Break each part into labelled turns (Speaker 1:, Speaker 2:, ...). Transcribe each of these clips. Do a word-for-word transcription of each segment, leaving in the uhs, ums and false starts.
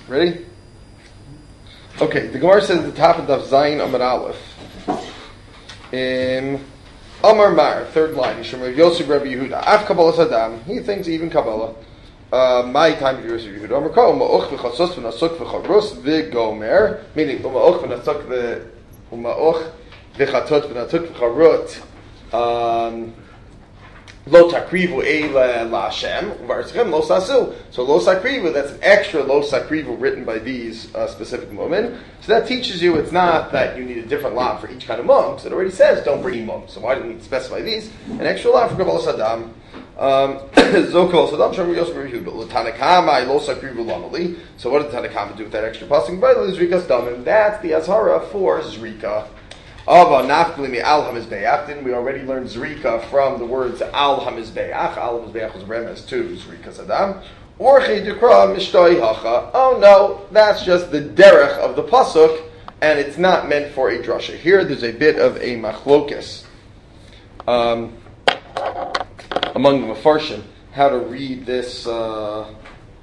Speaker 1: Ready? Okay, the Gemara says at the top of Daf Zayin Amar Aleph. Um, Amar Mar, third line. Yisham Rav Yosef Rabbi Yehuda. Af Kabbalah Sadam. He thinks even Kabbalah. Uh, my time of Yosef Yehuda. Amar Kol Ma'och v'chasos v'nasuk v'charus v'gomer. Meaning Ma'och v'nasuk v'ma'och v'chatot v'natuk v'charut. Um... Lo takrivu eila la Hashem, uvartzichem lo sasu. So lo sakrivu, that's an extra lo sakrivu written by these uh, specific women. So that teaches you it's not that you need a different law for each kind of mum, because it already says don't bring mum. So why do we need to specify these? An extra law for Kabbalah Sadam. Zokol Sadam Shem Yosef Yehuda. L'Tanakama lo sakrivu lamali. So what did Tanakama do with that extra passing? By the Zrika Stamim. That's the Azhara for Zrika. Ava nafklimi al hamizbeach. Didn't we already learn zrika from the words al hamizbeach? Al hamizbeach was remes to zrika sadam. Orche dekra mishtoi hacha. Oh no, that's just the derech of the pasuk, and it's not meant for a drasha. Here, there's a bit of a machlokes um, among the mafarshim how to read this. Uh,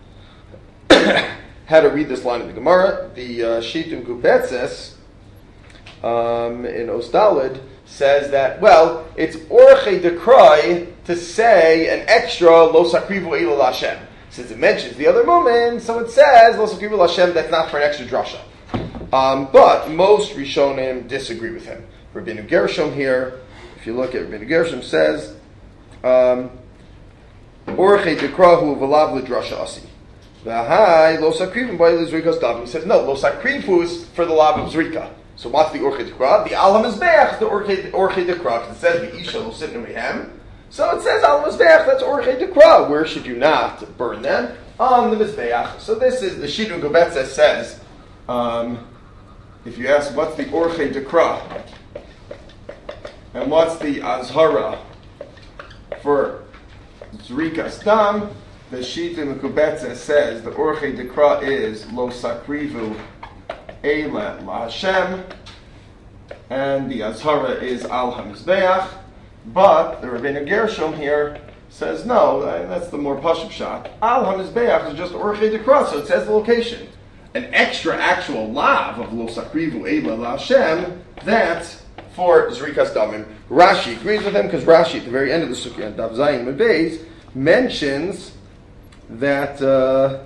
Speaker 1: how to read this line of the Gemara? The uh, Shitum Kubetzes. Um, in Ostalid says that, well, it's orche dekrai to say an extra lo sakrivu ila Hashem. Since it mentions the other moment, so it says lo sakrivu Hashem, that's not for an extra drasha. Um, but most Rishonim disagree with him. Rabbeinu Gershom here, if you look at Rabbeinu Gershom, says orche dekrahu v'lav l'drasha asi. V'hai lo sakrivu b'ay l'zrikas dav. He says no, lo sakrivu is for the lav of zrika. So what's the Orche Dekra? The Al HaMizbeach is the Orche, Orche Dekra. It says the Isha will sit in Mehem. So it says Al HaMizbeach, that's Orche Dekra. Where should you not burn them? On the Mizbeach. So this is, the Shidun Gobetza says, um, if you ask what's the Orche Dekra, and what's the Azhara for Zrika Stam, the Shidun Gobetza says the Orche Dekra is Lo Sakrivu Eila La Hashem, and the Azhara is Al HaMizbeach, but the Rabbeinu Gershom here says no, that's the more pashut shot. Al HaMizbeach is just Orche Dekra, so it says the location. An extra actual lav of Lo Sakrivu Eila La Hashem, that's for Zrikas Damim. Rashi agrees with him because Rashi at the very end of the Sukkah, Daf Zayin Mebeis, mentions that uh,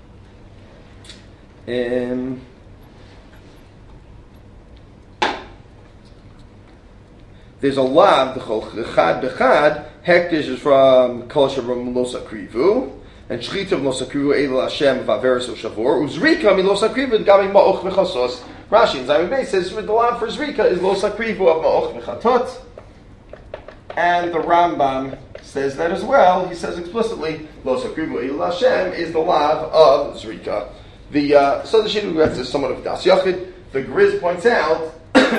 Speaker 1: in there's a lav, the chad bechad, hektish is from kol shabram lo sakrivu, and shchitav lo sakrivu eil Hashem v'averes o shavor, uzrika mi lo sakrivu gami ma'och v'chasos. Rashi in Zayin Beis says the lav for zrika is lo sakrivu of ma'och v'chatot, and the Rambam says that as well. He says explicitly lo sakrivu eil Hashem is the lav of zrika. The uh, so the Shidduch Gretz is somewhat of das yachid. The Grizz points out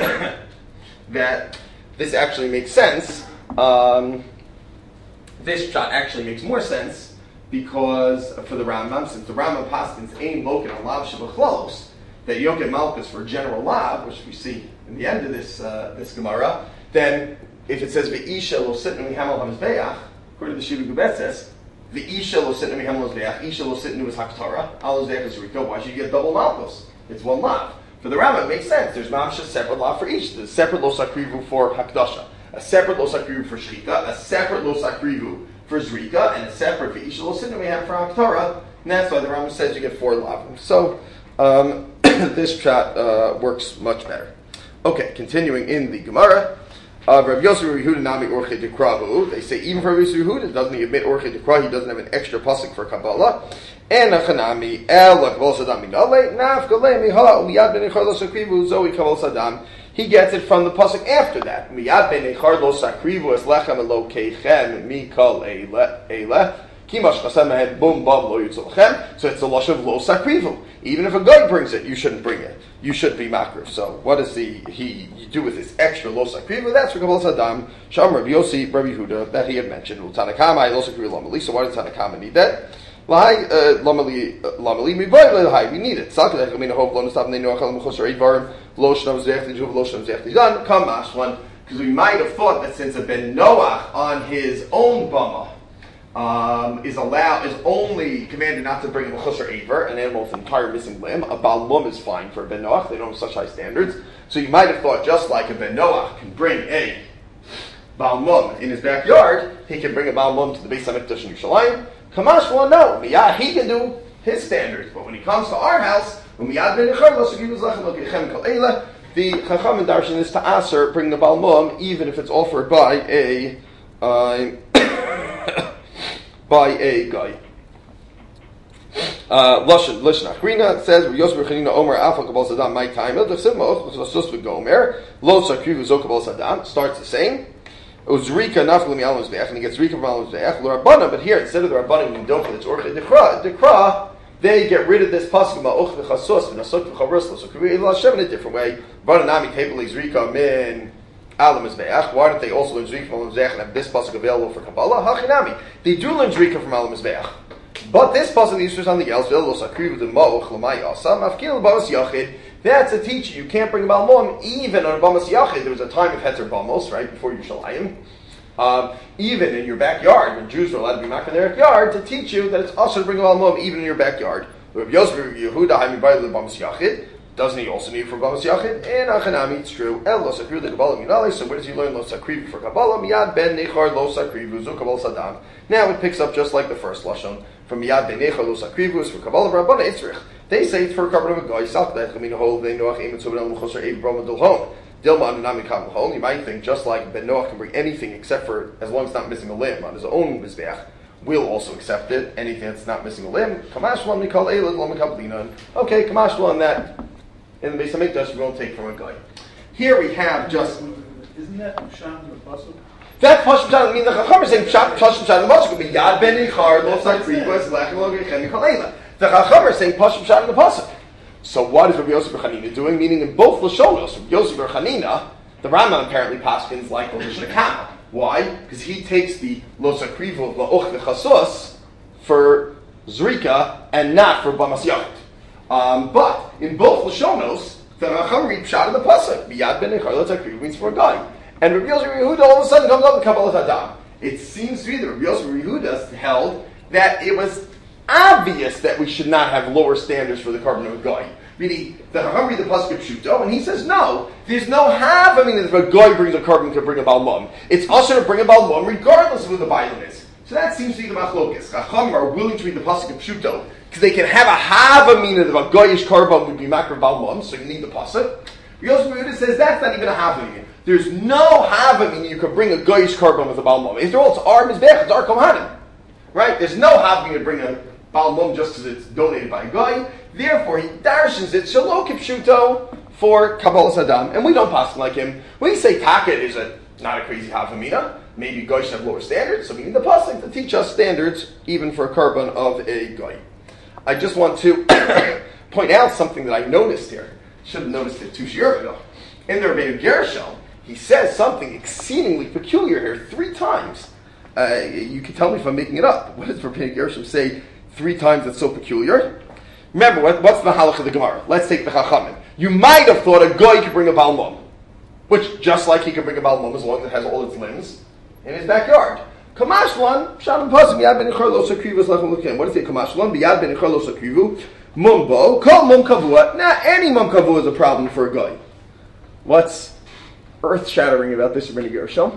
Speaker 1: that this actually makes sense. Um, this shot actually makes more sense because for the Rambam, since the Rambam paskins ain lokin alav shebachlos, that you don't get malchus for general lav, which we see in the end of this uh, this Gemara, then if it says ve'isha lo sitnu mihamel hamizbeach, according to the Shidduch Gubetz, ve'isha lo sitnu mihamel hamizbeach, isha lo sitnu is haktara, al hamizbeach is riko. Why should you get double malchus? It's one lav. For the Rambam, it makes sense. There's mamsha separate law for each. There's a separate lo sakrivu for hakdasha, a separate lo sakrivu for shchita, a separate lo sakrivu for zrika, and a separate for isha lo sitnu we have for haktara. And that's why the Rambam says you get four lavim. So um, this chat uh, works much better. Okay, continuing in the Gemara. Uh, Rav Yosef Yehuda Nami Orche Dekrahu. They say even for Rav Yosef Yehuda, doesn't he admit Orche Dekra? He doesn't have an extra pasuk for Kabbalah. And Achanami El Kabbalah Sadam Minale Nafkale Miha Miyad Ben Echar Lo Sakrivu Zoe Kabbalah Sadam. He gets it from the pasuk after that. Miyad Ben Echar Lo Sakrivu Es Lechem Elo Keichem Mikal Eile Eile Kimash Chasem Mehed Bum Bab Lo Yitzolchem. So it's a lush of Lo Sakrivu. Even if a guy brings it, you shouldn't bring it. You should be makriv. So what does the he you do with this extra lo sakriva? That's for Kabbalah Sadam. Sham Rabbi Yossi, Rabbi Yehuda that he had mentioned. Tanakama lo sakriva lamali. So why does Tanakama need that? Lahai lamali lamali mi boy lahai. We need it. Sakadech amina hope lo nestap neinu achal mechosar eivarim lo shnam zechti juv lo shnam zechti done. Come Ashwan, because we might have thought that since it ben Noach on his own bama um, is allowed, is only commanded not to bring a chusar aver, an animal with an entire missing limb. A Baal Mum is fine for a Ben Noach. They don't have such high standards. So you might have thought, just like a Ben Noach can bring a Baal Mum in his backyard, he can bring a Baal Mum to the Beis HaMikdash in Yerushalayim. Kamash will no. Yeah, he can do his standards, but when he comes to our house, when we add the Chacham and Darshan is to aser bring the Baal Mum, even if it's offered by a uh, by a guy. Lashon Lishna Achrina says Yosef Chanina Omer Alpha Kabal Saddam my time El Dechsimo Sus Gomer Lo Sakriv Zokabal Saddam starts the same. Uzrika Nafli Mi'alim Zbeach and he gets Rika from Alim Zbeach L'Rabbana, but here instead of the Rabbanim in Dofa it's Orche Dekra Dekra they get rid of this pasuk Ma'uch V'Chasos V'Nasok V'Chavros Lo Sakriv El Hashem in a different way. Rabbanami Table Zrika Min Alam Zbeach. Why don't they also learn Zrika from Alim Zbeach and have this pasuk available for Kabbalah? Hachinami they do learn Zrika from Alim Zbeach. But this pasuk needs for something else. That's a teacher. You can't bring a Baal Mum even on a Bamas Yachid. There was a time of Heter Bamos, right, before Yerushalayim. Um, even in your backyard, when Jews were allowed to be marked in their backyard, to teach you that it's also to bring a Baal Mum even in your backyard. Rabbi Yosef Yehuda Haimi the Bamas Yachid. Doesn't he also need for Bamas Yachid? And Achanami, it's true. El Lo Sakrivu the Kabbalah Minale. So where does he learn Lo Sakrivu for Kabbalah? Miyad Ben Nechar Lo Sakrivu Zu Kabbalah Saddam. Now it picks up just like the first lashon from Miyad Ben Nechar Lo Sakrivu is for Kabbalah Rabbana Itzrich. They say it's for a carbon of a guy. Salkadech Chamin Hol They Noach Emet Soben El Muchosar Ev Brahma Dulhon. Dilma Ananami Kam Hol. You might think just like Ben Noach can bring anything except for as long as it's not missing a limb on his own mizbeach. We'll also accept it. Anything that's not missing a limb. Kamash one Mikal Elad Lo Mikal Blinan. Okay, Kamash one that. In the Beis HaMikdash, we won't take from a guy. Here we have just.
Speaker 2: Isn't that Pshat in the Pasuk?
Speaker 1: That's Pshat Pshat. I mean, the Chacham is saying Pshat Pshat Pshat in the Pasuk. Could be Yad Ben Ichar, Lo Sakriv, Lech Lo Gechem Yikalela. The Chacham is saying Pshat Pshat in the Pasuk. So what is Rabbi Yosef Bar Chanina doing? Meaning in both Lashonos, Rabbi Yosef Bar Chanina, the Rambam apparently paskins like the Lishna Kama. Why? Because he takes the Lo Sakriv of La'uch V'Chasos for Zrika and not for Bamas Yachid. Um, but in both Lashonos, the Racham read Pshat in the pasuk. Miyad ben Nechar Lo Sakriv means for a guy, and Rabbi Yosef Yehuda all of a sudden comes up with Kabbalah Adam. It seems to be that Rabbi Yosef Yehuda held that it was obvious that we should not have lower standards for the carbon of a guy. Meaning, the Racham read the pasuk of Pshuto, and he says no, there's no have. I mean, if a guy brings a carbon to bring a Baal Mum, it's also to bring a Baal Mum regardless of who the Bailam is. So that seems to be the Machlokes. Racham are willing to read the pasuk of Pshuto. Because they can have a havamina of a goyish carbon would be makar Baal Mum, so you need the pasuk. Yosef Yehuda says that's not even a havamina. There's no havamina you could bring a goyish carbon with a Baal Mum. After all, it's our mizbech, it's our kohanim, right? There's no havamina to bring a Baal Mum just because it's donated by a guy. Therefore, he darshans it shelo kipshuto for Kabbalah Saddam, and we don't pass like him. We say taket is a not a crazy havamina. Maybe guys should have lower standards, so we need the pasuk to teach us standards even for a carbon of a guy. I just want to point out something that I noticed here. Should have noticed it two years ago. In the Rebbeinu Gershom, he says something exceedingly peculiar here three times. Uh, you can tell me if I'm making it up. What does Rebbeinu Gershom say three times that's so peculiar? Remember, what, what's the halach of the Gemara? Let's take the Chachamim. You might have thought a guy could bring a Baal Mum, which just like he could bring a Baal Mum as long as it has all its limbs in his backyard. Kamash one, Shalom Pasim, Yad Ben Ichar Lo Sakrivu, Lechem Lukem. What does it say? Kamash one, Yad Ben Ichar Lo Sakrivu, Mumbo, Kol Mum Kavua. Now, any Mum Kavua is a problem for a guy. What's earth-shattering about this Rebbeinu Gershom?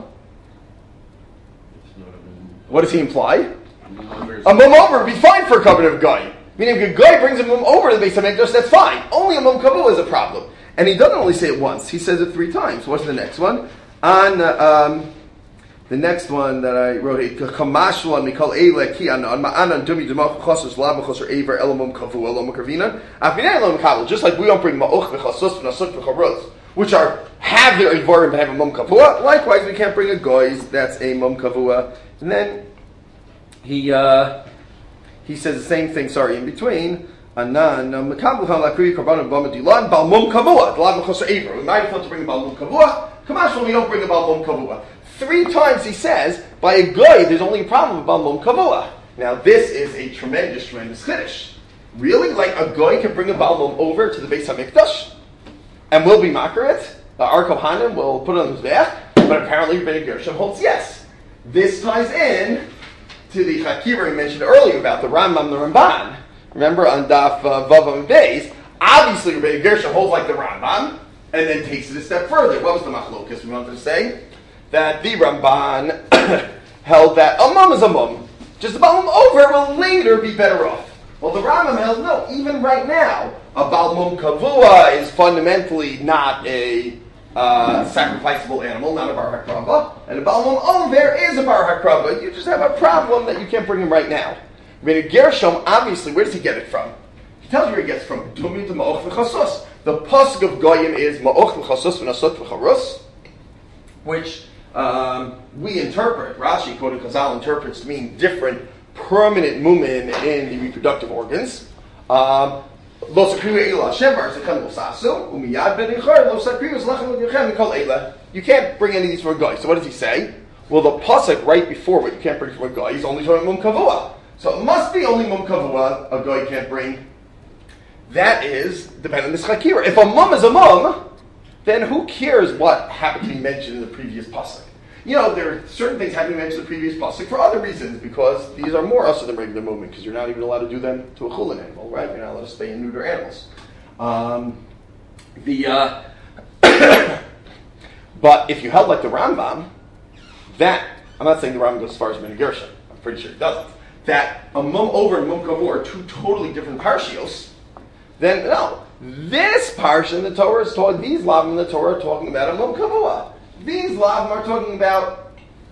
Speaker 1: What does he imply? A Mum over would be fine for a covenant of guy. Meaning, if a guy brings a Mum over to the Beis HaMikdash, that's fine. Only a Mum Kavua is a problem. And he doesn't only say it once, he says it three times. What's the next one? On, um... The next one that I wrote, Kamashlan Mikal Eile Ki Anan Ma'anan Dumi Demach Chosus Lab Chosur Aver Elamum Kavu Elam Karvina. Afinei Elam Kabel, just like we don't bring Ma'uch V'Chasus V'Nasuk V'Charutz, which are have their Ivarim but have a Mum Kavua. Likewise, we can't bring a Goiz that's a Mum Kavua. And then he uh, he says the same thing. Sorry, in between. Anan Mekabel Ham Lakri Karban Bama Dilan Bal Mum Kavua. Lab Chosur Aver. We might have thought to bring a Bal Mum Kavua. Kamashlan, we don't bring a Bal Mum Kavua. Three times he says, by a guy, there's only a problem with Baal Mum Kavua. Now this is a tremendous, tremendous chiddush. Really? Like a guy can bring a Baal Mum over to the Beis HaMikdash? And we'll be makar it? Uh, our Kohanim will put it on his back? But apparently Rebbeinu Gershom holds yes. This ties in to the Chakira we mentioned earlier about the Rambam, the Ramban. Remember on Daf uh, Vav Beis, obviously Rebbe Gershom holds like the Rambam, and then takes it a step further. What was the machlokas we wanted to say? That the Ramban held that a mum is a mum. Just a mum over will later be better off. Well, the Rambam held, no, even right now, a Baal Mum Kavua is fundamentally not a uh, sacrificable animal, not a Bar HaKrava, and a Baal Mum Over is a Bar HaKrava. You just have a problem that you can't bring him right now. Rebbe Gershom, obviously, where does he get it from? He tells you where he gets it from. Dumi to Ma'och V'chasus. The pasuk of Goyim is Ma'och V'chasus V'nasot V'charus, which um, we interpret, Rashi, quoting Chazal, interprets to mean different permanent mumin in the reproductive organs. Um, you can't bring any of these from a guy. So what does he say? Well, the pasuk right before what you can't bring from a guy is only talking mum kavua. So it must be only mum kavua a guy can't bring. That is dependent on this chakira. If a mum is a mum, then who cares what happened to be mentioned in the previous pasuk? You know, there are certain things having mentioned in the previous pasuk for other reasons, because these are more also than regular movement, because you're not even allowed to do them to a chulin animal, right? You're not allowed to spay and neuter animals. Um, the uh, but if you held like the Rambam, that I'm not saying the Rambam goes as far as Rebbe Gershom. I'm pretty sure it doesn't. That a mum over and mum kavur are two totally different parshios. Then no, this parsha in the Torah is talking. These lavim in the Torah are talking about a mum kavua. These lavim are talking about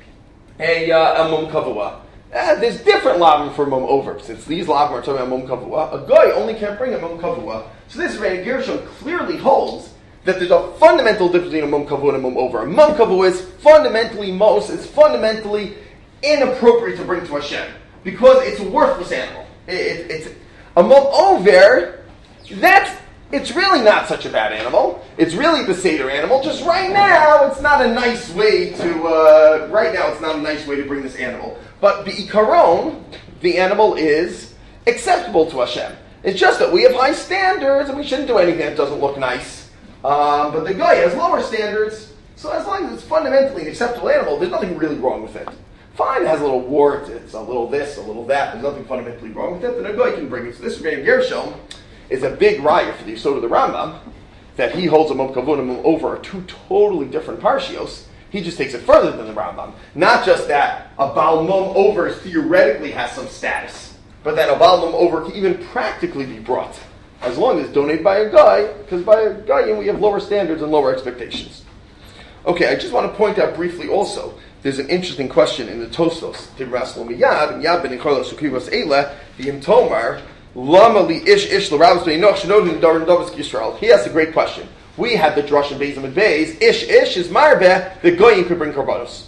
Speaker 1: a, uh, a mum kavua. Uh, there's different lavim for mum over. Since these lavim are talking about mum kavua, a guy only can't bring a mum kavua. So this Rebbe Gershom clearly holds that there's a fundamental difference between a mum kavua and a mum over. A mum kavua is fundamentally most, it's fundamentally inappropriate to bring to Hashem, because it's a worthless animal. It, it, it's a mum over, that's It's really not such a bad animal. It's really the Seder animal. Just right now, it's not a nice way to, uh, right now, it's not a nice way to bring this animal. But the Ikaron, the animal is acceptable to Hashem. It's just that we have high standards and we shouldn't do anything that doesn't look nice. Um, but the guy has lower standards, so as long as it's fundamentally an acceptable animal, there's nothing really wrong with it. Fine, it has a little wart, it's a little this, a little that, there's nothing fundamentally wrong with it, then a guy can bring it. So this Rebbe Gershom is a big raya for the Yisod of the Rambam, that he holds a mum kavun and mum over are two totally different parshios. He just takes it further than the Rambam. Not just that a Baal mum over theoretically has some status, but that a Baal mum over can even practically be brought, as long as donated by a guy, because by a guy we have lower standards and lower expectations. Okay, I just want to point out briefly also, there's an interesting question in the Tosfos, Timras Lomiyad, and Yad ben Ichol Sukivos Eila, the Imtomar, Lama li ish ish l'rabos beinoch shenodin darin davos Yisrael. He has a great question. We had the drush and Beis and Beis. Ish ish is marbeh. The goyim could bring karbanos.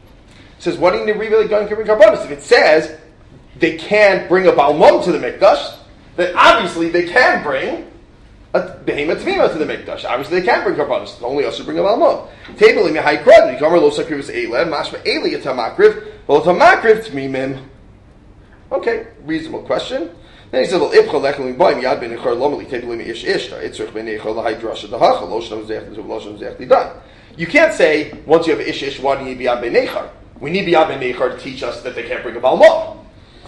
Speaker 1: It says, what do you mean really goyim could bring karbanos? If it says they can't bring a balmum to the mikdash, then obviously they can bring a behemoth tmima to the mikdash. Obviously they can't bring karbanos. Only us should bring a balmum. Table imi high krad. Yikamar lo sakrivus eile mashma eili atamakriv lo atamakriv tmimim. Okay, reasonable question. Then he said, "Well, if cholechlim boim yad ben echor lomeli tebelim ish ish ta itzrich ben echor lahai drasha dahacha lo shnam zech to lo shnam zech done." You can't say once you have ish ish, why do you need yad ben echor? We need yad ben echor to teach us that they can't bring a balmum.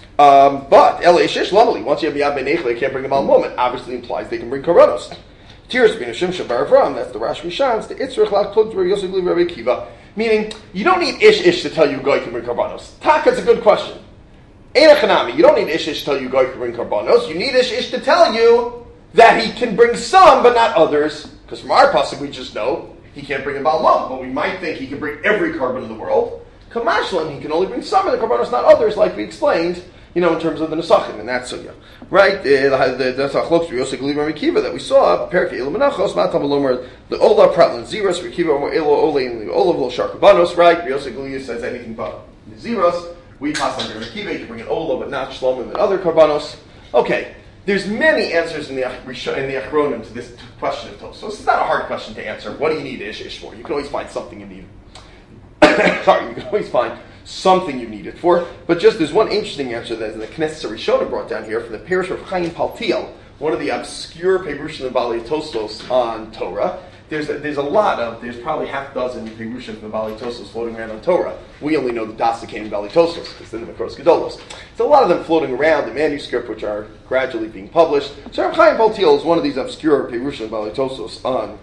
Speaker 1: Um, but el ish ish lomeli, once you have yad ben echor, they can't bring a balmum. It obviously implies they can bring karanos. Tiras ben Hashem shabar Avram. That's the Rashi Shans. The itzrich lach klug to Yosef Levi Rabbi Kiva. Meaning, you don't need ish ish to tell you guy can bring karbanos. Taka's a good question. You don't need ish ish to tell you guy can bring karbanos. You need ish ish to tell you that he can bring some, but not others. Because from our pasuk we just know he can't bring a balmum, but we might think he can bring every carbon in the world. Kamashlan, he can only bring some of the karbanos, not others, like we explained. You know, in terms of the nesachim and that sugya, right? That's a chlok Yosef Levi Rabbi Kiva that we saw. Perek Elu Menachos Matam Lomer the Ola Pratlan Zeros Rabbi Kiva Elo Ole in Olav Lo Shar Karbanos. Right? Yosef Levi says anything but Zeros. We pass on Rabbi Kiva, you can bring an Ola, but not Shlomim and other Karbanos. Okay, there's many answers in the in the Achronim to this question of Tosfos. So this is not a hard question to answer. What do you need Ish Ish for? You can always find something you need. Sorry, you can always find something you need it for. But just there's one interesting answer that the Knesset Rishona brought down here from the Parish of Chaim Paltiel, one of the obscure Perushim and Bali Tosfos on Torah. there's a, there's a lot of, there's probably half a dozen Pirushim from Bali Tosos floating around on Torah. We only know the Das came in Bali Tosos, because then the Makros Gedolos. There's a lot of them floating around in manuscript, which are gradually being published. So Rav Chaim Paltiel is one of these obscure Pirushim Bali Tosos on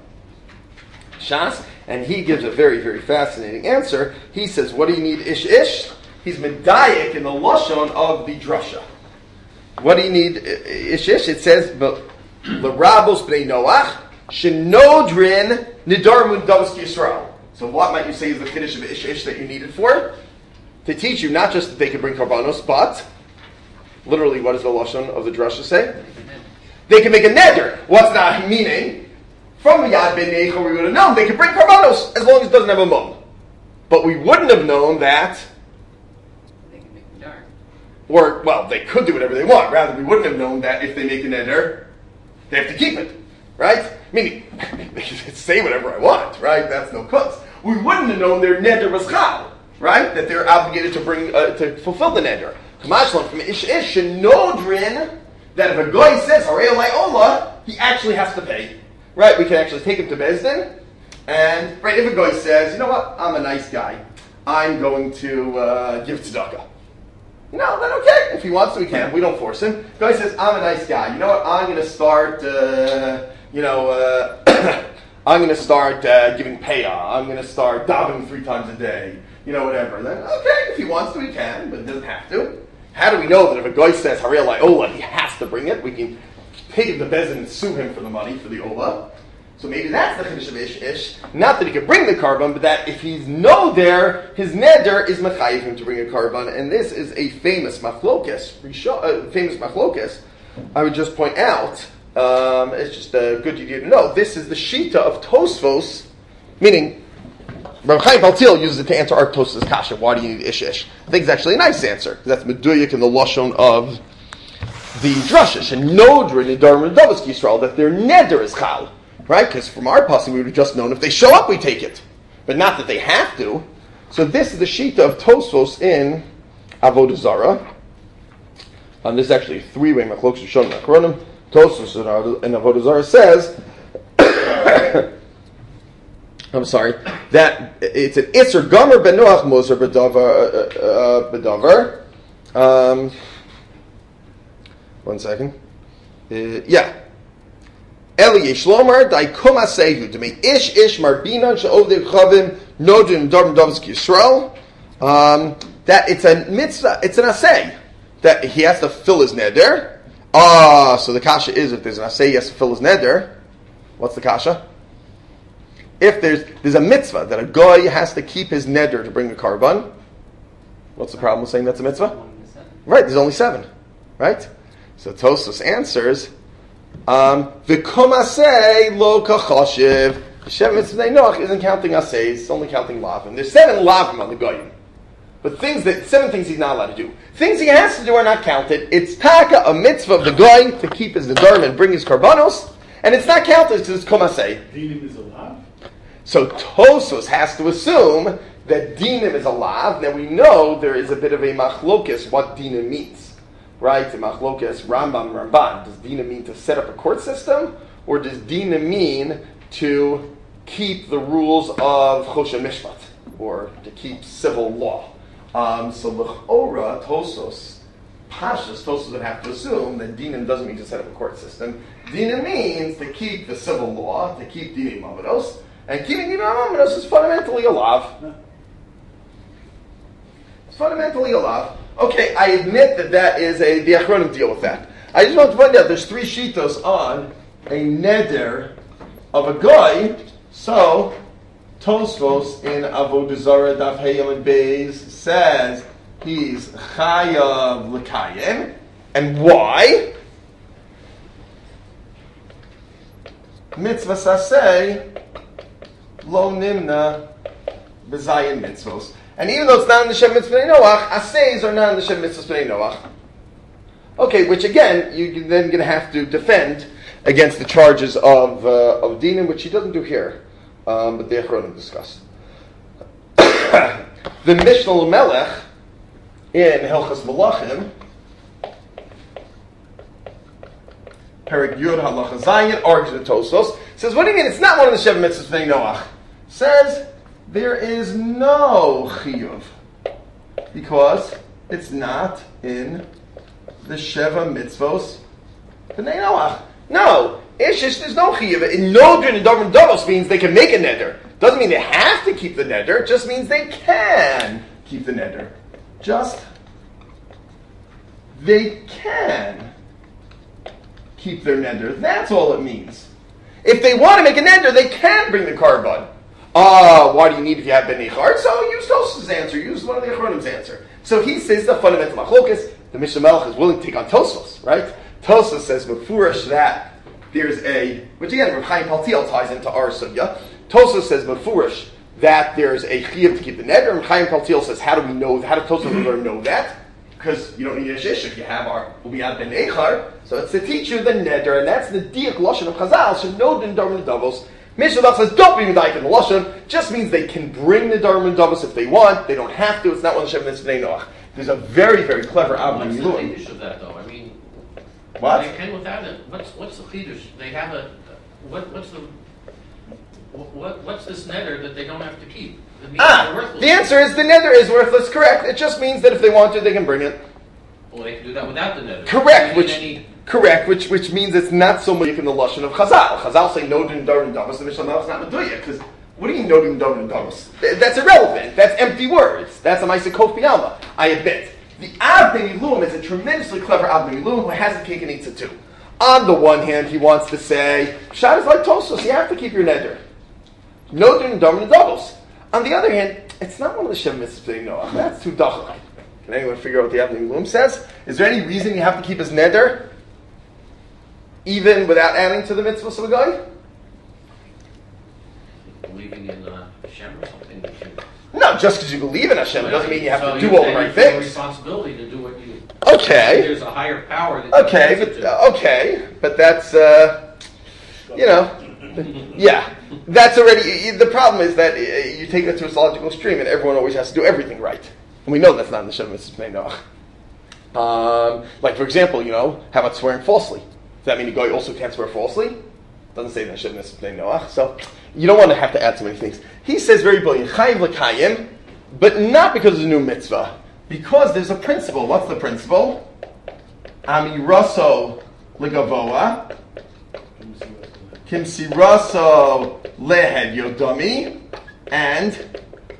Speaker 1: Shas, and he gives a very, very fascinating answer. He says, what do you need ish ish? He's medayik in the lashon of the drasha. What do you need ish ish? It says, but l'rabos b'nei Noach shenodrin nidar mundavos Yisrael. So what might you say is the kiddush of ish ish that you need it for? To teach you not just that they can bring karbanos, but literally, what does the lashon of the drasha say? They can make a neder. What's that meaning? From the Yad Ben Neichel, we would have known they could bring karbanos as long as it doesn't have a mum. But we wouldn't have known that.
Speaker 3: They can make the dark.
Speaker 1: Or, well, they could do whatever they want. Rather, we wouldn't have known that if they make a neder, they have to keep it. Right? Meaning, they can say whatever I want, right? That's no kuts. We wouldn't have known their neder was chal, right? That they're obligated to bring, uh, to fulfill the neder. Kamashlan from Ish Ish, Shenodrin, that if a guy says, Harei Alai Ola, he actually has to pay. Right? We can actually take him to Bezdin, and, right, if a guy says, you know what, I'm a nice guy, I'm going to uh, give tzedakah. You know, then okay, if he wants to, he can. We don't force him. The guy says, I'm a nice guy. You know what, I'm going to start, uh, you know, uh, I'm going to start uh, giving payah. I'm going to start davening three times a day. You know, whatever. Then, okay, if he wants to, he can, but he doesn't have to. How do we know that if a guy says, Harei Alai Ola, he has to bring it? We can take him to Bezdin and sue him for the money, for the Ola. So maybe that's the Chiddush of Ish Ish. Not that he can bring the carbon, but that if he's no there, his neder is mechayiv him to bring a carbon. And this is a famous machlokes, uh, famous machlokes. I would just point out, um, it's just a good idea to know, this is the Shita of Tosfos, meaning, Rav Chaim Paltiel uses it to answer our Tosfos kasha. Why do you need Ish Ish? I think it's actually a nice answer, because that's meduyik in the lashon of the drashish and nodrin in Darman Davos Yisrael, that their neder is chal. Right? Because from our passing, we would have just known if they show up, we take it. But not that they have to. So this is the Shita of Tosfos in Avodah Zarah. And this is actually a three-way Machlokes Rishonim Achronim. Tosfos in Avodah Zarah says, I'm sorry, that it's an Isser Gomer Ben Noach Moser Bedavar. Um, one second. Uh, yeah. Eli Yishlomar Daikum Asehu to make Ish Ish Marbinan She'ovdei Chavim Nodrin Darm Davsk Yisrael. Um, that it's a mitzvah, it's an asay that he has to fill his neder. Ah, so the kasha is if there's an asay, he has to fill his neder. What's the kasha? If there's there's a mitzvah that a goy has to keep his neder to bring a carbon. What's the problem with saying that's a mitzvah? Right, there's only seven, right? So Tosfos answers. Um, the kumasei lo kachoshiv. The Shem Mitzvah Noach isn't counting aseis; it's only counting lavim. There's seven lavim on the goyim, but things that seven things he's not allowed to do. Things he has to do are not counted. It's taka a mitzvah of the goy to keep his nedarim and bring his karbanos, and it's not counted because it's kumasei.
Speaker 2: Dinim is a lav?
Speaker 1: So Tosfos has to assume that dinim is a lav. Now we know there is a bit of a machlokes what dinim means. Right, the Machlokes, Rambam, Ramban. Does Dina mean to set up a court system, or does Dina mean to keep the rules of Choshen Mishpat, or to keep civil law? Um, so L'chora, Tosfos, Pashas, Tosfos would have to assume that Dina doesn't mean to set up a court system. Dina means to keep the civil law, to keep Dina Mamados, and keeping Dina Mamados is fundamentally a lav. It's fundamentally a lav. Okay, I admit that that is a, the Achronim deal with that. I just want to point out there's three shitos on a neder of a guy. So, Tosfos in Avodah Zarah Daf Hayam and Beis says he's chayav l'kayim. And why? Mitzvah saseh lo nimna b'zayin mitzvos. And even though it's not in the Shem Mitzvah Noach, Aseis are not in the Shem Mitzvah Noach. Okay, which again, you, you're then going to have to defend against the charges of uh, of Dinim, which he doesn't do here, um, but the Achronim discuss. The Mishnah Melech in Hilchas Malachim, Perek Yud Halacha Zayin, argues with Tosfos Says, what do you mean? It's not one of the Sheva mitzvahs Bnei Noach. Says, there is no chiyuv. Because it's not in the Sheva mitzvos Bnei Noach. No. Ishish, there's no chiyuv. In Nodrin and Darvin Davos means they can make a neder. Doesn't mean they have to keep the neder. It just means they can keep the neder. Just, they can keep their neder. That's all it means. If they want to make a neder, they can bring the carbon. Ah, uh, why do you need if you have ben ichar? So use Tosfos' answer. Use one of the Achronim's answer. So he says the fundamental machlokas. The Mishnah Melech is willing to take on Tosfos, right? Tosfos says befurish that there's a, which again, Reb Chaim Paltiel ties into our sugya. Tosfos says befurish that there's a chiyuv to keep the neder. Reb Chaim Paltiel says, how do we know? How do Tosfos know that? Because you don't need a shish if you have our ubiyad ben echar. So it's to teach you the neder, and that's the diak lashon of Chazal. So no din darmin davos. Mishnah Melech says don't be medayik in the lashon. Just means they can bring the darmin davos if they want. They don't have to. It's not one of the Sheva mitzvahs Bnei Noach. There's a very very clever Avnei
Speaker 4: Miluim. What's the chiddush of that though? I mean,
Speaker 1: what?
Speaker 4: They can without it. What's what's the chiddush? They have a what? What's the what? What's this neder that they don't have to keep? It means
Speaker 1: Ah,
Speaker 4: they're worthless.
Speaker 1: the answer is the neder is worthless. Correct. It just means that if they want to, they can bring it.
Speaker 4: Well, they can do that without the neder.
Speaker 1: Correct,
Speaker 4: Do you
Speaker 1: which
Speaker 4: need any-
Speaker 1: correct, which which means it's not so much in the lashon of Chazal. Chazal say no din darin davos. The Mishnah Melech is not meduya because what do you mean no din darin davos? That's irrelevant. That's empty words. That's a ma'aseh kof b'alma. I admit. The Avnei Miluim is a tremendously clever Avnei Miluim who has a cake and eats it too. On the one hand, he wants to say Pshat is like Tosfos. You have to keep your neder. No din darin davos. On the other hand, it's not one of the Sheva mitzvahs Bnei Noach. That's too dachal. Can anyone figure out what the Avnei Miluim says? Is there any reason you have to keep his neder, even without adding to the mitzvahs of a guy?
Speaker 4: believing in uh, Hashem or something? That you,
Speaker 1: No, just because you believe in Hashem, it doesn't mean you have
Speaker 4: so
Speaker 1: to do
Speaker 4: you
Speaker 1: all the
Speaker 4: say
Speaker 1: right
Speaker 4: you feel a
Speaker 1: things.
Speaker 4: responsibility to do what you.
Speaker 1: Okay.
Speaker 4: There's a higher power. That you
Speaker 1: Okay,
Speaker 4: answer
Speaker 1: but
Speaker 4: to.
Speaker 1: uh, okay, but that's uh, you know, yeah, that's already. The problem is that uh, you take that to its logical extreme, and everyone always has to do everything right, and we know that's not in the Sheva mitzvahs Bnei Noach. Um, like for example, you know, how about swearing falsely? Does that mean a guy also can't swear falsely? Doesn't say that Sheva mitzvahs Bnei Noach. So you don't want to have to add so many things. He says very brilliant, chayiv l'kayim, but not because it's a new mitzvah, because there's a principle. What's the principle? Amiraso legavoa, kimsiraso lehed yodami, and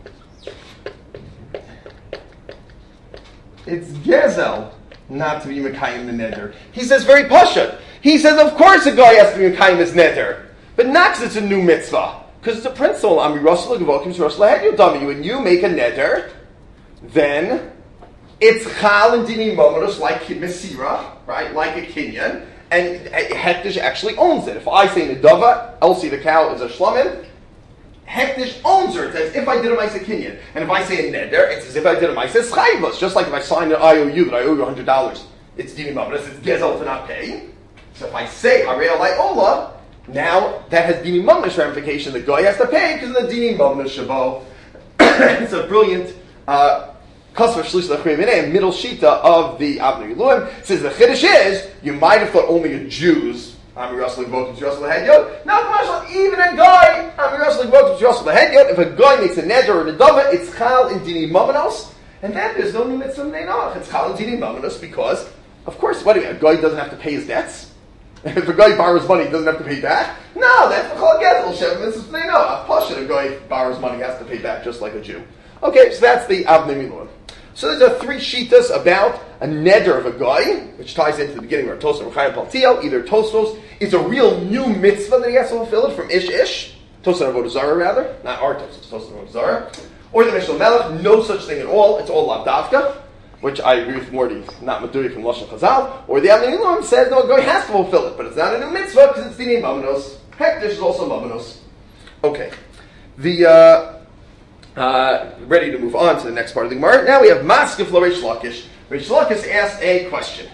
Speaker 1: it's gezel not to be mekayim the neder. He says very pashut. He says, of course, a guy has to be mekayim his neder, but not because it's a new mitzvah. Because it's a principle. Amiraso legavoa, kimsiraso lehed yodami. When you make a neder, then it's chal and dini momedos like mesira, right? Like a kinyan, and Hektish actually owns it. If I say nedava, Elsie the cow is a shlamim, Hektish owns her. It's as if I did a ma'aseh kinyan, and if I say a neder, it's as if I did a ma'aseh schayvos. Just like if I sign an I O U that I owe you a hundred dollars, it's dini momedos. It's gezel to not pay. So if I say harei alai ola, now that has dini momedos ramification. The guy has to pay because of the dini momedos shabo. It's a brilliant. Uh, Kasvar Shlish Lachrim middle shita of the Avnei Miluim says the chiddush is you might have thought only a Jews Amiraslik Vokim Yosel Hedyot. Now commercial, even a guy Amiraslik Vokim Yosel Hedyot. If a guy makes a neder or a dava, it's chal in dini mamanos, and then there's no new mitzvah neinach. It's chal in dini mamanos because, of course, what do you mean? A guy doesn't have to pay his debts. If a guy borrows money, he doesn't have to pay back. No, that's the chal gezel shem mitzvah neinach. Plus, a guy borrows money, has to pay back just like a Jew. Okay, so that's the Avnei Miluim. So there's a three shitas about a neder of a guy, which ties into the beginning of Tosfos Reb Chaim Paltiel. Either Tosfos, it's a real new mitzvah that he has to fulfill it from Ish Ish, Tosfos Avodah Zarah rather, not our Tosfos, Tosfos Avodah Zarah, or the Mishnah Melech, no such thing at all. It's all lavdavka, which I agree with Morty, not Maduri from Lashon Chazal. Or the Avnei Miluim says no, a guy has to fulfill it, but it's not a new mitzvah because it's dinei mamanos. Hektish is also mamanos. Okay, the. Uh, Uh, ready to move on to the next part of the Gemara. Now we have Maskef lo Reish Lakish. Reish Lakish asked a question.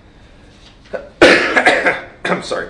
Speaker 1: I'm sorry.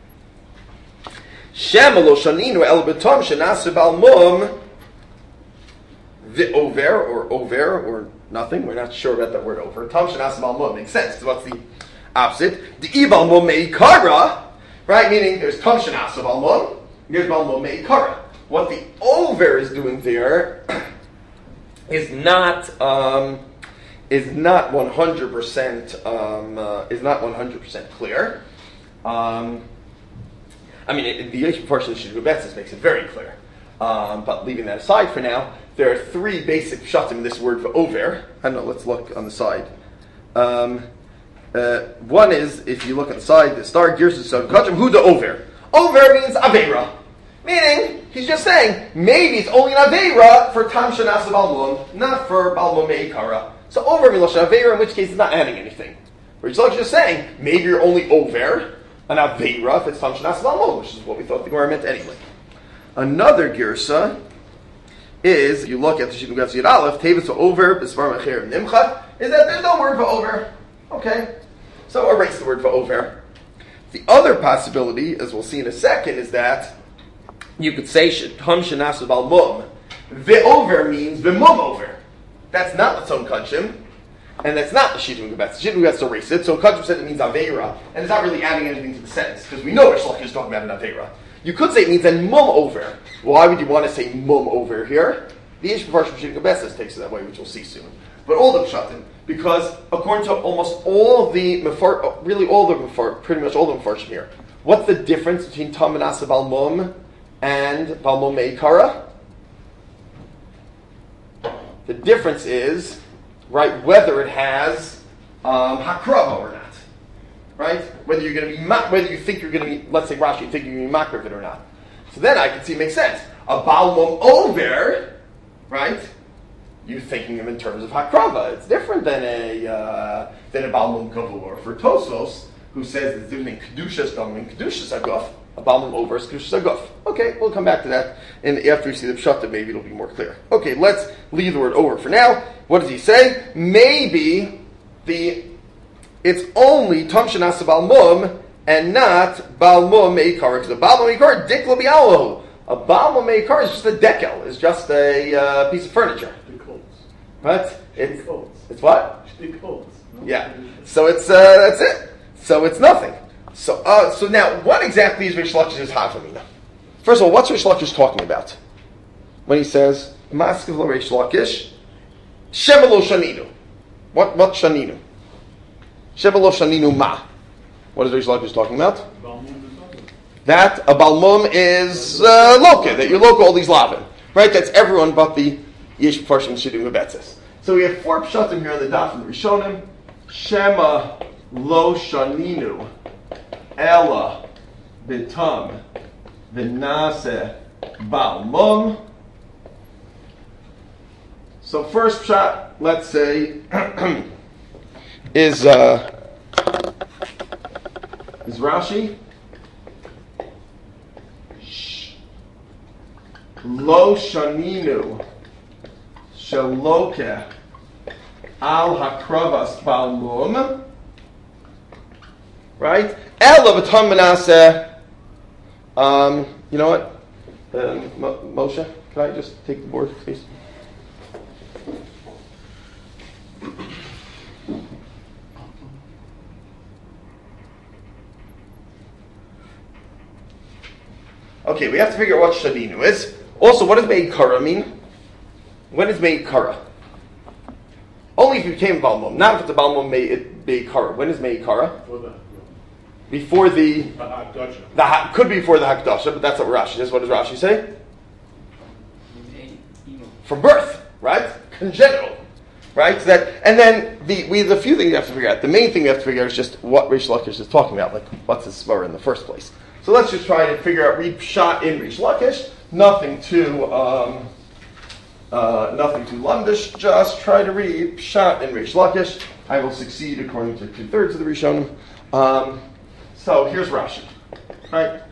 Speaker 1: Shema lo shaninu el betom shenase bal mum the over or over or nothing. We're not sure about that word over. Tom shenase bal mum makes sense. What's the opposite? The ibal mum meikara, right? Meaning there's tom shenase bal mum. Here's Balmum Me'ikara. What the over is doing there is not um, is not one hundred percent um, uh, is not one hundred percent clear. Um, I mean, it, the Yesh portion of Shidduch Betzis makes it very clear. Um, but leaving that aside for now, there are three basic pshatim in this word for over. I don't know. Let's look on the side. Um, uh, one is, if you look on the side, the star Girsus Sod Kachim Hu the over. Over means avera, meaning he's just saying maybe it's only an avera for tam shanas balmum, not for balmum meikara. So over means an avera, in which case it's not adding anything. We're just, just saying maybe you're only over an avera if it's tam shanas balmum, which is what we thought the Gemara meant anyway. Another girsa is, you look at the Shittim Gav Yud Aleph, Tevis over, B'svar Mecher Nimcha, is that there's no word for over. Okay, so erase the word for over. The other possibility, as we'll see in a second, is that you could say Ham Shenas Balmum. The over means the mum over. That's not the Tzom Kachim, and that's not the Shittim Gav. The Shittim Gav to erase it. So Kachim said it means Aveira, and it's not really adding anything to the sentence, because we know Rish Lakish is talking about an Aveira. You could say it means a mum over. Why would you want to say mum over here? The Yesh Parshim Shittim Gav takes it that way, which we'll see soon. But all the pshatim, because according to almost all the mefar, really all the mefar, pretty much all the mefarshim here, what's the difference between tam manasa balmum and balmum meikara? The difference is, right, whether it has um, hakrava or not, right? Whether you're going to be, ma- whether you think you're going to be, let's say Rashi, you think you're going to be makar of it or not. So then I can see it makes sense. A balmum over, right? You're thinking of in terms of hakrava. It's different than a uh, than a balmum kavur. For Tosos, who says it's different in kedushas dam and kedushas aguf, a balmum over is kedushas aguf. Okay, we'll come back to that, and after we see the pshata, maybe it'll be more clear. Okay, let's leave the word over for now. What does he say? Maybe the it's only tam shenas balmum and not balmum meikar, because the balmum meikar dikla bi'alahu. A balmum meikar is just a dekel, is just a uh, piece of furniture. But it's it's what? Yeah. So it's uh, that's it. So it's nothing. So uh, so now, what exactly is Rish Lakish's Havamina? First of all, what's Rish Lakish talking about when he says Maskav lo Rish Lakish Shemelo Shaninu? What what Shaninu? Shemelo Shaninu Ma. What is Rish Lakish talking about? That a balmum is uh, loka, that you loka all these lavin, right? That's everyone but the Yesh Parshim Shittim Betzis. So we have four pshatim here on the daf from the Rishonim. Shema lo shaninu ella bitam v'naseh balmum. So first pshat, let's say, is uh, is Rashi. Lo shaninu Shaloke al hakravas balmum, right? Ela v'tam menaseh. Um, you know what, uh, Mo- Moshe? Can I just take the board, please? Okay, we have to figure out what shaninu is. Also, what does meikara mean? When is meikara? Only if you became balmum, not if it's a balmum meikara. When is meikara?
Speaker 2: Before the,
Speaker 1: Before the
Speaker 2: the Hakdasha.
Speaker 1: the ha, could be before the hakdasha, but that's what Rashi says. What does Rashi say? From birth, right? Congenital, right? So that, and then the we have a few things we have to figure out. The main thing we have to figure out is just what Rish Lakish is talking about, like what's his svara in the first place. So let's just try to figure out read pshat in Rish Lakish. Nothing too. Um, Uh, nothing too lumdish, just try to read Pshat in Rish Lakish. I will succeed according to two-thirds of the Rishonim. Um, so here's Rashi. Right?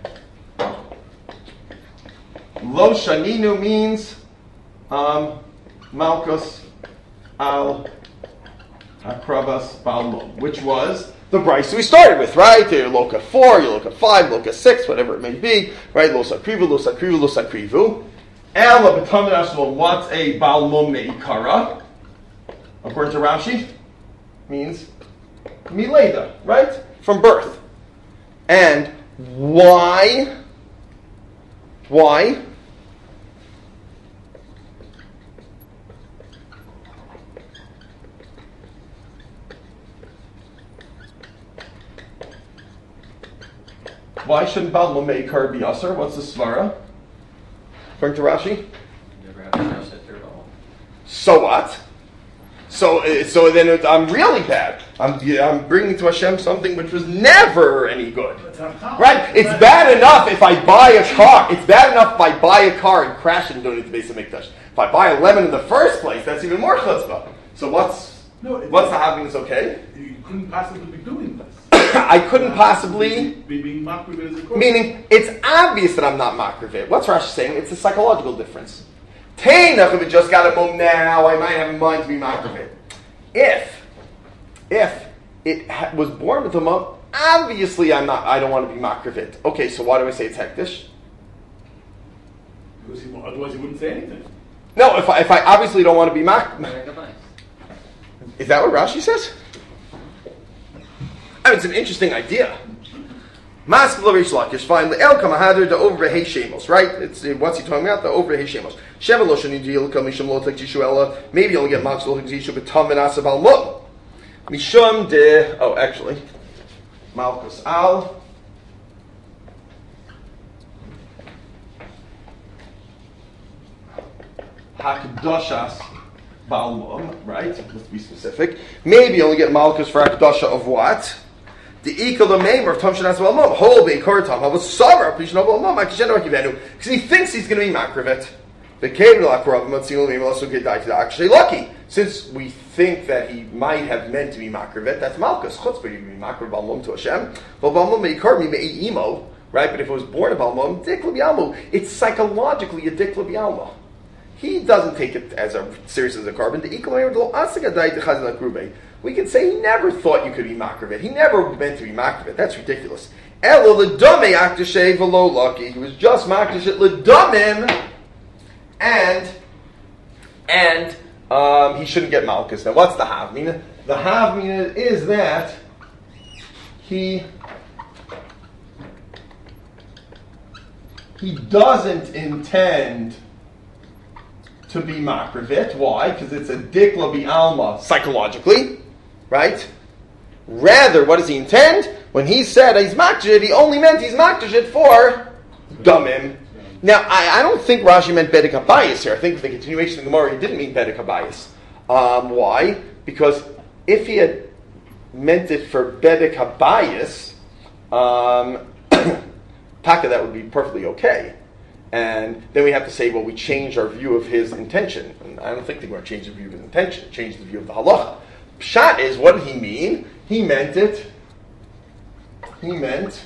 Speaker 1: Lo Shaninu means um, Malkus al Hakrabas Balmum, which was the Bryce we started with, right? You're Loka four, you're Loka five, Loka six, whatever it may be, right? Lo Sakrivu, Lo Sakrivu, Lo Sakrivu. Ela b'tam menaseh, what's a balmum meikara? According to Rashi, means mileda, right? From birth. And why Why? Why shouldn't Baal Mum Meikar be Asr? What's the svara? According to Rashi?
Speaker 4: Never have to house at their all.
Speaker 1: So what? So, uh, so then it, I'm really bad. I'm, yeah, I'm bringing to Hashem something which was never any good. Right? It's bad enough if I buy a car. It's bad enough if I buy a car and crash it and donate to Beis HaMikdash. If I buy a lemon in the first place, that's even more chutzpah. So what's
Speaker 2: No, it-
Speaker 1: what's the having is okay?
Speaker 2: You couldn't possibly be doing this.
Speaker 1: I couldn't possibly.
Speaker 2: Be being mocked with it as a course.
Speaker 1: Meaning, it's obvious that I'm not makrivit. What's Rashi saying? It's a psychological difference. Tainach, if it just got a mum now, I might have a mind to be makrivit. If, if it ha- was born with a mum, obviously I'm not. I don't want to be makrivit. Okay, so why do I say it's hektish?
Speaker 2: Because he, otherwise he wouldn't say anything.
Speaker 1: No, if I, if I obviously don't want to be mak.
Speaker 4: Goodbye.
Speaker 1: Is that what Rashi says? I mean, it's an interesting idea. Maskil Rish Lakish, fine. The El Kamahader, the over Hey Shemos, right? It's uh, what's he talking about? The over Hey Shemos. Sheva lo shani diyil kamisham lo tek jishuela. Maybe you'll get max lo tek jishu betam and asabal mum. Mishum de. Oh, actually, Malchus al. Hakdoshas Balmum, right? Let's be specific. Maybe you only get Malchus for Hakdosha of what? The equal the name of Tom Shanas Balmum. Whole be Kortam. How was Sabra? Pishno Balmum. Because he thinks he's going to be Makravit. The Kabil Akrav Matzil name also get actually lucky. Since we think that he might have meant to be Makravit, that's Malchus. Chutzpah to be Makrav Balmum to Hashem. But Balmum may Kar me imo, right? But if it was born a Balmum, Dikla Bialmu. It's psychologically a Dikla Bialmu. He doesn't take it as a serious as a carbon. We can say he never thought you could be makravit. He never meant to be makravit. That's ridiculous. Elo l'dame akdashay v'lo lucky. He was just makdashet l'damim, and and um, he shouldn't get malchus. Now, what's the havmina? The havmina is that he he doesn't intend to be makravit. Why? Because it's a dikla bi'alma psychologically, right? Rather, what does he intend? When he said he's makdashit, he only meant he's makdashit for damim. Now, I, I don't think Rashi meant bedek habayis here. I think the continuation of the Gemara, he didn't mean bedek habayis. Um, why? Because if he had meant it for bedek habayis, um, taka, that would be perfectly okay. And then we have to say, well, we changed our view of his intention. And I don't think they're going to change the view of his intention, change the view of the halacha. Pshat is, what did he mean? He meant it. He meant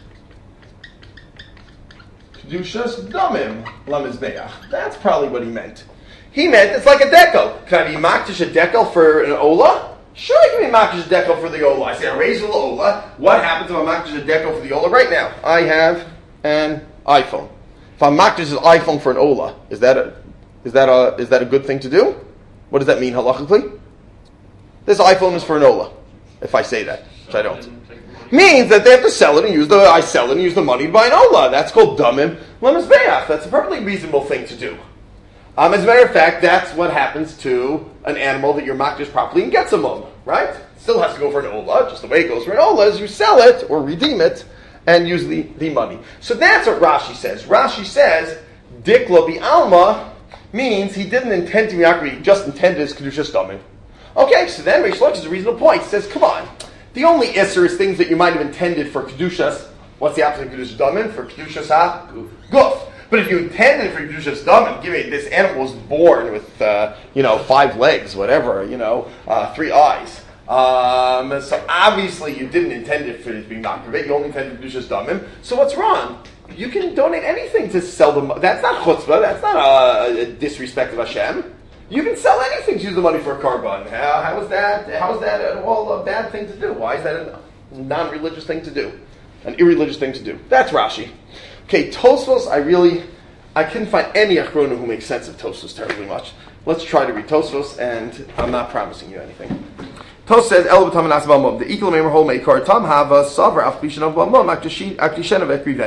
Speaker 1: kedushas damim lamizbeach. That's probably what he meant. He meant it's like a dekel. Can I be makdish a dekel for an ola? Sure, I can be makdish a dekel for the ola. I say I raise the ola. What happens if I'm makdish a dekel for the ola? Right now, I have an iPhone. If I'm makdish an iPhone for an ola, is that a is that a is that a good thing to do? What does that mean halachically? This iPhone is for an ola. If I say that, which I don't, means that they have to sell it and use the I sell it and use the money to buy an ola. That's called damim lemizbeach. That's a perfectly reasonable thing to do. Um, as a matter of fact, that's what happens to an animal that you're makdish properly and gets a mum, right? Still has to go for an ola. Just the way it goes for an ola is you sell it or redeem it and use the, the money. So that's what Rashi says. Rashi says, Dikla bi'alma means he didn't intend to be makriv, he just intended his kedushas damim. Okay, so then Reish Lakish is a reasonable point. He says, come on, the only isser is things that you might have intended for kedushas. What's the opposite of kedushas damim? For kedushas ha guf. But if you intended for kedushas damim, give me this animal was born with uh, you know five legs, whatever, you know, uh, three eyes. Um, so obviously you didn't intend it for it to be makriv. You only intended to do just damim. So what's wrong? You can donate anything to sell them. That's not chutzpah. That's not a, a disrespect of Hashem. You can sell anything to use the money for a carbon. How, how is that? How is that at all a bad thing to do? Why is that a non-religious thing to do? An irreligious thing to do? That's Rashi. Okay, Tosfos. I really, I couldn't find any achrona who makes sense of Tosfos terribly much. Let's try to read Tosfos, and I'm not promising you anything. Tos says, "El b'tam nasbal mum." The equal member whole meikar tam hava savra af bishan of mum akdishen of ekrivenu.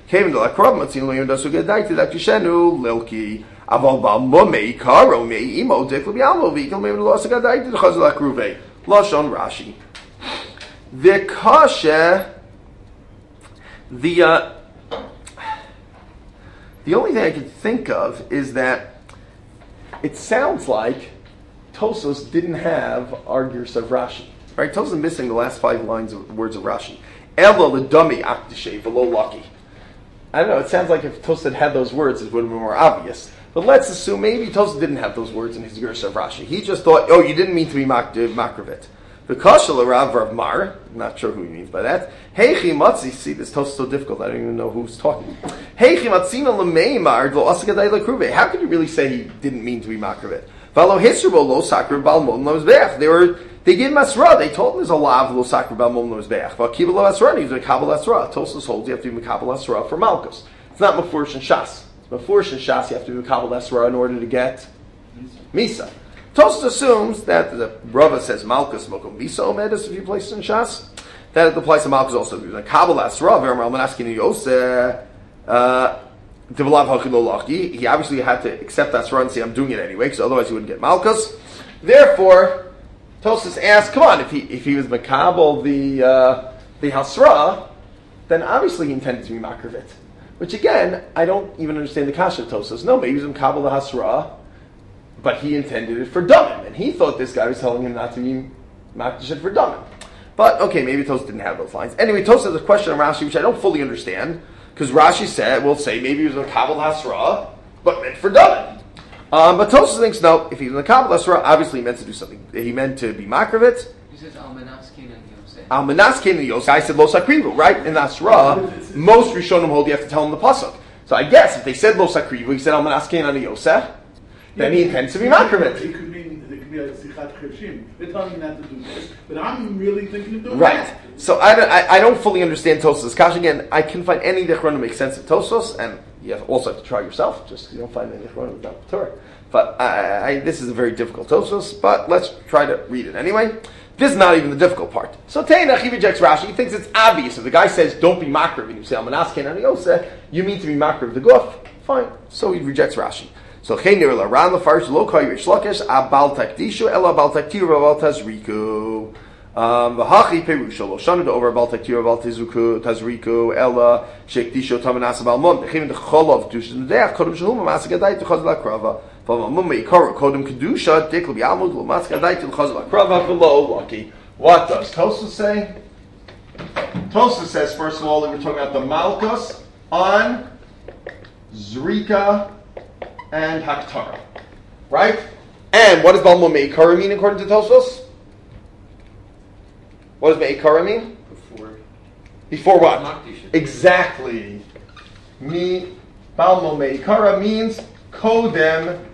Speaker 1: Came to la krov matzin lo yom dasu gedaiti that kishenu lilki aval bal momei karo mei imo dik l'bi almo v'ikal mei lo dasu gedaiti the chazal akruve lashon Rashi. The kasha, the uh, the only thing I can think of is that it sounds like Tosfos didn't have our Girsa of Rashi. Right? Tosfos is missing the last five lines of words of Rashi. Elo l'dami akdishe v'lo lucky. I don't know, it sounds like if Tosfos had had those words, it would have been more obvious. But let's assume maybe Tosfos didn't have those words in his Girsa of Rashi. He just thought, oh, you didn't mean to be mak- makravit. The Kashal Rav Rav Mar, not sure who he means by that. Heichi Matzi, see this Tosfos is so difficult, I don't even know who's talking. Heichi Matzina l'meimar lo asakadai l'kruve. How could you really say he didn't mean to be makravit? V'alo hisrbo lo sakra balmon lo mizbeach. They were, they gave him asra. They told him there's a lav lo sakra balmon lo mizbeach. V'kiba lo asra, he's mekabel asra. Tosfos holds you have to be mekabel asra for malchus. It's not mafurish and shas. It's mafurish and shas. You have to be mekabel asra in order to get misa. Tosfos assumes that the Rava says malchus mokom misa omedus if you place it in shas. That at the place of malchus also be mekabel asra. V'ermal menaskin yoseh. He obviously had to accept that Asra and say, I'm doing it anyway, because otherwise he wouldn't get Malchus. Therefore, Tosfos asked, come on, if he if he was Makabel the uh, the Hasra, then obviously he intended to be Makravit. Which again, I don't even understand the Kasha of Tosfos. No, maybe he was Makabel the Hasra, but he intended it for Damim, and he thought this guy was telling him not to be Makdashit for Damim. But okay, maybe Tosfos didn't have those lines. Anyway, Tosfos has a question on Rashi, which I don't fully understand. Because Rashi said, we'll say maybe he was a Kabul Hasra, but meant for David. Um, but Tosfos thinks, no, if he was a Kabul Hasra, obviously he meant to do something. He meant to be Makravit.
Speaker 3: He says Al-Manaskin and Yosef.
Speaker 1: Al-Manaskin and Yosef. I said Lo Sakrivu, right? In Hasra, most Rishonim hold you have to tell him the Pasuk. So I guess if they said Lo Sakrivu, he said Al-Manaskin and Yosef, then he intends to be Makravit.
Speaker 2: It could mean, it could be a Sichat Cheshim. They're telling me not to do this, but I'm really thinking of doing
Speaker 1: right.
Speaker 2: that.
Speaker 1: So I don't, I, I don't fully understand Tosfos' Kash. Again, I can find any Dechron to make sense of Tosfos, and you have also have to try yourself, just because you don't find any Dechron without Torah. But I, I, this is a very difficult Tosfos, but let's try to read it anyway. This is not even the difficult part. So Teinach, he rejects Rashi. He thinks it's obvious. If the guy says, don't be makriv, and you say, Al-Manasken and Yosef, you mean to be makriv the guf. Fine. So he rejects Rashi. So Chenir Laran Lafarsh Lo Koy Rish Lakish Abal Takdishu Ela Abal Taktir Abal Tazriku. V'hachi perusha lo shanu over Abal Taktir Abal Tazriku Ela Shekdishu Tamanas Abal Mum. Chivin the Cholov Kedusha Nedeach Kodem Shalom Masagadai to Chazal Akrava. V'mum Meikar Kodem Kedusha Dik L'Bi Amud Lo Masagadai to Chazal Akrava below lucky. What does Tosfos say? Tosfos says first of all that we're talking about the Malchus on Zrika and Haktara. Right? And what does Balmo Meikara mean according to Tosfos? What does Meikara mean?
Speaker 4: Before.
Speaker 1: Before what?
Speaker 4: Makdisha.
Speaker 1: Exactly. Me Balmo Meikara means Kodem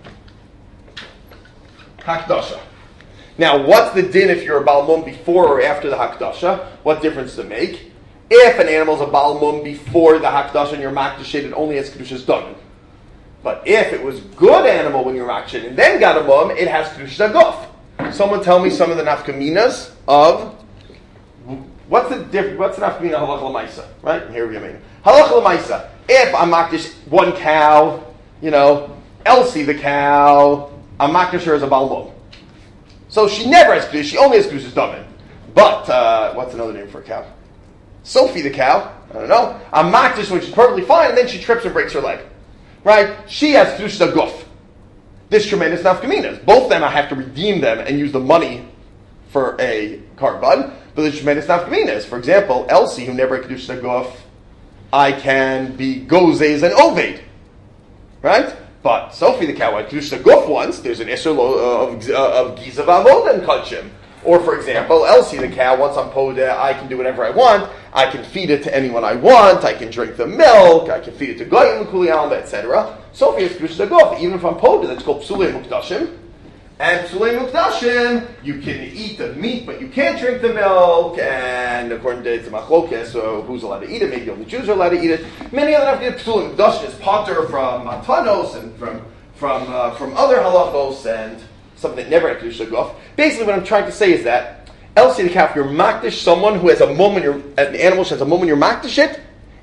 Speaker 1: Hakdasha. Now, what's the din if you're a Balmum before or after the Hakdasha? What difference does it make? If an animal's a Balmum before the Hakdasha and you're Makdashit, it only has Kedushas Dagan. But if it was good animal when you're Makdashit and then got a mum, it has Kedushas Aguf. Someone tell me some of the nafkaminas of what's the difference? What's the nafkamina halacha l'maisa? Right here we go. Halacha l'maisa. If I'm makdish one cow, you know, Elsie the cow, I'm makdish her as a balmum. So she never has kedush. She only has kedushas damin. But uh, what's another name for a cow? Sophie the cow. I don't know. I'm makdish when she's perfectly fine, and then she trips and breaks her leg. Right? She has kedushas aguf. This tremendous nafkaminas. Both of them, I have to redeem them and use the money for a carbon. But the tremendous nafkaminas. For example, Elsie, who never had kedushas aguf, I can be gozes and oved. Right? But Sophie the cow had kedushas aguf once. There's an isser of of giza v'avod and kachim. Or for example, Elsie the cow, once I'm poda, I can do whatever I want. I can feed it to anyone I want. I can drink the milk. I can feed it to goyim, kuli alma, et cetera. Sophie has kedushas aguf. Even if I'm poda, that's called psulei mukdashim. And psulei mukdashim, you can eat the meat, but you can't drink the milk. And according to the machlokes, so who's allowed to eat it? Maybe only Jews are allowed to eat it. Many other psulei mukdashim is potter from matanos and from from uh, from other halachos and something that never had kedushas aguf. Basically, what I'm trying to say is that Elsie the cow, if you're makdish someone who has a moment, you're an animal has a moment you're makdish it,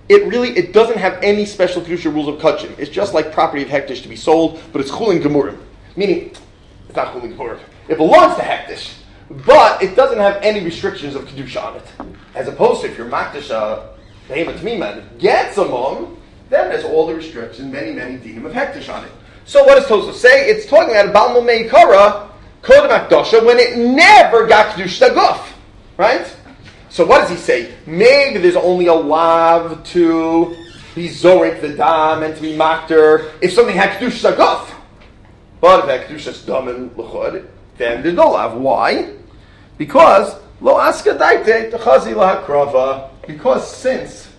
Speaker 1: it really, it doesn't have any special kedusha rules of kachim. It's just like property of hektish to be sold, but it's chulin gemurim. Meaning, it's not chulin gemurim. It belongs to hektish, but it doesn't have any restrictions of kedusha on it. As opposed to if you're makdish a behemoth tamima and it gets a mum, then there's all the restrictions, many, many dinim of hektish on it. So what does Tosfos say? It's talking about a bal mum meikara, kodem akdosha, when it never got kedusha guf, right? So what does he say? Maybe there's only a lav to be zorik the dam and to be makter if something had kedusha guf. But if it had kedusha dam and lechud, then there's no lav. Why? Because lo askadaite techazi lahakrava. Because since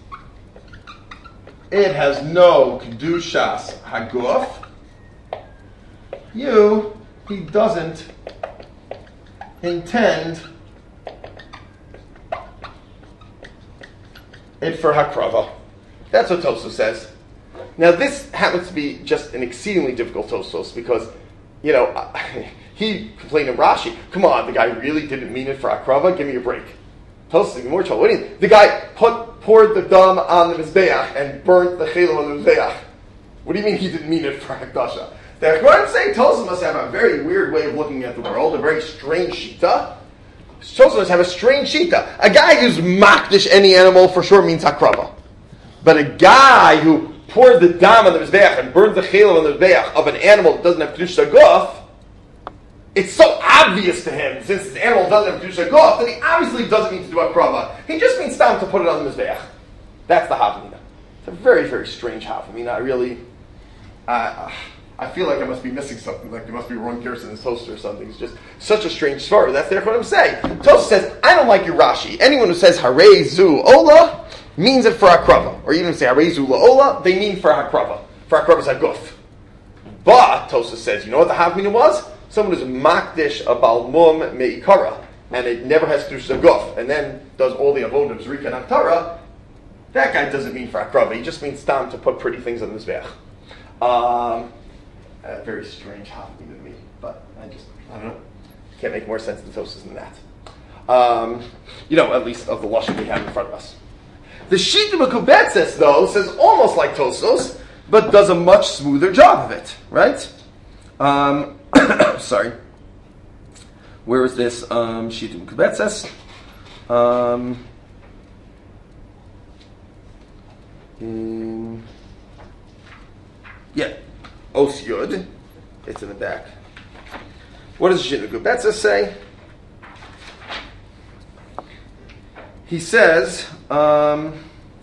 Speaker 1: it has no kedushas haguf, you he doesn't intend it for hakrava. That's what Tosfos says. Now this happens to be just an exceedingly difficult Tosfos because, you know, he complained to Rashi, come on, the guy really didn't mean it for hakrava, give me a break. Tosfos is more trouble. What do you mean? The guy put, poured the dam on the mizbeach and burnt the chelim on the mizbeach. What do you mean he didn't mean it for hakdasha? The Chachamim say Tosfos must have a very weird way of looking at the world, a very strange shita. Tosfos must have a strange shita. A guy who's makdish any animal for sure means hakrava. But a guy who poured the dam on the mizbeach and burned the chelim on the mizbeach of an animal that doesn't have kedusha guf, it's so obvious to him, since this animal doesn't have kedusha guf, that he obviously doesn't mean to do hakrava. He just means time to put it on the mizbeach. That's the havamina. It's a very, very strange havamina. I really, uh, I feel like I must be missing something, like there must be one Gerson in this toaster or something. It's just such a strange story. That's what I'm saying. Tosfos says, I don't like your Rashi. Anyone who says Harei Zu Ola means it for hakrava. Or even say Harei Zu La Ola, they mean for hakrava. For hakrava's haguf. But, Tosfos says, you know what the havmina was? Someone who's makdish a balmum meikara, and it never has kedusha guf, and then does all the avodah of zrika and haktara, that guy doesn't mean for hakrava. He just means time to put pretty things on the mizbeach. Um... Uh, very strange havamina to me, but I just, I don't know, can't make more sense to Tosfos than that. Um, you know, at least of the lashon we have in front of us. The Shita Mekubetzes, though, says almost like Tosfos, but does a much smoother job of it, right? Um, sorry. Where is this um, Shita Mekubetzes? Um, in, yeah. Os Yud, it's in the back. What does Shita Mekubetzes say? He says, um,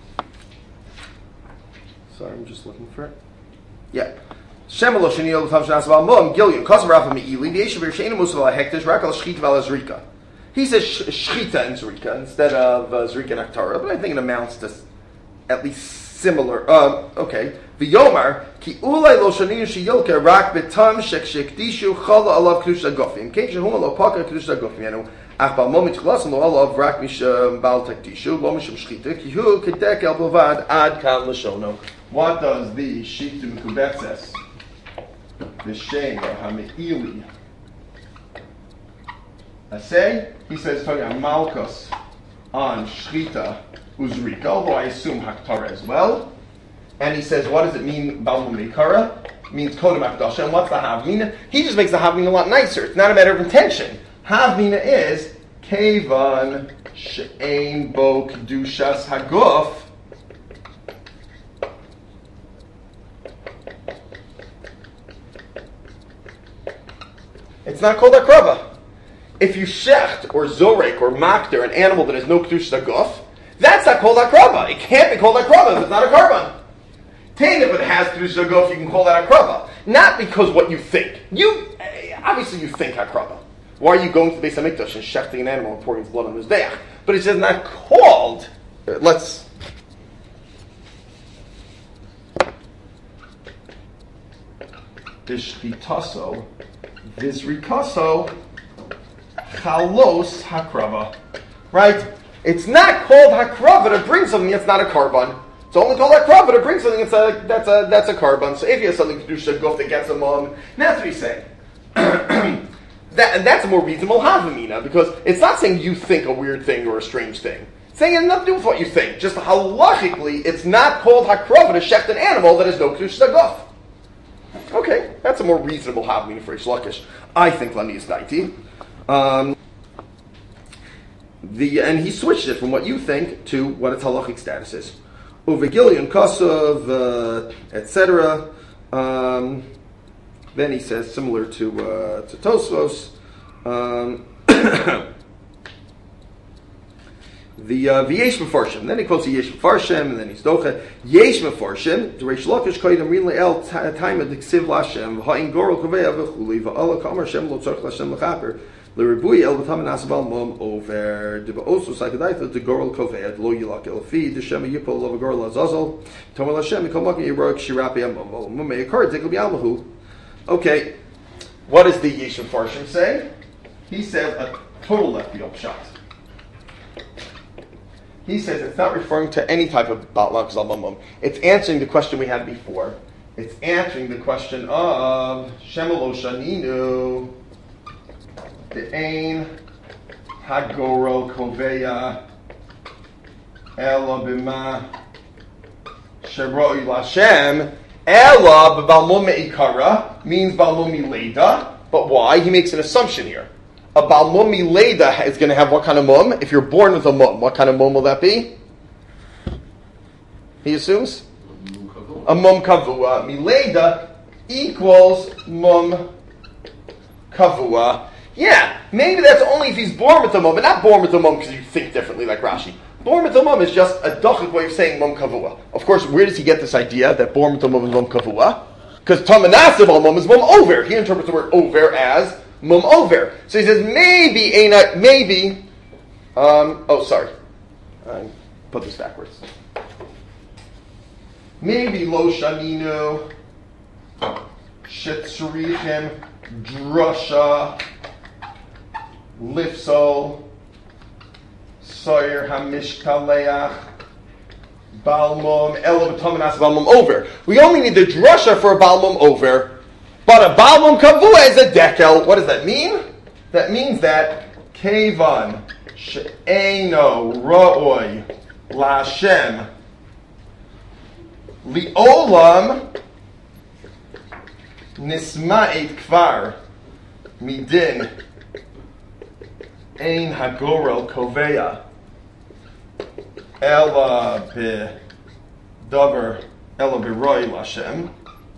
Speaker 1: sorry, I'm just looking for it. Yeah. Shemelo Sheniyol Tav Shnas Val Moam Gilyon Kosav Rafa Meili V'Yeshav Yersheinu Musav Hektish Rakal Shchita Val Zrika. He says Shchita and Zrika instead of uh, Zrika and Aktara, but I think it amounts to at least similar. Um, okay. V'Yomar Ki Ulay Lo Sheniyol Sheyolke Rak Betam Shek Shekdishu Chala Alav Kedusha Gofim Kein Shehuma Lo Paka Kedusha Gofim Yenu Ach Balmom Mitchlas Lo Alav Rak Mish Bal Takdishu Lo Mishum Shchita Ki Hu Kedek El Bovad Ad Kan Lashono. What does the Shita Mekubetzes, the Shem HaMe'ili, say? He says, Toya Malkus on Shchita Uzrika, although I assume Haktara as well. And he says, what does it mean, Balmum Meikara? It means Kodem Akdasha. And what's the Havmina? He just makes the Havmina a lot nicer. It's not a matter of intention. Havmina is Kevan She'ein Bo Kedushas Haguf. It's not called akrava. If you shecht or zorek or makter an animal that has no kedusha guf, that's not called akrava. It can't be called akrava if it's not a karban. Tain if it has kedusha guf, you can call that akrava. Not because what you think. You obviously you think akrava. Why are you going to the Beis Hamikdash and shechting an animal and pouring its blood on the mizbeach? But it's just not called. Let's. Vishchitaso. Vizrikaso chalos hakrava. Right? It's not called hakrava to bring something that's not a karban. It's only called hakrava to bring something that's a that's a that's a karban. So if you have something to do shaguf that gets a mum, that's what he's saying. that and that's a more reasonable havamina because it's not saying you think a weird thing or a strange thing. It's saying it has nothing to do with what you think. Just halachically, it's not called hakrava to shecht an animal that has no kedush saguf. Okay, that's a more reasonable havmin for Reish Lakish. I think Lani is daiti. Um, the and he switched it from what you think to what its halachic status is. Uvegilion kosov, uh, et cetera. Um, then he says similar to uh, to Tosfos. Um, The uh, V'yesh Mefarshim. Then he quotes the Yesh Mefarshim, and then he's Docha. Yesh Mefarshim. The Reish Lakish koydem rin le'el time of the Ksiv Lashem. V'ha'in gorol kovea v'chuli v'ala kamar Shem lo tzorch Lashem l'chaper. L'ribui el v'tam nasabal mom over. D'ba osu sakadaita de gorol kovea lo yilak el fi de Shem yipol lo v'gorol azazel. Tomer Lashem yikol makin yirok shirapi amom. Mumei akar tikul b'yalmahu. Okay, what does the Yesh Mefarshim say? He says a total left field shot. He says it's not referring to any type of Batlak Zalmamum. It's answering the question we had before. It's answering the question of Shemelo Shaninu, the Ein Hagoro Koveya Ela Bima Sheroi Lashem Ela B'Balmum Me'ikara means Balmum Mileda. But why? He makes an assumption here. A Balmum Mileda is going to have what kind of mum? If you're born with a mum, what kind of mum will that be? He assumes? A mum kavua. Mileda equals mum kavua. Yeah, maybe that's only if he's born with a mum, but not born with a mum because you think differently like Rashi. Born with a mum is just a dachik way of saying mum kavua. Of course, where does he get this idea that born with a mum is mum kavua? Because Tamanasiv al mum is mum over. He interprets the word over as mum over. So he says maybe ain't maybe. Um, oh, sorry, I put this backwards. Maybe lo shaninu shetzrichem drasha lifso soyer hamishkaleach balmum elavatamas balmum over. We only need the drasha for a balmum over. But a balmum kavua is a dekel. What does that mean? That means that kevan she'eno ra'oi la'Hashem li'olam nisma'et kvar midin ein hagorel koveya ela b'davar ela b'roi la'Hashem.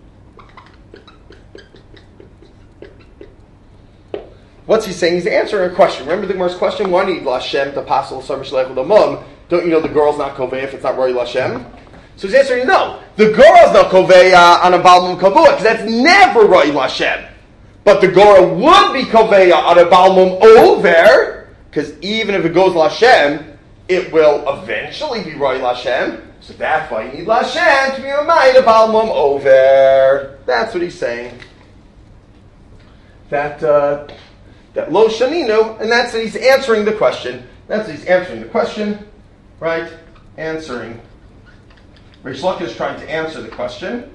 Speaker 1: What's he saying? He's answering a question. Remember the Gemara's question? Why need Lashem to pass the Sar Mishlech with a mum? Don't you know the girl's not Kovea if it's not Roy Lashem? So he's answering no. The girl's not Kovea on a Balmum Kavua because that's never Roy Lashem. But the girl would be Kovea on a Balmum over because even if it goes Lashem, it will eventually be Roy Lashem. So that's why you need Lashem to be reminded of Balmum over. That's what he's saying. That, uh... That lo shaninu, and that's he's answering the question. That's he's answering the question, right? Answering. Reish Lakish is trying to answer the question.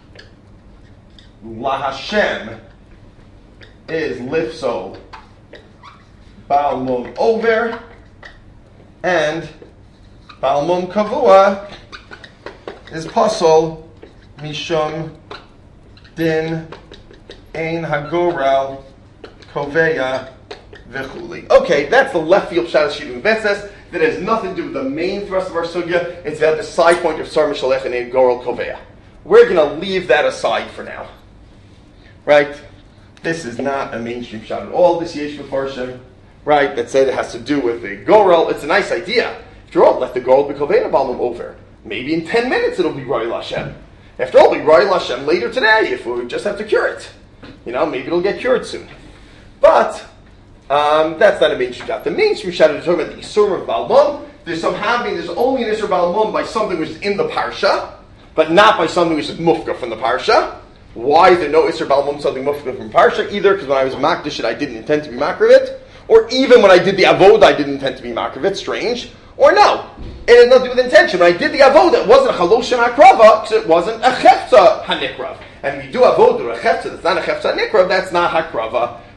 Speaker 1: La Hashem is lifso balmum over, and balmum kavua is pasol mishum din ein hagorel Koveya v'chuli. Okay, that's the left field shot of Shivim Betzes. That has nothing to do with the main thrust of our sugya. It's at the side point of Sar Mishalech and Gorel Koveya. We're going to leave that aside for now. Right? This is not a mainstream shot at all, this Yesh Mefarshim. Right? That said it has to do with the Gorel. It's a nice idea. After all, let the Gorel be Koveya Balmum over. Maybe in ten minutes it'll be Roy Lashem. After all, it'll be Roy Lashem later today if we just have to cure it. You know, maybe it'll get cured soon. But um, that's not a mainstream shot. The mainstream shot is talking about the Isur of Balmum. There's some happening, there's only an Isur Balmum by something which is in the Parsha, but not by something which is Mufka from the Parsha. Why is there no Isur Balmum, something Mufka from Parsha? Either because when I was Makdish it, I didn't intend to be Makravit, or even when I did the Avodah, I didn't intend to be Makravit. Strange. Or no, it had nothing to do with intention. When I did the Avodah, it wasn't a Chaloshem HaKrava, because it wasn't a Chefza HaNikrav. And if you do Avodah or a Chefza that's not a Chefza HaNikrav, that's not HaKrava.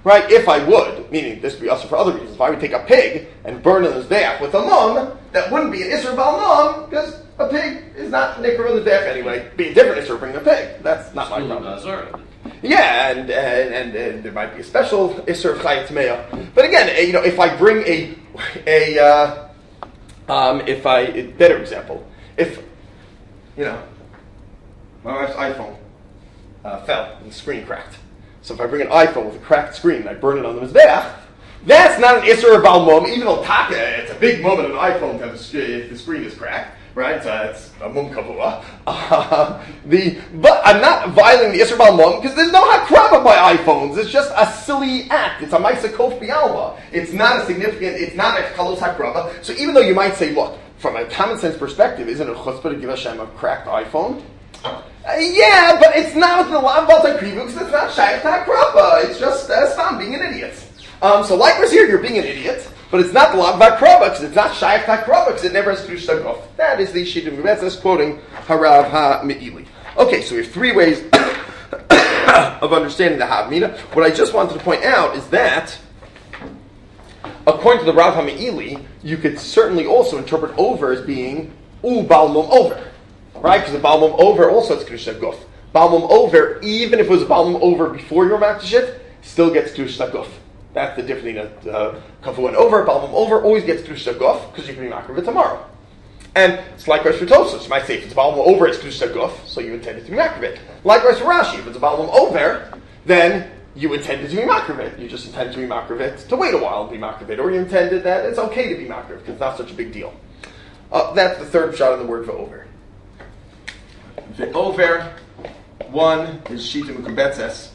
Speaker 1: right? If I would, meaning this would be also for other reasons, if I would take a pig and burn it in the Mizbeach with a mum, that wouldn't be an Isser Bal Mum, because a pig is not Nikra in the Mizbeach anyway. It'd be a different Isser bringing a pig. That's not my problem. Yeah, and, and, and, and there might be a special Isser of Chayat Tmeah. But again, you know, if I bring a, a uh, um, if I, a better example, if, you know, my wife's iPhone uh, fell and the screen cracked. So if I bring an iPhone with a cracked screen and I burn it on the Mizbeach, that's not an Isser Bal Mum, even though Taka, it's a big moment on an iPhone if the screen is cracked, right? Uh, it's a Mum Kavua. Uh, the, but I'm not violating the Isser Bal Mum because there's no Hakrama by iPhones. It's just a silly act. It's a Maisa Kof Bialma. It's not a significant, it's not a Chalos Hakrama. So even though you might say, look, from a common sense perspective, isn't it a chutzpah to give Hashem a cracked iPhone? Uh, yeah, but it's not with the Lav Baltai Krivu because it's not Shaykh Hakrama. It's just uh, Stam being an idiot. Um, so likewise here, you're being an idiot, but it's not the Lav Hakrama because it's not Shaykh Hakrama because it never has Kedush Tagof. That is the Shittim That's quoting Harav HaMe'ili. Okay, so we have three ways of understanding the Havmina. What I just wanted to point out is that according to the Rav HaMe'ili, you could certainly also interpret over as being U Balmum over. Right? Because the Balmum over also has Kedush Tagof. Balmum over, even if it was a Balmum over before you were Makdashit, still gets Kedush Tagof. That's the difference between a uh, Kafu and over. Balmum over always gets Kedush Tagof because you can be Makriv it tomorrow. And it's likewise for Tosos. You might say if it's a Balmum over, it's Kedush Tagof, so you intended to be Makriv it. Likewise for Rashi. If it's a Balmum over, then you intended to be Makriv it. You just intended to be Makriv it to wait a while and be Makriv it. Or you intended that it's okay to be Makriv because it's not such a big deal. Uh, that's the third shot of the word for over. The over, one is Shita Mukubetzes.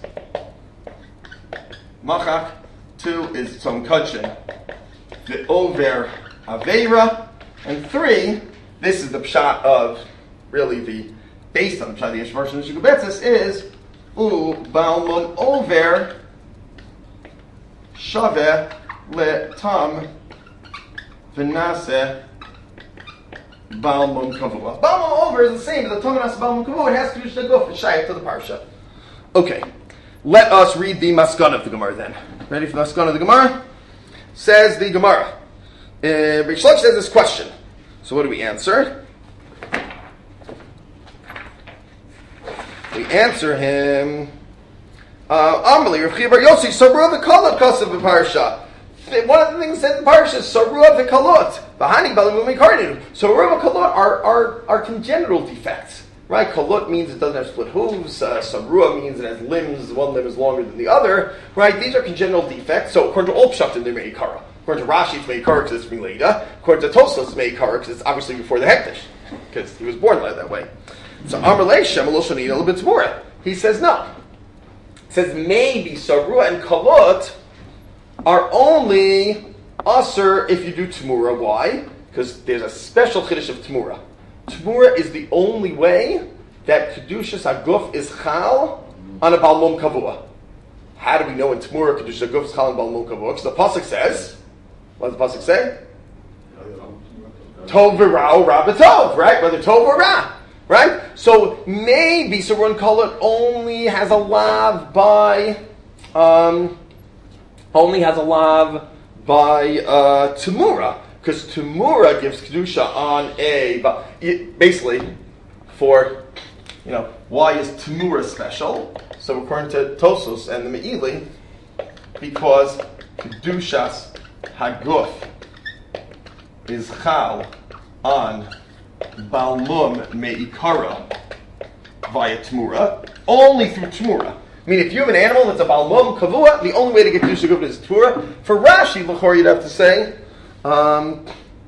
Speaker 1: Machak, two is Tzom Kudshim. The over Aveira. And three, this is the pshat of, really the, based on the pshat, the Yeshua version of Shikubetzes is, U Balmon over Shave Le Tam Vinase Balmon Kavua. Balmon over is the same as the Tam Vinase Balmon Kavua. It has to do the Guf. It's shaykh to the Parsha. Okay. Let us read the Maskana of the Gemara then. Ready for the Maskana of the Gemara? Says the Gemara. Uh, Rish Lakish says this question. So what do we answer? We answer him. Amali Rav Chia Bar Yossi Sarua v'Kalot Kasav v'Parsha. One of the things that in Parsha is Sarua v'Kalot. Bahani Balamumi Karninu. Sarua v'Kalot are, are are congenital defects. Right? Kalot means it doesn't have split hooves. Uh, Sarua means it has limbs. One limb is longer than the other. Right? These are congenital defects. So according to all Pshat, they're Meikara. According to Rashi, it's Meikara because it's from Leida. According to Tosfos, it's Meikara because it's obviously before the Hektish. Because he was born like that way. So Amar Leishem, a little bit more. He says no. He says maybe Sarua and Kalot are only Asr if you do Tmura. Why? Because there's a special Chiddush of Tmura. Tmura is the only way that Kedushas HaGuf is Chal on a Balmum Kavua. How do we know in Tmura Kedushas HaGuf is Chal on Balmum Kavua? Because the Pasuk says, what does the Pasuk say? Tov v'ra'u ra b'tov, right? Whether Tov or Ra, right? So maybe Sarun Kalot only has a lav by, um, only has a lav by uh, Tmura. Because Tumura gives Kedusha on a, but basically, for, you know, why is Tumura special? So according to Tosos and the Me'ili, because Kedushas Haguf is Chal on Balmum Me'ikara via Tumura, only through Tumura. I mean, if you have an animal that's a Balmum Kavua, the only way to get Kedusha Haguf is Tumura. For Rashi, L'chor, you'd have to say, Um,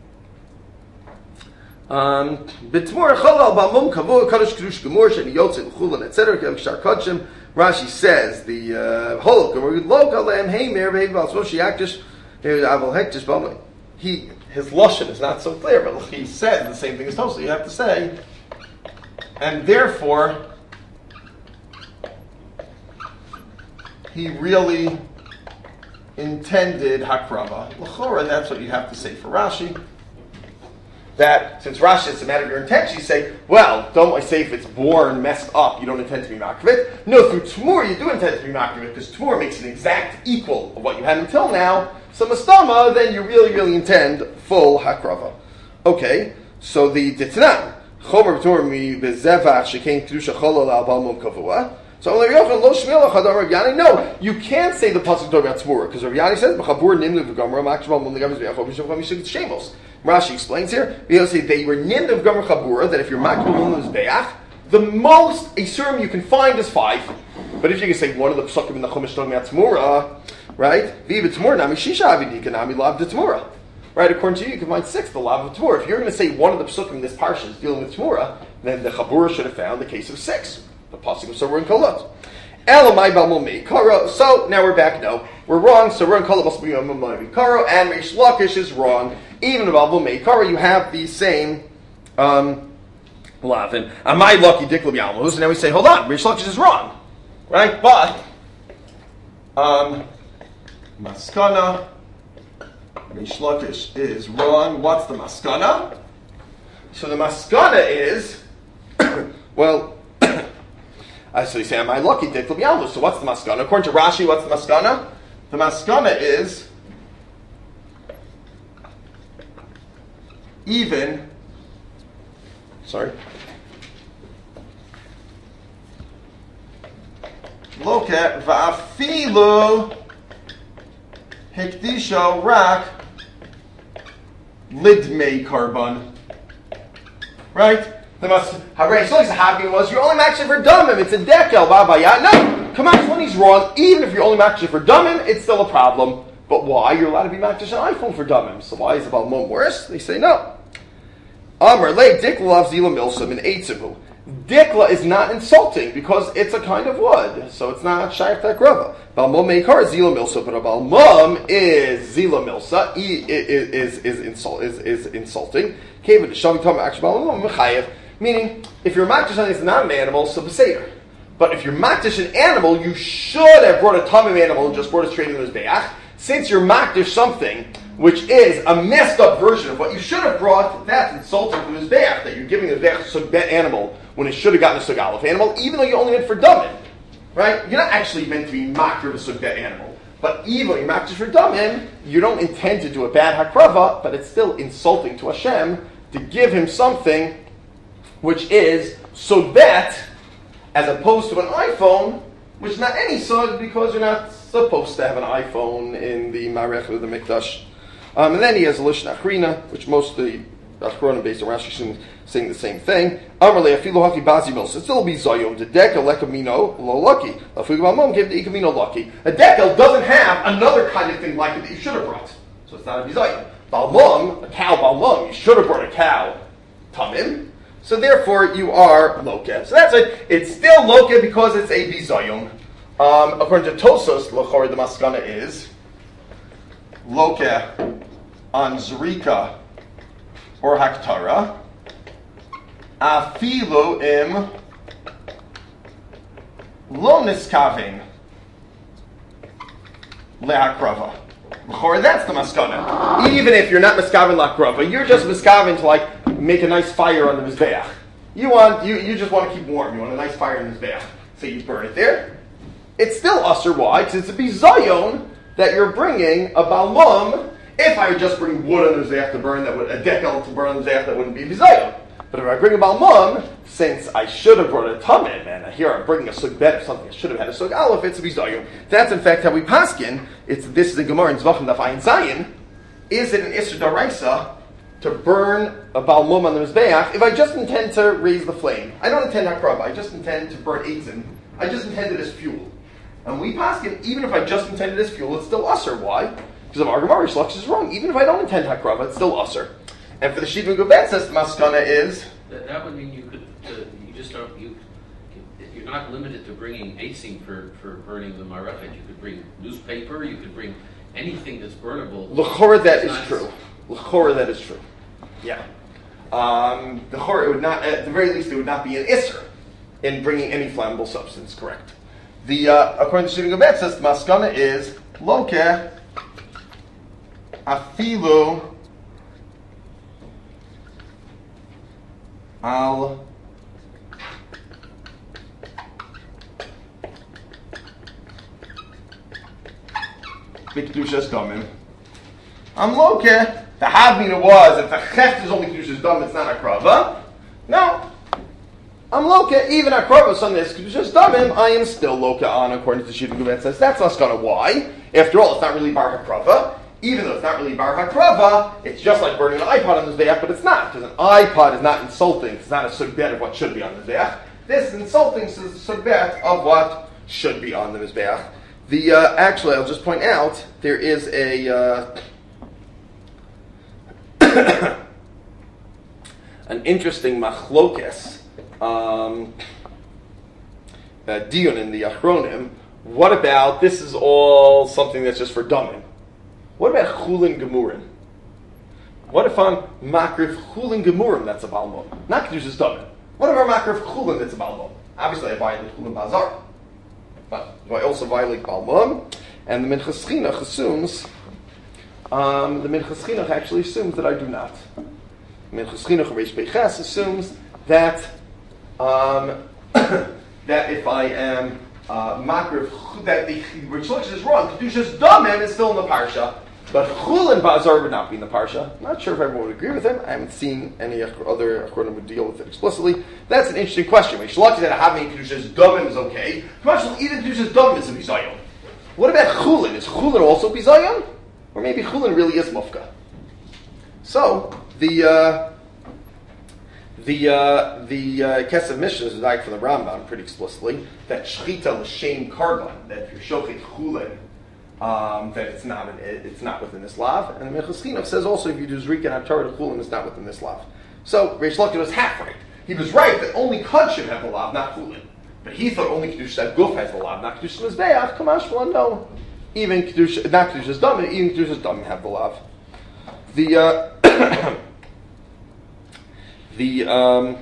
Speaker 1: um, B'tmur chalal b'mum kavua kadosh kedush gemur sheni yotzei l'chulan et cetera. K'shar kodshim. Rashi says the whole gemur loka lehem heimer v'heival shloshi yakdish aval hektish b'mum. He his lashon is not so clear, but he said the same thing as Tosfos. You have to say, and therefore he really intended hakrava. L'chora, that's what you have to say for Rashi. that since Rashi it's a matter of your intention, you say, well, don't I say if it's born messed up, you don't intend to be makriv? No, through Tmur you do intend to be makriv because Tmur makes an exact equal of what you had until now. So Mastama, then you really, really intend full hakrava. Okay, so the Ditnan, Chomer B'Tor mi bezevach shekein kedusha cholol al balmum kavua. So Rav Yochanan lo shmiel achadam Rav Yani. No, you can't say the pasuk talking about Tzmura because Rav Yani says b'chabur nimnu v'gamra makshval mum legamis v'yachov v'shavcham yishig shemos. Rashi explains here because they were nimnu v'gamra chabura that if you're makshval mum legamis the most isurim you can find is five. But if you can say one of the psukim in the Chumash talking about Tzmura, right? V'yiv Tzmura nami shisha avidika nami lav de Tzmura. Right, according to you, you can find six, the lav of Tzmura. If you're going to say one of the psukim in this parsha is dealing with Tzmura, then the chabura should have found the case of six. The pasuk of Sarur and Kolot. Elamai balmumi karo. So now we're back. No, we're wrong. Sarur and Kolot must be balmumi karo, and Reish Lakish is wrong. Even about balmumi karo, you have the same um, lavin. Amai lucky diklam yalmus. And now we say, hold on, Reish Lakish is wrong, right? But um, maskana Reish Lakish is wrong. What's the maskana? So the maskana is well. Uh, so you say, am I lucky? So what's the maskana? According to Rashi, what's the maskana? The maskana is even, sorry, look at va'afilu hikdisha rak lidmei karban, right? The most Reish Lakish happy was you're only matching for dumim. It's a dekel babaya. No, come on, when he's wrong. Even if you're only matching for dumim, it's still a problem. But why? You're allowed to be matching an iPhone for dumim. So why is about mum worse? They say no. Amar le dikla of zila milsum and eitzivu. Dikla is not insulting because it's a kind of wood, so it's not shaykh takrava. Balmum meikar zila milsa, but a balmum is zila milsa is is is insult is is insulting. Kevin the shavik tam actually balmum mechayev. Meaning, if you're makdish something that's not an animal, so beseder. But if you're makdish an animal, you should have brought a tamim animal and just brought it straight into his be'ach. Since you're makdish something which is a messed up version of what you should have brought, that's insulting to his be'ach, that you're giving the be'ach sugbet animal when it should have gotten a sugalef animal, even though you only meant for damin. Right? You're not actually meant to be makdir of a sugbet animal. But even when you're makdish for damin, you don't intend to do a bad hakrava, but it's still insulting to Hashem to give him something which is sugbet, as opposed to an iPhone, which is not any sug because you're not supposed to have an iPhone in the Marech of the Mikdash. Um, and then he has a Lishna Achrina, which most of the Achronim based on Rashi saying the same thing. Amarle afilu hafi bazi mil. So it still be zayom. The dekel lekamino lo lucky. Afilu mom gave the ikamino lucky. A dekel doesn't have another kind of thing like it that you should have brought. So it's not a bizayim. Balmum, a cow balmum, you should have brought a cow tamim. So therefore, you are loke. So that's it. It's still loke because it's a bizayum. Um, according to Tosos, l'chori the maskana is loke on zrika or haktara afilu im lo niskavin lehakrava. L'chori, that's the maskana. Even if you're not miskavin lakrava, you're just miskavin to like make a nice fire on the mizbeach. You want you, you just want to keep warm. You want a nice fire in the mizbeach. So you burn it there. It's still usher. Why? Because it's a bizayon that you're bringing a balmum. If I would just bring wood on the mizbeach to burn, that would a dekel to burn on the mizbeach, that wouldn't be bizayon. But if I bring a balmum, since I should have brought a tamim, and here I'm bringing a sug bet of something I should have had a sug aleph, it's a bizayon. That's in fact how we paskin. It's this is the Gemara in Zvachim Daf Ayin Zayin. Is it an Isser Daraisa to burn a balmum on the mizbeach if I just intend to raise the flame? I don't intend hakrava. I just intend to burn eitzim. I just intended as fuel. And we paskin, even if I just intended as fuel, it's still usher. Why? Because of our Gemara, Reish Lakish is wrong. Even if I don't intend hakrava, it's still usher. And for the Shivim Guben says the maskana is
Speaker 4: That, that would mean you could, uh, you just don't, you, you're not limited to bringing acing for, for burning the marachet. You could bring newspaper, you could bring anything that's burnable.
Speaker 1: l'chora. That is
Speaker 4: Nice.
Speaker 1: true. L'chora, that is true. Yeah. Um, the chor, it would not, at the very least, it would not be an isser in bringing any flammable substance. Correct. The uh, according to Shivim Guben says the maskana is loke afilu Al B'Kedushas Damim. I'm loke. The Havmina was if the Cheft is only Kedushas Damim, it's not Akrava. No. I'm loke. Even Akrava, something that's Kedushas Damim, I am still loke on, according to Shita Guvet says. That's not gonna why. After all, it's not really Bar Hakrava. Even though it's not really Bar Hakrava, it's just like burning an iPod on the Mizbeach, but it's not. Because an iPod is not insulting. It's not a sugbet of what should be on the Mizbeach. This is insulting sugbet of what should be on the Mizbeach. The, uh, actually, I'll just point out, there is a, uh, an interesting machlokes, um, uh, dion in the Achronim. What about, this is all something that's just for dumbing. What about chulin gemurim? What if I'm makrif chulin gemurim that's a balmum? Not kedushas dumbing. What if I'm makrif chulin that's a balmum? Obviously I violate chulin bazar. But do I also violate balmum? And the Minchas Chinuch assumes, um, the Minchas Chinuch actually assumes that I do not. Minchas Chinuch Reish Beches assumes that um, that if I am uh, makrif, that the Reish Lakish is wrong. Kedushas damim is still in the parsha, but chulin bazar would not be in the parsha. I'm not sure if everyone would agree with him. I haven't seen any other achronim would deal with it explicitly. That's an interesting question. Reish Lakish said having kedushas damim is okay. Commercial, even kedushas damim is a bizayon. What about chulin? Is chulin also bizayon? Or maybe chulin really is mufka? So, the uh, the uh, the uh, Kesef Mishnah is like from the Rambam pretty explicitly that shchita l'shem karban, that if you're shochet chulin, um, that it's not an, it's not within this lav. And the Minchas Chinuch says also if you do zrika and haftarah to chulin, it's not within this lav. So Reish Lakish was half right. He was right that only kachim have the lav, not chulin. But he thought only kedushas guf has the lav, not kedushas mizbeach. Kamash well, no. Even kedusha, not kedushas damim, even kedushas damim have the lav. The uh, the um,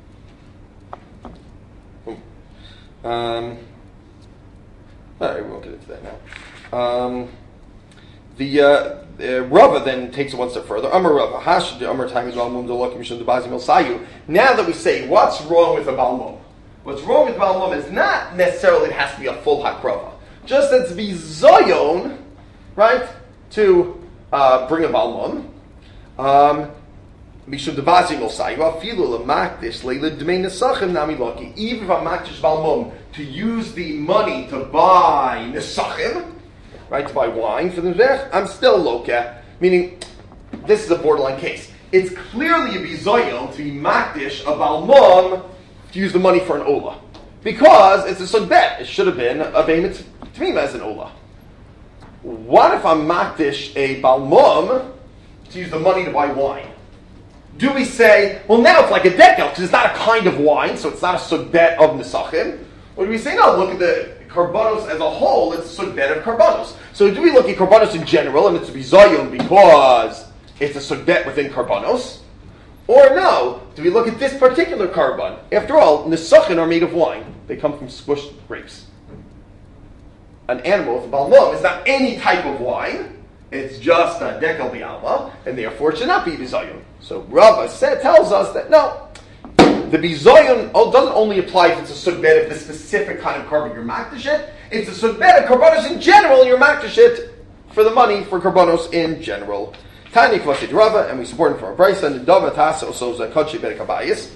Speaker 1: um, all right, we won't get into that now. Um, the uh, uh, Rava then takes it one step further. Amar Rava, Hash the Amar time is Balmum Dalakim Mishum Debazi Milsayu. Now that we say what's wrong with the Balmum, what's wrong with Balmum is not necessarily it has to be a full hakrava. Just that it's bizayon, right, to uh, bring a Balmum. Um, Mishum Debazi Milsayu Afilu Lamakdish Leila Dmei Nesachim Nami Loki. Even if I'm makdish Balmum to use the money to buy Nesachim, right, to buy wine for the Mizbeach, I'm still loka, meaning this is a borderline case. It's clearly a bizayon to be makdish a balmum to use the money for an ola. Because it's a sugbet. It should have been a behemoth tmima as an ola. What if I'm makdish a balmum to use the money to buy wine? Do we say, well now it's like a dekel, because it's not a kind of wine, so it's not a sugbet of nesachim? Or do we say, no, look at the karbanos as a whole, it's a sugbet of karbanos. So do we look at karbanos in general, and it's a bizayon because it's a sugbet within karbanos? Or no, do we look at this particular karban? After all, nesachin are made of wine. They come from squished grapes. An animal with a balmum is not any type of wine. It's just a dekel bi'alma, and therefore it should not be bizayon. So Rava said, tells us that no, the bizayon doesn't only apply if it's a sugbet of the specific kind of karban you're makdish it. It's a sugbet of karbanos in general, you're makdish it for the money for karbanos in general. Tanya Kvasid Rava, and we support him from our price, and Nidava Tasso, so Zakotchi Berekabayis.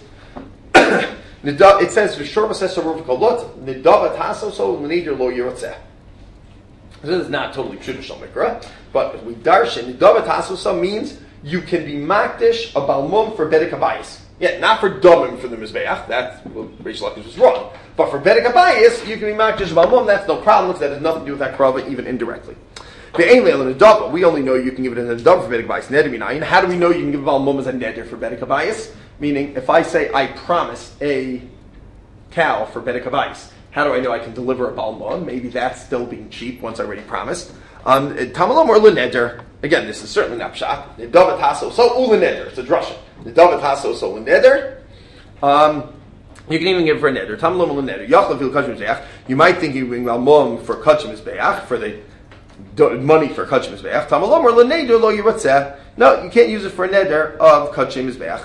Speaker 1: It says, Vishorba says, so Ruvakolot, Nidava Tasso, so Lenader Lo Yerotzeh. This is not totally traditional Mikra, but if we darshan, Nidava Tasso means you can be makdish a balmum for Berekabayis. Yeah, not for domim for the Mizbeach, that's what Reish Lakish was wrong. But for Berekabayis, you can be makdish a balmum, that's no problem, because that has nothing to do with that krava, even indirectly. We only know you can give it as a neder for bedek habayis. Neder minayin. How do we know you can give a balmum as a neder for bedek habayis? Meaning, if I say I promise a cow for bedek habayis, how do I know I can deliver a balmum? Maybe that's still being cheap once I already promised. Um, Tamalom or leneder. Again, this is certainly not pshat. Nedavat haso so uleneder. It's a drasha. Nedavat haso so leneder. Um, you can even give it for a neder. Tamalom or leneder. Yachlav il kachim mizbeach. You might think you bring balmum for kachim mizbeach for the money for kachim mizbeach. Tamalom or leneder lo yiratzeh. No, you can't use it for a neder of kachim mizbeach.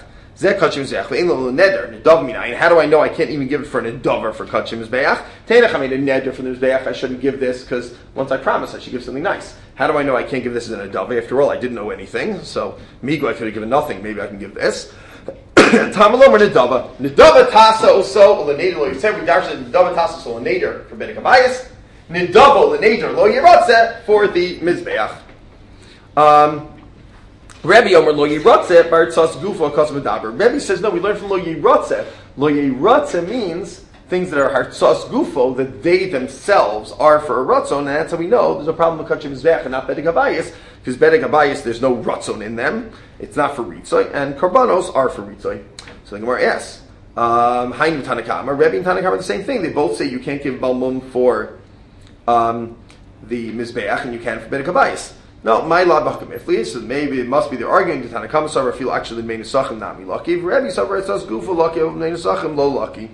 Speaker 1: Zeh kachim mizbeach ve'ein lo neder nedav minayin. How do I know I can't even give it for an nedavar for kachim mizbeach? Teinach I made a neder for the mizbeach. I shouldn't give this because once I promise I should give something nice. How do I know I can't give this as an nedavar? After all, I didn't know anything. So migu I could have given nothing. Maybe I can give this. Tamalom or nedava. Nedava tasa also l'neder lo yisem. We darshan nedava tasa so l'neder for bedek habayis. Nedava l'neder lo yirotze for the mizbeach. Um. Rabbi Omer lo yirotze bar tzas gufo kosem medaber. Rabbi says no. We learn from lo yirotze. Lo yirotze means things that are hartzas gufo that they themselves are for a ratzon, and that's how we know there's a problem with kachim mizbeach and not bedek habayis, because bedek habayis there's no ratzon in them. It's not for ritzoy, and korbanos are for ritzoy. So the Gemara asks, um, Hainu Tanakama, Rebbe and Tanakama are the same thing. They both say you can't give balmum for um, the mizbeach and you can for bedek habayis. No, my law b'chakamifli. So maybe it must be they're arguing the Tanakama savar feel actually mei nesachim nami lucky. Rebbe savar it says gufa lucky of mei nesachim lo lucky.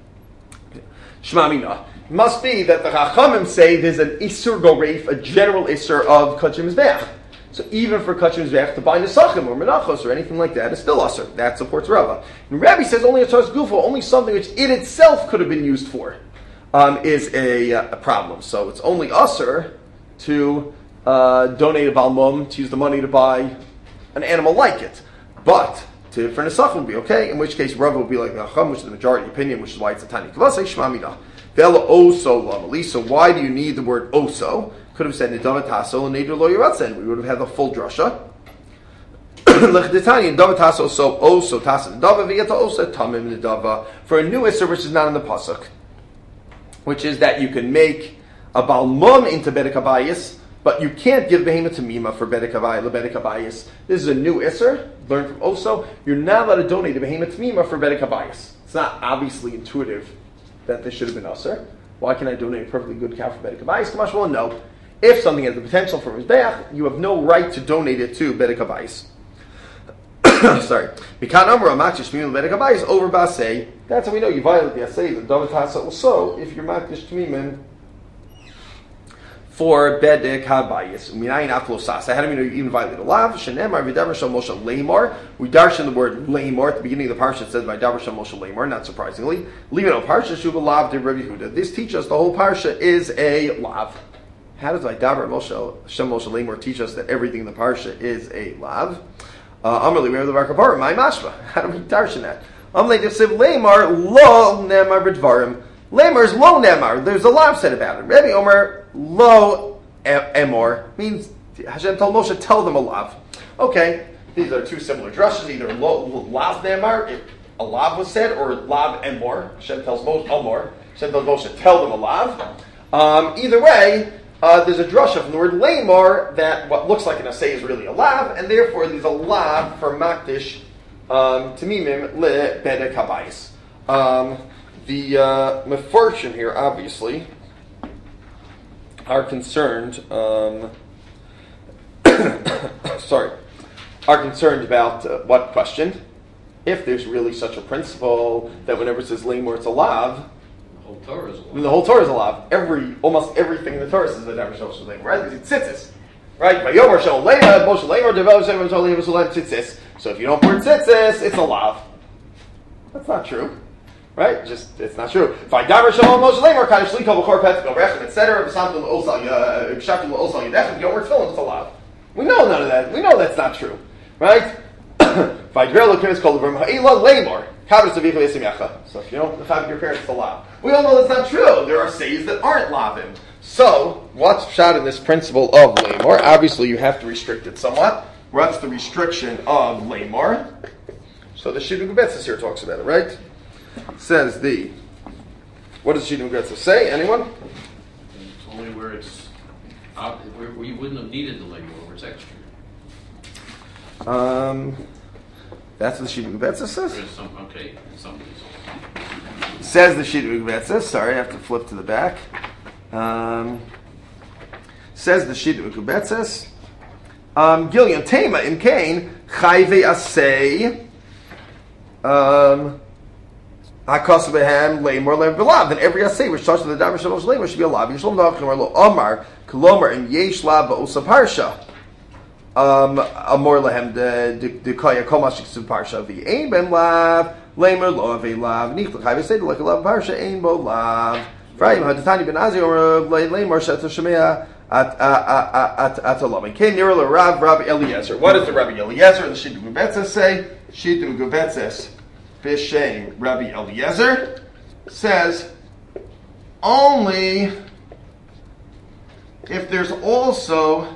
Speaker 1: Shema mina. It must be that the Chachamim say there's an isur goreif, a general isur of kachim mizbeach. So even for kachim mizbeach to buy nesachim or menachos or anything like that is still usur. That supports Rava. And Rabbi says only a tzarz gufo, only something which it itself could have been used for, um, is a, uh, a problem. So it's only usur to uh, donate a balmum, to use the money to buy an animal like it, but to for nesachim would be okay. In which case Rava would be like the Chacham, which is the majority opinion, which is why it's a tani kavasei shema mina. Vela oso lamali. So why do you need the word oso? Could have said nedava taso and neder lo yiratzen. We would have had the full drasha. Lechdetani nedava taso so oso tasa nedava v'yeta oso tamim nedava for a new isser which is not in the pasuk, which is that you can make a balmum into bedek habayis, but you can't give behema tamima for bedek habayis. Bedek habayis. This is a new isser learned from oso. You're not allowed to donate a behema tamima for bedek habayis. It's not obviously intuitive that this should have been usher. Why can I donate a perfectly good cow for bedek habayis? Kamash well, no. If something has the potential for mizbeach, you have no right to donate it to bedek habayis. Sorry. Mikan amra makish tmimim bedek habayis over basei. That's how we know you violate the asay. The davar tasa also if you're makish tmimim for bedek habayis. Minayin aflo sasa. How do we know you even violate a lav? Shenemar v'davar shal moshe leimar. We darshan the word leimar at the beginning of the parsha. It says by davar shal moshe leimar. Not surprisingly, leaving a parsha shuva lav de Rabbi Yehuda. This teaches us the whole parsha is a lav. How does Vaydaber Moshe Shem Moshe Leimor teach us that everything in the parsha is a lav? Amarli, we have the Varkapara. My mashma. How do we darshan that? Amalei Desiv Leimar Lo Nemar B'Dvarim. Leimar is Lo Nemar. There's a lav said about it. Rabbi Omer Lo Emor means Hashem told Moshe tell them a lav. Okay, these are two similar drushes. Either Lo Lav Nemar, if a lav was said, or Lav Emor. Hashem tells Moshe Emor. Hashem tells Moshe tell them a lav. Um, either way. Uh, there's a drasha from the word leimar that what looks like an assay is really a lav, and therefore there's a lav for makdish um, tamimim le bedek habayis. Um, the uh, mefarshim here, obviously, are concerned. Um, sorry, are concerned about uh, what question? If there's really such a principle that whenever it says leimar, it's a lav.
Speaker 4: The whole Torah is a lav.
Speaker 1: I mean, the whole Torah is a lav. Every, almost everything in the Torah says that never shows leimor, right? Because it's tzitzis, right? By Yomer shel leimor, Moshe leimor, develop shem shel leimor shel tzitzis. So if you don't put tzitzis, it's a lav. That's not true, right? Just it's not true. If I davar shel Moshe leimor, kind of shlikol b'chor pet go rechem, et cetera. B'samtum osal b'shaktim osal yedechem. If you don't wear tefillin, it's a lav. We know none of that. We know that's not true, right? If I drill the kids called the verm ha'ila leimor. So if you don't have your parents, it's a lav. We all know that's not true. There are says that aren't lavim. So, what's shot in this principle of lamor? Obviously, you have to restrict it somewhat. What's the restriction of lamor? So the Shidduch Betzis here talks about it, right? Says the, what does Shidduch Betzis say? Anyone?
Speaker 4: It's only where it's, uh, where, where you wouldn't have needed the lamor, where it's extra.
Speaker 1: Um... That's what the Shidduch Betzis says?
Speaker 4: Some, okay, some,
Speaker 1: Says the Shidduch Betzis. Sorry, I have to flip to the back. Um, says the Shidduch Betzis. Um, Gilyon Tema in Cain, Chayve Asay, um, Hakos Behem, Lamor, Lam Belav. Then every Asay which starts with the Davar Shalosh Lamor should be a Lav. Yishlom Dachim, or Lo Omar, Kolomar, and Yesh Lav Ba'osa Parsha. Um, Amor lehem de de koya komash ksu parsha vi ein ben lav lamer lo ave lav nich l'chai v'seder like a lav parsha ein bo lav. Vrayim hadatani ben Azir or lamer shet shemea at at at at alam. And came near Rav Rabbi Eliezer. What does the Rabbi Eliezer the Shittim Gubetzes say? Shittim Gubetzes b'shem Rabbi Eliezer says only if there's also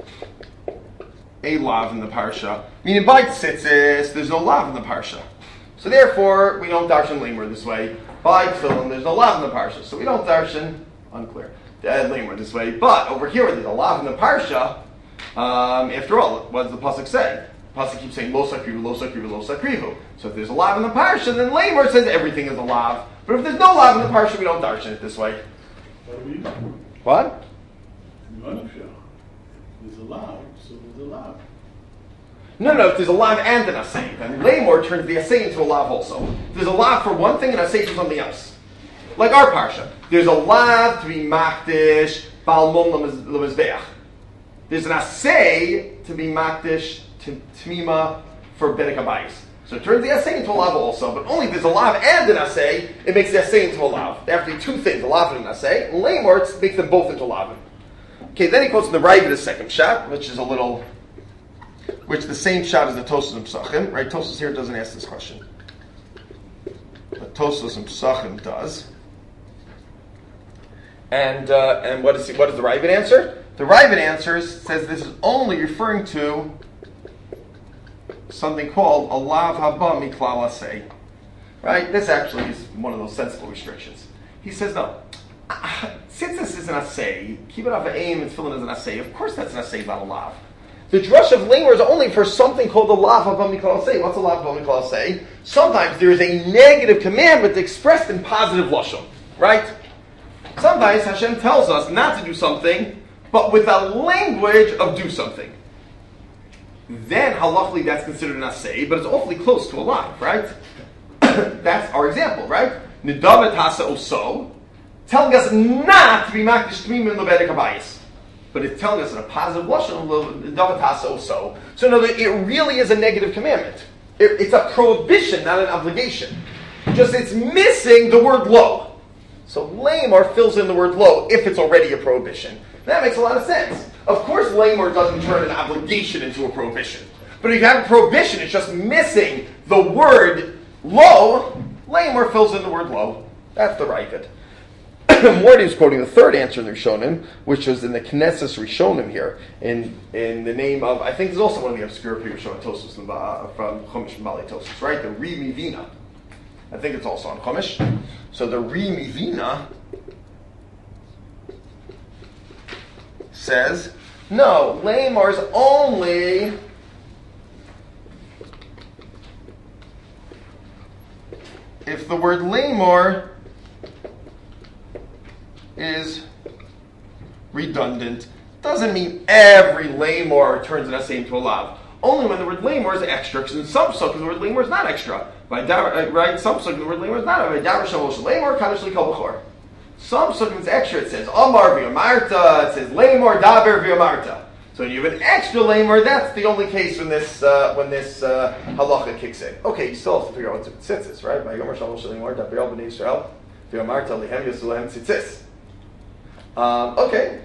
Speaker 1: a lav in the parsha. Meaning by tzitzis, there's no lav in the parsha. So therefore, we don't darshan lamer this way. By tefillin, there's no lav in the parsha. So we don't darshan, unclear, uh, lamer this way. But over here, where there's a lav in the parsha, um, after all, what does the pasuk say? The pasuk keeps saying, lo sakrivu, lo sakrivu, lo sakrivu. So if there's a lav in the parsha, then lamer says everything is a lav. But if there's no lav in the parsha, we don't darshan it this way.
Speaker 2: What do we do?
Speaker 1: What?
Speaker 2: There's a lav, so there's a lav.
Speaker 1: No, no, if there's a lav and an asay, then lamor turns the asay into a lav also. If there's a lav for one thing and asay for something else. Like our parsha. There's a lav to be makdish, balmum lemizbeach. There's an asay to be makdish, to tmima, for bedek habayis. So it turns the asay into a lav also, but only if there's a lav and an asay, it makes the asay into a lav. There have to be two things, a lav and an asay. And lamor makes them both into lav. Okay, then he quotes in the Ravid a second shot, which is a little, which the same shot as the Tosfos and Pesachim, right? Tosfos here doesn't ask this question, but Tosfos and Pesachim does. And uh, and what is he, what does the Ravid answer? The Ravid answers says this is only referring to something called a lav haba miklal asay, right? This actually is one of those sensible restrictions. He says no. Since this is an assay, keep it off of aim and tefillin is an assay. Of course, that's an assay, not a lav. The drush of lamer is only for something called a lav haba mikol assay. What's a lav haba mikol assay? Sometimes there is a negative commandment expressed in positive lashon, right? Sometimes Hashem tells us not to do something, but with a language of do something. Then halachically that's considered an assay, but it's awfully close to a lav, right? That's our example, right? Nidavet hasa oso. Telling us not to be makdish tmim in lebedek habayis, but it's telling us in a positive lashon davatasa also. So no, it really is a negative commandment. It, it's a prohibition, not an obligation. Just it's missing the word lo. So lamor fills in the word lo if it's already a prohibition. That makes a lot of sense. Of course, lamor doesn't turn an obligation into a prohibition. But if you have a prohibition, it's just missing the word lo. Lamor fills in the word lo. That's the Ravid. Morty is quoting the third answer in the Rishonim, which was in the Knesset Rishonim here, in in the name of, I think there's also one of the obscure people showing Tosfos from Chumash Mali Tosfos, right? The Ri Mivina. I think it's also on Chumash. So the Ri Mivina says, no, lamor is only if the word lamor is redundant. Doesn't mean every lamor turns an essay into a lav. Only when the word lamor is extra, because in some sukkahs the word lamor is not extra. By da- right, some sukkahs the word lamor is not. By davar shalosh lamor kadosh likol b'chor. Some sukkahs it's extra. It says amar v'yamarta. It says lamor daber v'yamarta. So when you have an extra lamor, that's the only case when this uh, when this uh, halacha kicks in. Okay, you still have to figure out what tzitzis is, right? By yomer shalosh lamor daber al b'nei Yisrael v'yamarta lihem yisulahem tzitzis. Um, okay.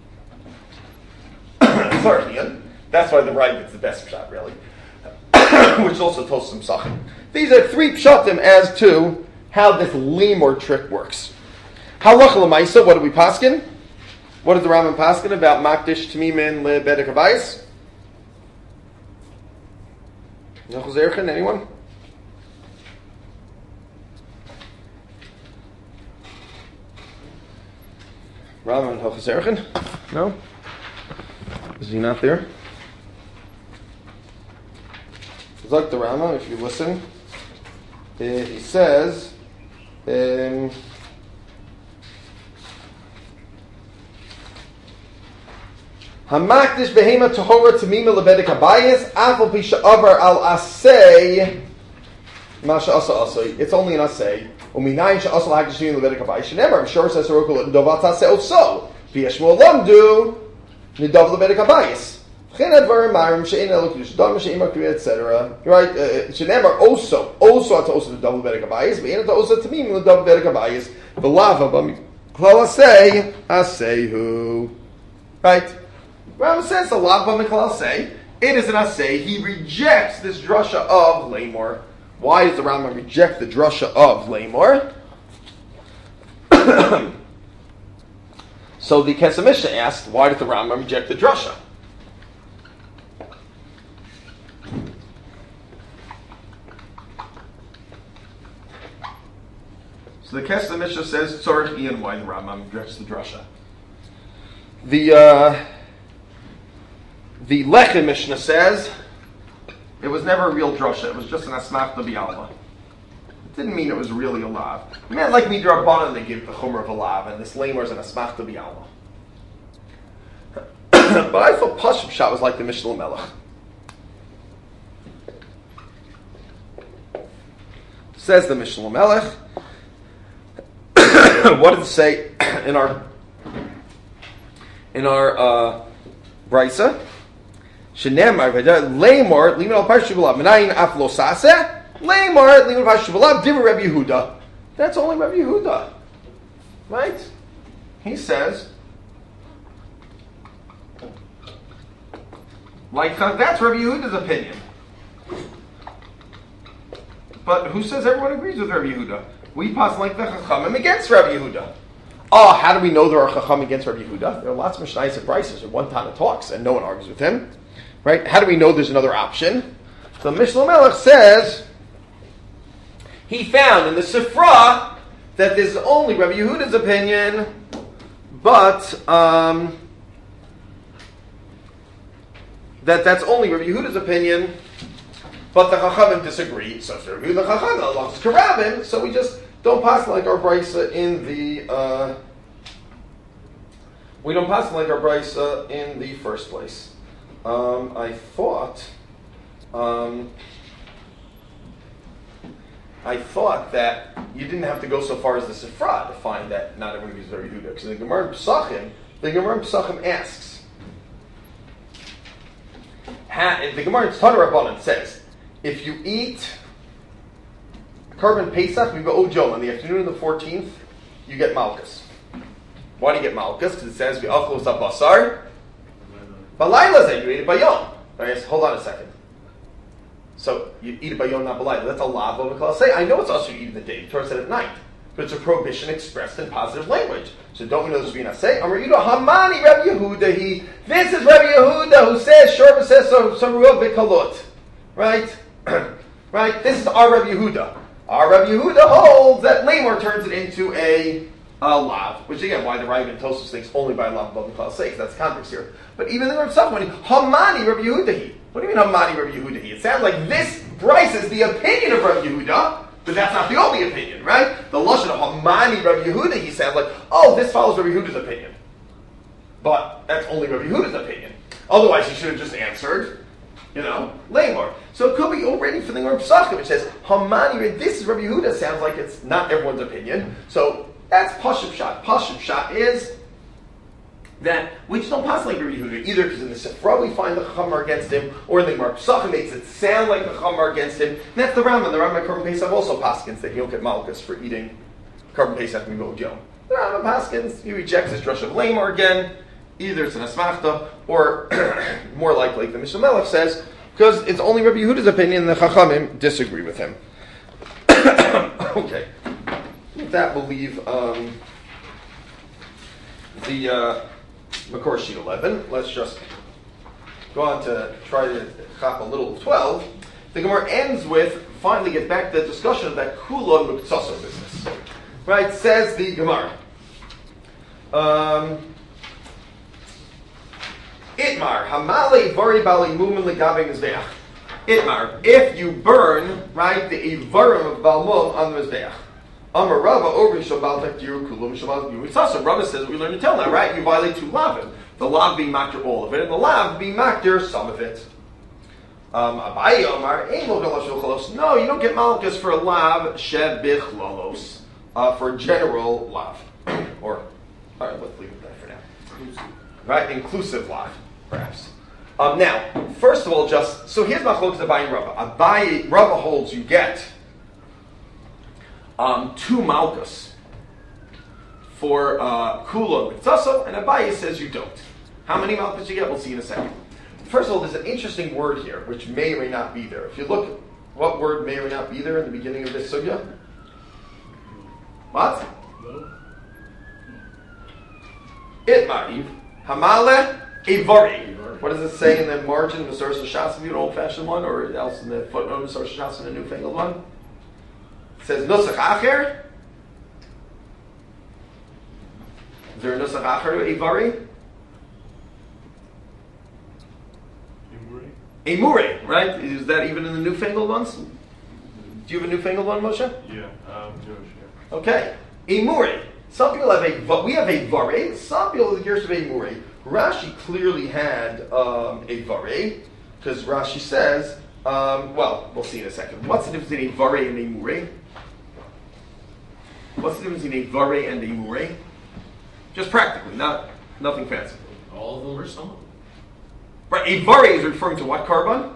Speaker 1: Sorry, Ian. That's why the Ravid is the best pshat, really. Which also tells some sachim. These are three pshatim as to how this lamor trick works. Halacha l'maisa, what do we paskin? What does the Rambam paskin about makdish tmimin lebedek habayis? Zerchen, anyone? Rambam Hochazerchen? No? Is he not there? It's like the Rambam, if you listen. Uh, he says, um, Hamakdish behema tahora tamima lebedek habayis afal pisha avar al asay masha asa asay. It's only an asay. Uminayin sha asal hakdishim lebedek habayis. Shenemer I'm sure says Rokul dovat asay also. V'yeshmo lamdu nidav lebedek habayis. etc. Right? Shenemar also, also to also the double bedek abayis, but to also to me the double bedek abayis. The lava, but klala say asehu. Right? Rambam says the lava klala say it is an asay. He rejects this drasha of Lamor. Why does the Rambam reject the drasha of Lamor? So the Kesamisha asked, why did the Rambam reject the drasha? So the Kesef Mishnah says, Tzorich Ian, why the Rambam rejects the drasha. The uh, the Lechem Mishnah says it was never a real drasha. It was just an asmachta b'alma. It didn't mean it was really a lav. It meant like midrabanan they give the chumrah of a lav, and this lamer is an asmachta b'alma. But I thought Pashut Pshat was like the Mishnah Melech. Says the Mishnah Melech. What did it say in our in our uh, brisa? Shenemar leimor limin al parshu b'lav menayin af lo saseh leimor limin al parshu b'lav divrei Rabbi Yehuda. That's only Rabbi Yehuda, right? He says, like that's Rabbi Yehuda's opinion. But who says everyone agrees with Rabbi Yehuda? We pass like the Chachamim against Rabbi Yehuda. Oh, how do we know there are Chachamim against Rabbi Yehuda? There are lots of Mishnayos and Brises where one Tana talks and no one argues with him. Right? How do we know there's another option? The Mishnah Melech says he found in the Sifra that this is only Rabbi Yehuda's opinion, but um, that that's only Rabbi Yehuda's opinion. But the Chachamim disagree, so if they're the Chachamim belongs to Karabim, so we just don't pass like our brisa in the uh, we don't pass like our brisa in the first place. Um, I thought um, I thought that you didn't have to go so far as the Sifra to find that not everyone is very Yehuda, because the Gemara in Pesachim, the Gemara in Pesachim asks, ha, the Gemara in Tana Rabbanan says, if you eat Korban Pesach, we go Ojom on the afternoon of the fourteenth, you get Malchus. Why do you get Malchus? Because it says, V'achlos ha-basar, Balayla zeh, you eat it by Yom. Right, hold on a second. So, you eat it by Yom, not Balayla. That's a lav of a say. I know it's also you eat in the day. The Torah said at night. But it's a prohibition expressed in positive language. So don't we know this being a say? Amar Yudah Hamani Rabbi Yehuda. He, this is Rabbi Yehuda who says, Shorba says, Saruah v'kalot. Right? Right? This is our Rabbi Yehuda. Our Rabbi Yehuda holds that Lamor turns it into a, a lav, which again, why the Rav and Tosfos thinks only by lav above the class six. That's context here. But even the Rav Safmani, Hamani Rabbi Yehuda. What do you mean Hamani Rabbi Yehuda? It sounds like this Bryce is the opinion of Rabbi Yehuda, but that's not the only opinion, right? The lashon of Hamani Rabbi Yehuda, he sounds like, oh, this follows Rabbi Yehuda's opinion, but that's only Rabbi Yehuda's opinion. Otherwise, he should have just answered, you know, Lamor. So it could be already for the Gemara Pesachim, which says Hamani. This is Rabbi Yehuda. Sounds like it's not everyone's opinion. So that's Pashut Pshat. Pashut Pshat is that we just don't pass like Rabbi Yehuda either, because in the Sifra we find the Chamar against him, or in the Gemara Pesachim makes it sound like the Chamar against him. And that's the Rambam. The Rambam Korban Pesach also paskins that you don't get Malchus for eating Korban Pesach and go Yom. The Rambam paskins, he rejects his drush of Lamor again. Either it's an asmachta, or more likely, the Mishnah Melech says, because it's only Rabbi Yehuda's opinion, and the Chachamim disagree with him. Okay. With that, we'll leave um, the uh, Makor sheet eleven. Let's just go on to try to chop a little twelve. The Gemara ends with, finally get back to the discussion of that Kulon Muktsasa business. Right, says the Gemara. Um... Itmar, Hamale Vari Bali Mumin Legabing Mizbeach. Itmar, if you burn, right, the Ivarim of Balmum on the Mizbeach. Amar Rava, Orin Shabal Tekdiru Kulum Shabal Yumitasa. Rava says, we learned to tell now, right? You violate two lavim. The lav being makdir all of it, and the lav being makdir some of it. Um, Abaye Omar, no, you don't get malchus for a lav shebichlalos, uh, for general lav. Or, alright, let's leave it there for now. Right? Inclusive lav. Perhaps. Um, now, first of all, just so here's Machlokes Abaye and Rava. Abaye, Rava holds you get um, two malchus for uh, Kula and Miktaso, and Abaye says you don't. How many malchus you get? We'll see in a second. First of all, there's an interesting word here, which may or may not be there. If you look, what word may or may not be there in the beginning of this sugya? What? Itmariv, Hamale, Ivari. What does it say in the margin of the Source of Shas, an old-fashioned one, or else in the footnote of the Source of Shas, in a newfangled one? It says Nusach Acher. Is there a Nusach Acher to Ivari? Emure, right? Is that even in the newfangled ones? Do you have a newfangled one, Moshe?
Speaker 5: Yeah, um, Jewish, yeah.
Speaker 1: Okay. Emure. Some people have a, we have a vare. Some people have the gears of a mure. Rashi clearly had um, a vare, because Rashi says, um, well, we'll see in a second. What's the difference between a vare and a mure? What's the difference between a vare and a mure? Just practically, not nothing fancy.
Speaker 4: All of them are some.
Speaker 1: Right, a vare is referring to what carbon?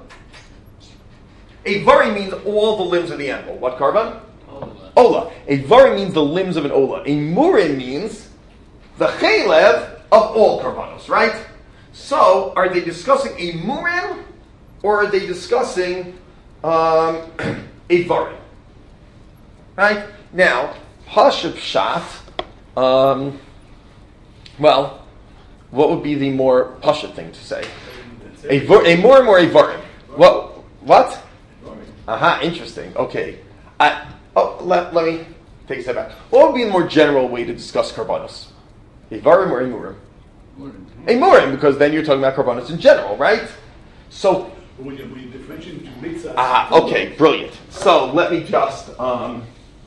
Speaker 1: A vare means all the limbs of the animal. What carbon?
Speaker 4: Ola.
Speaker 1: Ola. A vare means the limbs of an ola. A murin means the chaylev of all karbanos, right? So, are they discussing a murin, or are they discussing um, a vare? Right? Now, Pashup Shat, um, well, what would be the more Pashup thing to say? A, vor, a murim or a varim? What? What? Aha, interesting. Okay. I, oh, let, let me take a step back. What would be the more general way to discuss karbanos? A varim or a murim? A murim, because then you're talking about karbanos in general, right? So,
Speaker 2: When you, when you differentiate between mitzvahs,
Speaker 1: aha, okay, brilliant. So let me just um,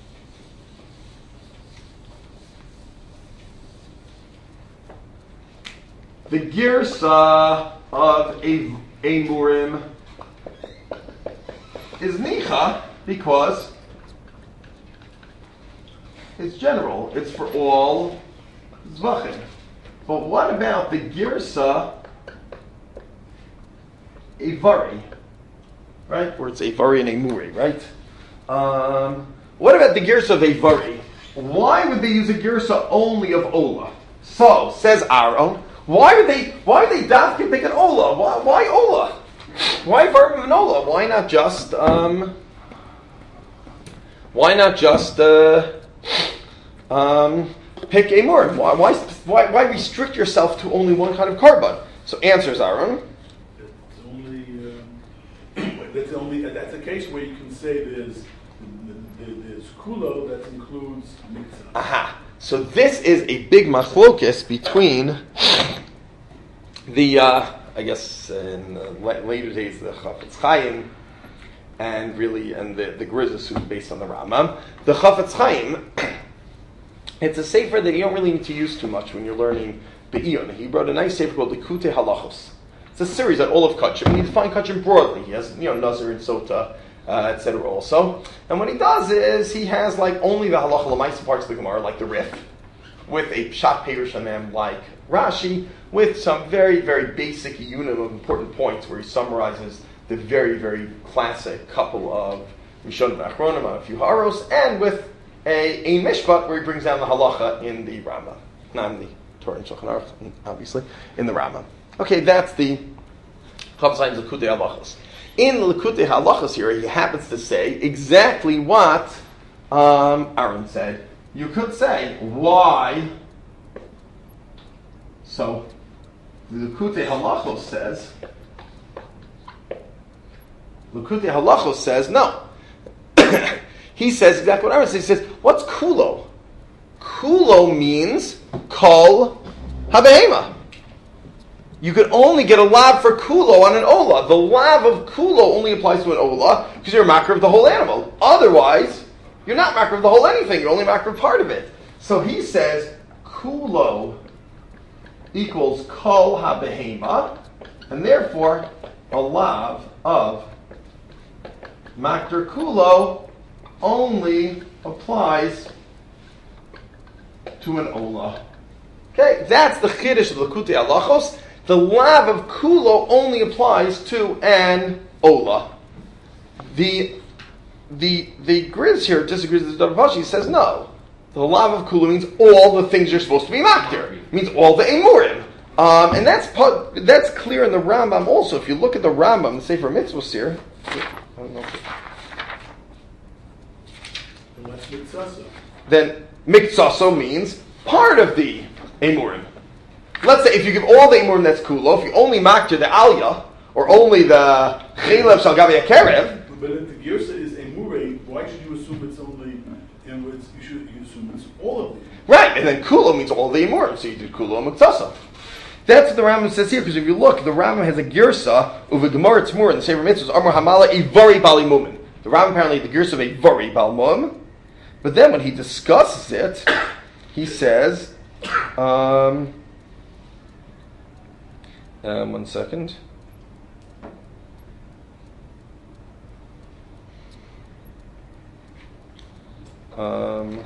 Speaker 1: the girsa of a a murim is nicha because it's general. It's for all zvachim. But what about the girsa a vari? Right? Where it's a vari and a muri, right? Um, what about the girsa of a vari? Why would they use a girsa only of ola? So, says Aaron, why would they why would they dafke pick an ola? Why, why ola? Why vari and ola? Why not just um why not just uh, um, pick a murim? Why, why why why restrict yourself to only one kind of carbon? So answers Aaron.
Speaker 2: it's only, um, that's only, that's a case where you can say there's, there's kulo that includes mitzvah.
Speaker 1: Aha. So this is a big machlokes between the, uh, I guess, in uh, later days, the Chafetz Chaim, and really, and the, the Grizus, who's based on the Rambam. The Chafetz Chaim, it's a sefer that you don't really need to use too much when you're learning Be'iyun. He wrote a nice sefer called Likutei Halachos. It's a series on all of Kachim. You define Kachim broadly. He has, you know, Nazir and Sota, uh, et cetera also. And what he does is, he has like only the Halacha L'maisa parts of the Gemara, like the Rif, with a Pshat Perush Hamem like Rashi, with some very, very basic unit of important points where he summarizes the very, very classic couple of Rishon v'Achronim on a few haros, and with a, a mishpat where he brings down the halacha in the Rambam, not in the Torah and Shulchan Aruch, obviously, in the Rambam. Okay, that's the Chafetz Chaim's Likutei Halachos. In Likutei Halachos here, he happens to say exactly what um, Aaron said. You could say, why? So, the Likutei Halachos says, Likutei Halachos says, no. He says exactly what Aaron says. He says, what's kulo? Kulo means kol habehema. You could only get a lav for kulo on an ola. The lav of kulo only applies to an ola because you're a makar of the whole animal. Otherwise, you're not makar of the whole anything. You're only makar of part of it. So he says kulo equals kol habehema, and therefore a lav of makar kulo only applies to an ola. Okay, that's the chiddush of Likutei Halachos. The lav of kulo only applies to an ola. The the the Grizz here disagrees with the Davashi. He says no. The lav of kulo means all the things you're supposed to be maktir. It means all the emurim. Um, and that's that's clear in the Rambam also. If you look at the Rambam, the Sefer Mitzvos here. I don't know if it,
Speaker 2: And what's mitzvah?
Speaker 1: then mikzaso means part of the emurim. Let's say if you give all the emurim, that's kulo. If you only maktir the aliyah, or only the chelev shal gabi kerev.
Speaker 2: But if the girsa is emure, why should you assume it's only, you know, it's, you should you assume it's all of them?
Speaker 1: Right, and then kulo means all the emurim, so you did kulo and mikzaso. That's what the Rambam says here, because if you look, the Rambam has a girsa of a gemara tzmur in the Sefer Mitzvos, Amar Hamala Ivari Bali Mumin. The Rambam apparently the girsa of a Ivari Bal Mum, but then when he discusses it, he says, um, um, one second. Um,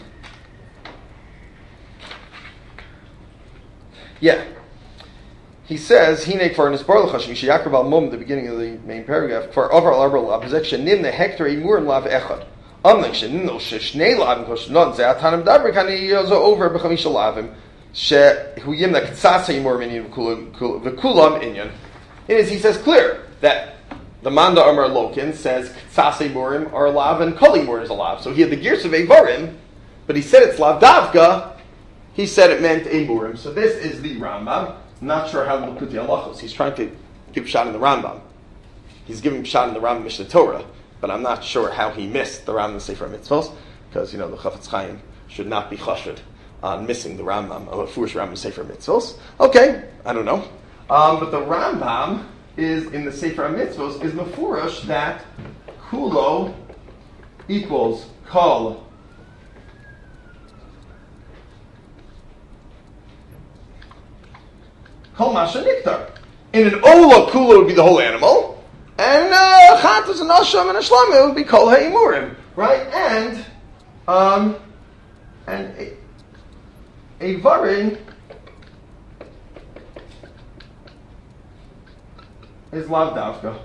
Speaker 1: yeah. He says, "Hine kvar nisbar l'chashim sheyakar bal mum." The beginning of the main paragraph. Kvar over al arbal lav zek shenim the hector imurim lav echad. Amnach shenim no sheshnei lavim koshnon ze atanim daber kani yozo over b'chamisha lavim she huyim the ktsasa imurim inyan v'kulam inyan. It is, he says clear that the Manda Amar Lokin says ktsasa imurim are lav and kol imurim is a lav. So he had the gears of evarim, but he said it's lav davka. He said it meant imurim. So this is the Rambam. Not sure how to look at the halachos. He's trying to give shot in the Rambam. He's giving shot in the Rambam Mishnah Torah, but I'm not sure how he missed the Rambam Sefer Mitzvos, because you know the Chafetz Chaim should not be chashud on missing the Rambam of a foolish Rambam Sefer Mitzvos. Okay, I don't know, um, but the Rambam is in the Sefer Mitzvos is mefurash that kulo equals kol. Kol masha niktar. In an ola, kula would be the whole animal, and chatas and asham and ashlam it would be kol ha'imurim, right? And um, and a, a varin is lav davka,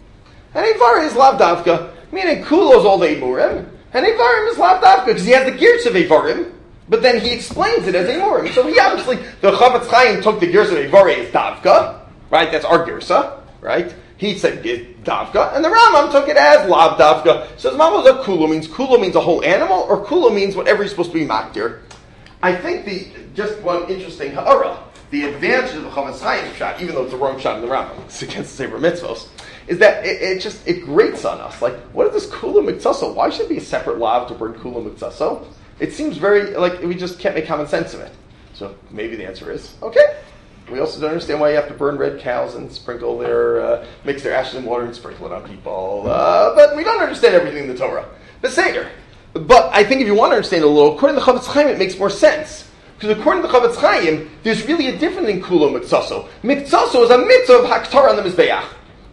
Speaker 1: and a varin is lav davka, meaning kula is all the imurim, and a varim is lav davka because he has the gears of a varim. But then he explains it as a morim. So he obviously, the Chafetz Chaim took the girsa of Evorei as davka, right? That's our girsa, right? He said davka, and the Rambam took it as lav davka. So the Rambam says kula means kula means a whole animal, or kula means whatever is supposed to be makdir. I think the just one interesting ha'ara, the advantage of the Chafetz Chaim shot, even though it's the wrong shot in the Rambam, it's against the Sefer Mitzvos, is that it, it just it grates on us. Like, what is this kula mikzaso? Why should it be a separate lav to burn kula mikzaso? It seems very, like, we just can't make common sense of it. So maybe the answer is, okay. We also don't understand why you have to burn red cows and sprinkle their, uh, mix their ashes in water and sprinkle it on people. Uh, but we don't understand everything in the Torah. But Seder. But I think if you want to understand it a little, according to the Chafetz Chaim, it makes more sense. Because according to the Chafetz Chaim, there's really a difference in kulo mikzaso. Mikzaso is a mitzvah of haktar on the mizbeach.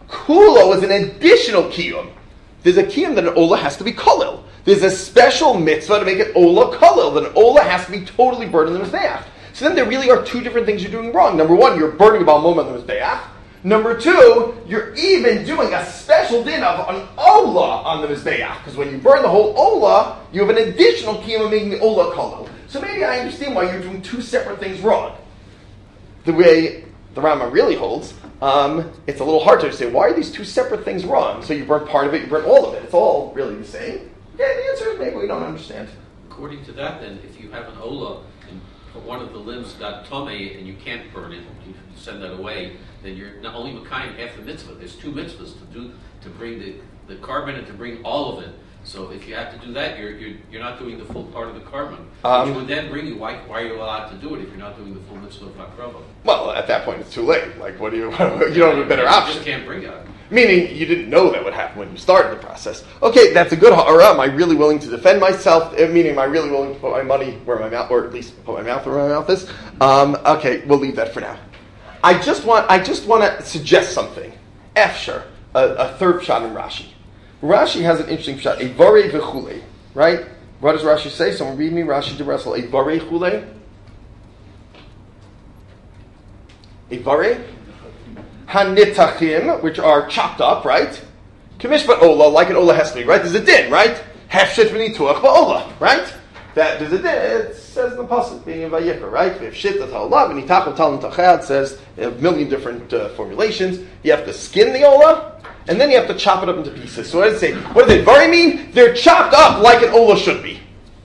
Speaker 1: Kulo is an additional kiyum. There's a kiyum that an ola has to be kolil. There's a special mitzvah to make it ola kolil. That an ola has to be totally burned in the mizbeach. So then there really are two different things you're doing wrong. Number one, you're burning a balmum on the mizbeach. Number two, you're even doing a special din of an ola on the mizbeach. Because when you burn the whole ola, you have an additional kiyum of making the ola kolil. So maybe I understand why you're doing two separate things wrong. The way the Rambam really holds, um, it's a little hard to say, why are these two separate things wrong? So you burn part of it, you burn all of it. It's all really the same. Yeah, the answer is maybe we don't understand.
Speaker 4: According to that, then, if you have an ola and one of the limbs got tomei and you can't burn it, you send that away, then you're not only makayim half the mitzvah. There's two mitzvahs to do to bring the, the carbon and to bring all of it. So if you have to do that, you're you're, you're not doing the full part of the carbon.
Speaker 1: Um,
Speaker 4: Which would then bring you, why, why are you allowed to do it if you're not doing the full mitzvah of hakrava?
Speaker 1: Well, at that point it's too late. Like, what do you, you don't have a better
Speaker 4: you
Speaker 1: option.
Speaker 4: just can't bring it.
Speaker 1: Meaning, you didn't know that would happen when you started the process. Okay, that's a good ha'ara. Am I really willing to defend myself? Meaning, am I really willing to put my money where my mouth, or at least put my mouth where my mouth is? Um, okay, we'll leave that for now. I just want, I just want to suggest something. Efshar, a, a third shot in Rashi. Rashi has an interesting shot. A vare v'chule, right? What does Rashi say? Someone read me Rashi to wrestle. A vare chule. A vare. hanitachim, which are chopped up, right? Kamishpat ola, like an ola has to be, right? There's a din, right? Hefshit v'nituach ba'ola, right? That there's a din. It says in the pasuk, being in Vayikra, right? Hefshit v'ta'ola v'nitach v'tal n'tachad says a million different uh, formulations. You have to skin the ola, and then you have to chop it up into pieces. So what does it say? What do they vari mean? They're chopped up like an ola should be.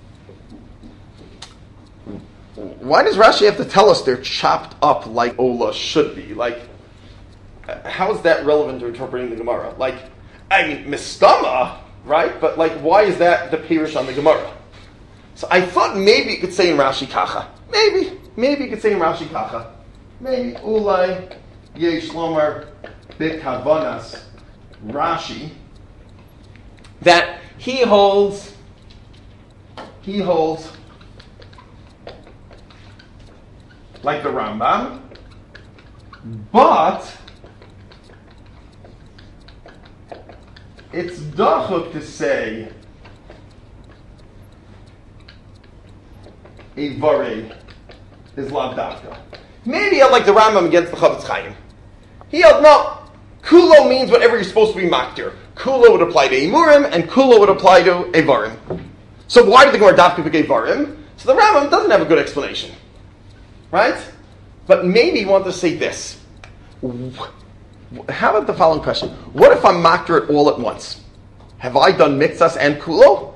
Speaker 1: Why does Rashi have to tell us they're chopped up like ola should be? Like, how is that relevant to interpreting the Gemara? Like, I mean, mistama, right? But like, why is that the pirish on the Gemara? So I thought maybe you could say in Rashi kacha. Maybe, maybe you could say in Rashi kacha. Maybe ulai yesh lomar b'kavanas Rashi that he holds. He holds like the Rambam, but it's dachuk to say a varei is lav dafka. Maybe I like the Rambam against the Chavetz Chaim. He held no. Kulo means whatever you're supposed to be maktir. Kulo would apply to Emurim, and Kulo would apply to Evarim. So why did the Gemara dafka pick Evarim? So the Rambam doesn't have a good explanation. Right? But maybe you want to say this. How about the following question? What if I'm maktir it all at once? Have I done mitzvahs and kulo?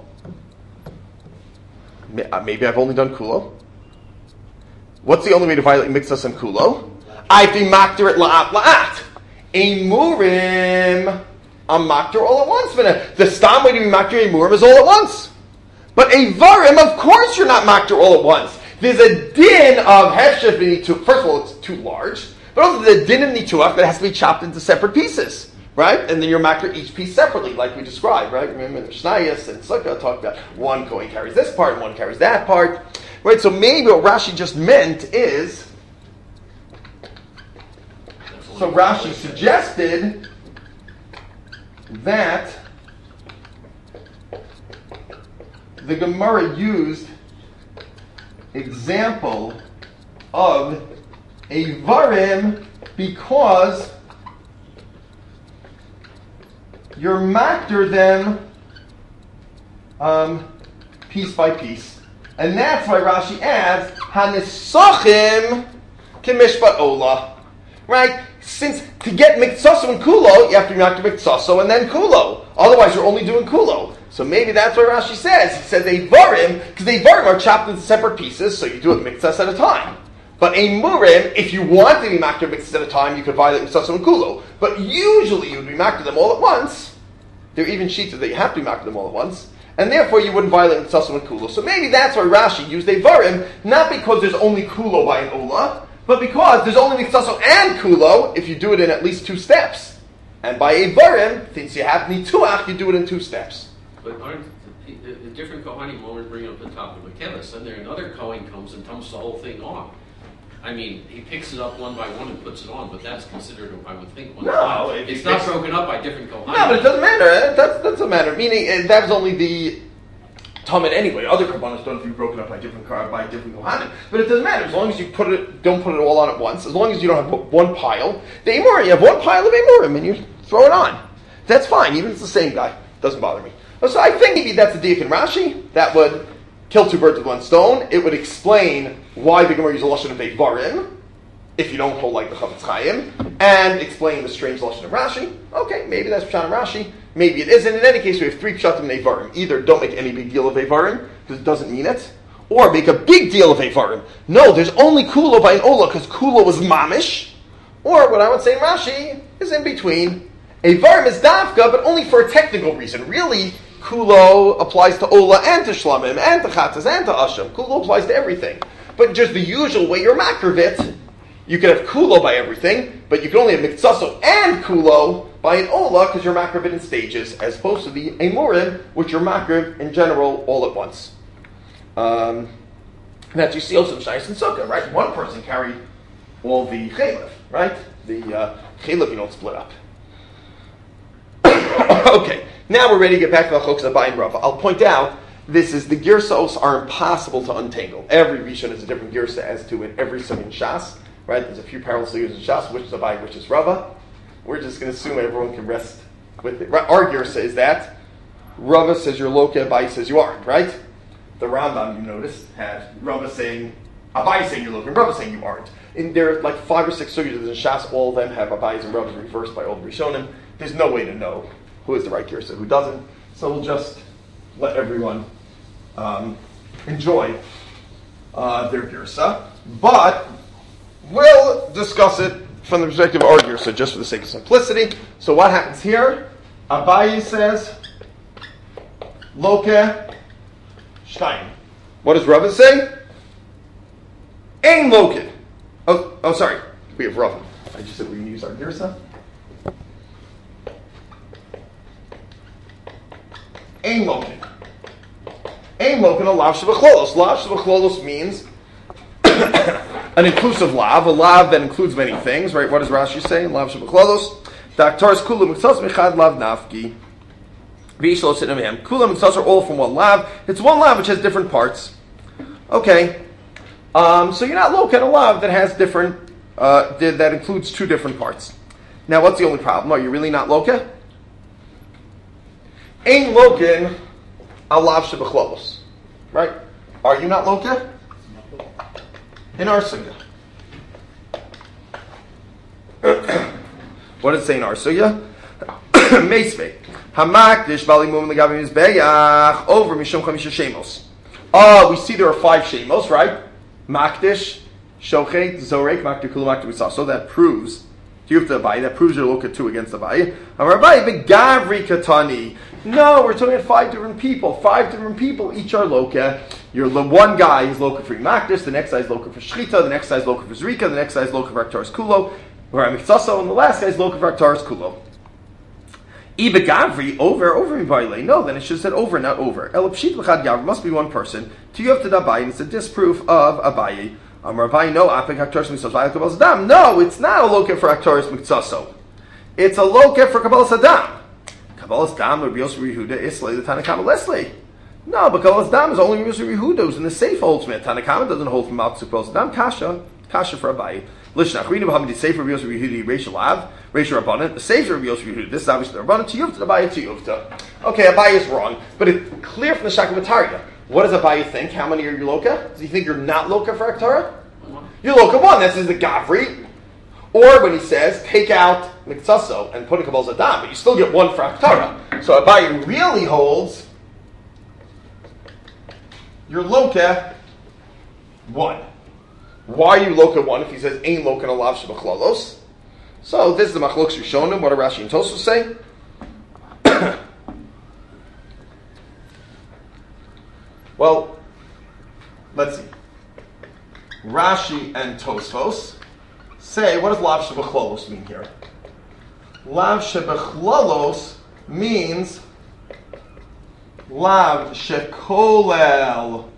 Speaker 1: Maybe I've only done kulo. What's the only way to violate mitzvahs and kulo? I have to maktir it la'at la'at. Emurim, I'm maktir all at once. The stam way to be maktir emurim is all at once. But evarim, of course you're not maktir all at once. There's a din of hefshef v'nituach. First of all, it's too large. But also there's a din of nituach that has to be chopped into separate pieces. Right? And then you're maktir each piece separately, like we described, right? Remember the Shnayos and Sukkah talked about one Kohen carries this part and one carries that part. Right? So maybe what Rashi just meant is, so Rashi suggested that the Gemara used example of a varim because you're maktir them um, piece by piece. And that's why Rashi adds, Hanisachim kemishpat ola. Right? Since to get mikzaso and kulo, you have to be maktir mikzaso and then kulo. Otherwise you're only doing kulo. So maybe that's what Rashi says. He says they varim, because they varim are chopped into separate pieces, so you do it mikzas at a time. But a murim, if you want to be maktir mikzas at a time, you could violate mikzaso and kulo. But usually you would be maktir them all at once. There are even sheets that you have to be maktir them all at once. And therefore you wouldn't violate mikzaso and kulo. So maybe that's why Rashi used a varim, not because there's only kulo by an ola, but because there's only mikzaso and kulo if you do it in at least two steps. And by a varim, since you have nituach, you do it in two steps.
Speaker 4: But aren't the, the, the different Kohanim always bring up the top of the kevis, and then another Kohen comes and dumps the whole thing on? I mean, he picks it up one by one and puts it on, but that's considered, I would think, one
Speaker 1: No,
Speaker 4: time.
Speaker 1: if
Speaker 4: It's
Speaker 1: you
Speaker 4: not
Speaker 1: fix-
Speaker 4: broken up by different Kohanim.
Speaker 1: No, but it doesn't matter. That's, that doesn't matter. Meaning, uh, that was only the Talmud anyway. Other Karbanos don't have to be broken up by different by different Kohanim. But it doesn't matter. As long as you put it, don't put it all on at once. As long as you don't have one pile. The Emurim, you have one pile of Emurim and you throw it on. That's fine. Even if it's the same guy. Doesn't bother me. So I think maybe that's the diak in Rashi. That would kill two birds with one stone. It would explain why the Gemara uses a lashon of Varim, if you don't hold like the Chavetz Chaim, and explain the strange lashon of Rashi. Okay, maybe that's Pshat in Rashi. Maybe it isn't. In any case, we have three Pshatim in Varim. Either don't make any big deal of Varim, because it doesn't mean it, or make a big deal of Varim. No, there's only Kulo by an Ola, because Kulo was mamish. Or what I would say in Rashi is in between. Varim is dafka, but only for a technical reason. Really, Kulo applies to Ola and to Shlamim and to Chatzas and to Asham. Kulo applies to everything. But just the usual way you're makravit, you could have Kulo by everything, but you can only have Mikzaso and Kulo by an Ola because you're makravit in stages, as opposed to the Emurim, which you're makrav in general all at once. Um, that you see also in Shais and Sukkah, right? One person carried all the Chalev, right? The uh, Chalev you don't split up. Okay, now we're ready to get back to the Choks Abai and Rava. I'll point out, this is, the Girsaos are impossible to untangle. Every Rishon is a different Girsa as to in every Sukkah in Shas, right? There's a few parallel Sukkahs in Shas, which is Abai, which is Rava. we're just going to assume everyone can rest with it. Our Girsa says that. Rava says you're loka, Abaye says you aren't, right? The Rambam, you noticed, had Rava saying, Abaye saying you're loka, and Rava saying you aren't. In there are like five or six sugyas in Shas, all of them have Abayes and Ravas reversed by all the Rishonim. There's no way to know who is the right Girsa, who doesn't. So we'll just let everyone um, enjoy uh, their Girsa. But we'll discuss it from the perspective of our Girsa, just for the sake of simplicity. So what happens here? Abaye says, Loke Stein. What does Rava say? Ein Loke. Oh, oh, sorry. We have Rava. I just said we can use our Girsa. Ein Loke. Ein Loke a lav shebachlolos. Lav shebachlolos means an inclusive lav, a lav that includes many things, right? What does Rashi say? Lav shebachlolos. Daktaris kulu miktos mechad lav nafki. V'ishlos inamim. Kula miktos are all from one lav. It's one lav which has different parts. Okay. Um, so you're not loke at a lav that has different, uh, that includes two different parts. Now, what's the only problem? Are you really not loke? Ein loken a lav shebachlolos. Right? Are you not loke? In our sugya. What does it say in our sugya? Meisvei. Hamakdish balimum legavi mizbeach over mishum chamisha shemos. Oh, we see there are five shemos, right? Makdish, Shochet, Zorek, Makdir Kula, Makdir Misah. So that proves, you have to Abaye, that proves your Loka two against Abaye. Amar Abaye, Begavri Katani. No, we're talking about five different people. Five different people, each are Loka. You're the one guy is Loka for Makdish, the next guy is Loka for Shrita, the next guy is Loka for Zrika, the next guy is Loka for Aktaris Kulo, or Amiksaso, and the last guy is Loka for Aktaris Kulo. Ibe Gavri, over, over Mibaile. No, then it should have said over, not over. El Pshit L'chad Gavri must be one person. To you have to Abaye, and it's a disproof of Abaye. Amar Abaye, no, Apik Aktaris Miksaso, Kabbalas Adam. No, it's not a loke for Aktaris Miksaso. It's a loke for Kabbalas Adam. Kabbalas Adam, Rabbi Yosef Yehuda, Islay, the Tanakama Leslie. No, but Kabbalas Adam is only Rabbi Yosef Yehuda, who's in the safe holds from it. Tanakama doesn't hold from Malchus Kabbalas Adam. Kasha, Kasha for Abaye. Lishnach, read about the Sefer Rabbi Yosef Yehuda, Rachel Av, Rachel Rabbanan, the Sefer Rabbi Yosef Yehuda. This is obviously the Rabbanan. Tiyuvta, Abaye, Tiyuvta. Okay, Abaye is wrong, but it's clear from the Shakavataria. What does Abaye think? How many are you Loka? Does he think you're not Loka for Aktara? You're Loka one. That says the Gavri. Or when he says, take out Miktsaso and put in Kabbalas Adam, but you still get one for Aktara. So Abaye really holds you're Loka one. Why are you Loka one if he says Ein Loka and Alav Shebachlolos? So this is the Machlokes Rishonim. What do Rashi and Tosfos say? Well, let's see. Rashi and Tosfos say, what does Lav Shebachlolos mean here? Lav Shebachlolos means Lav Shekolel.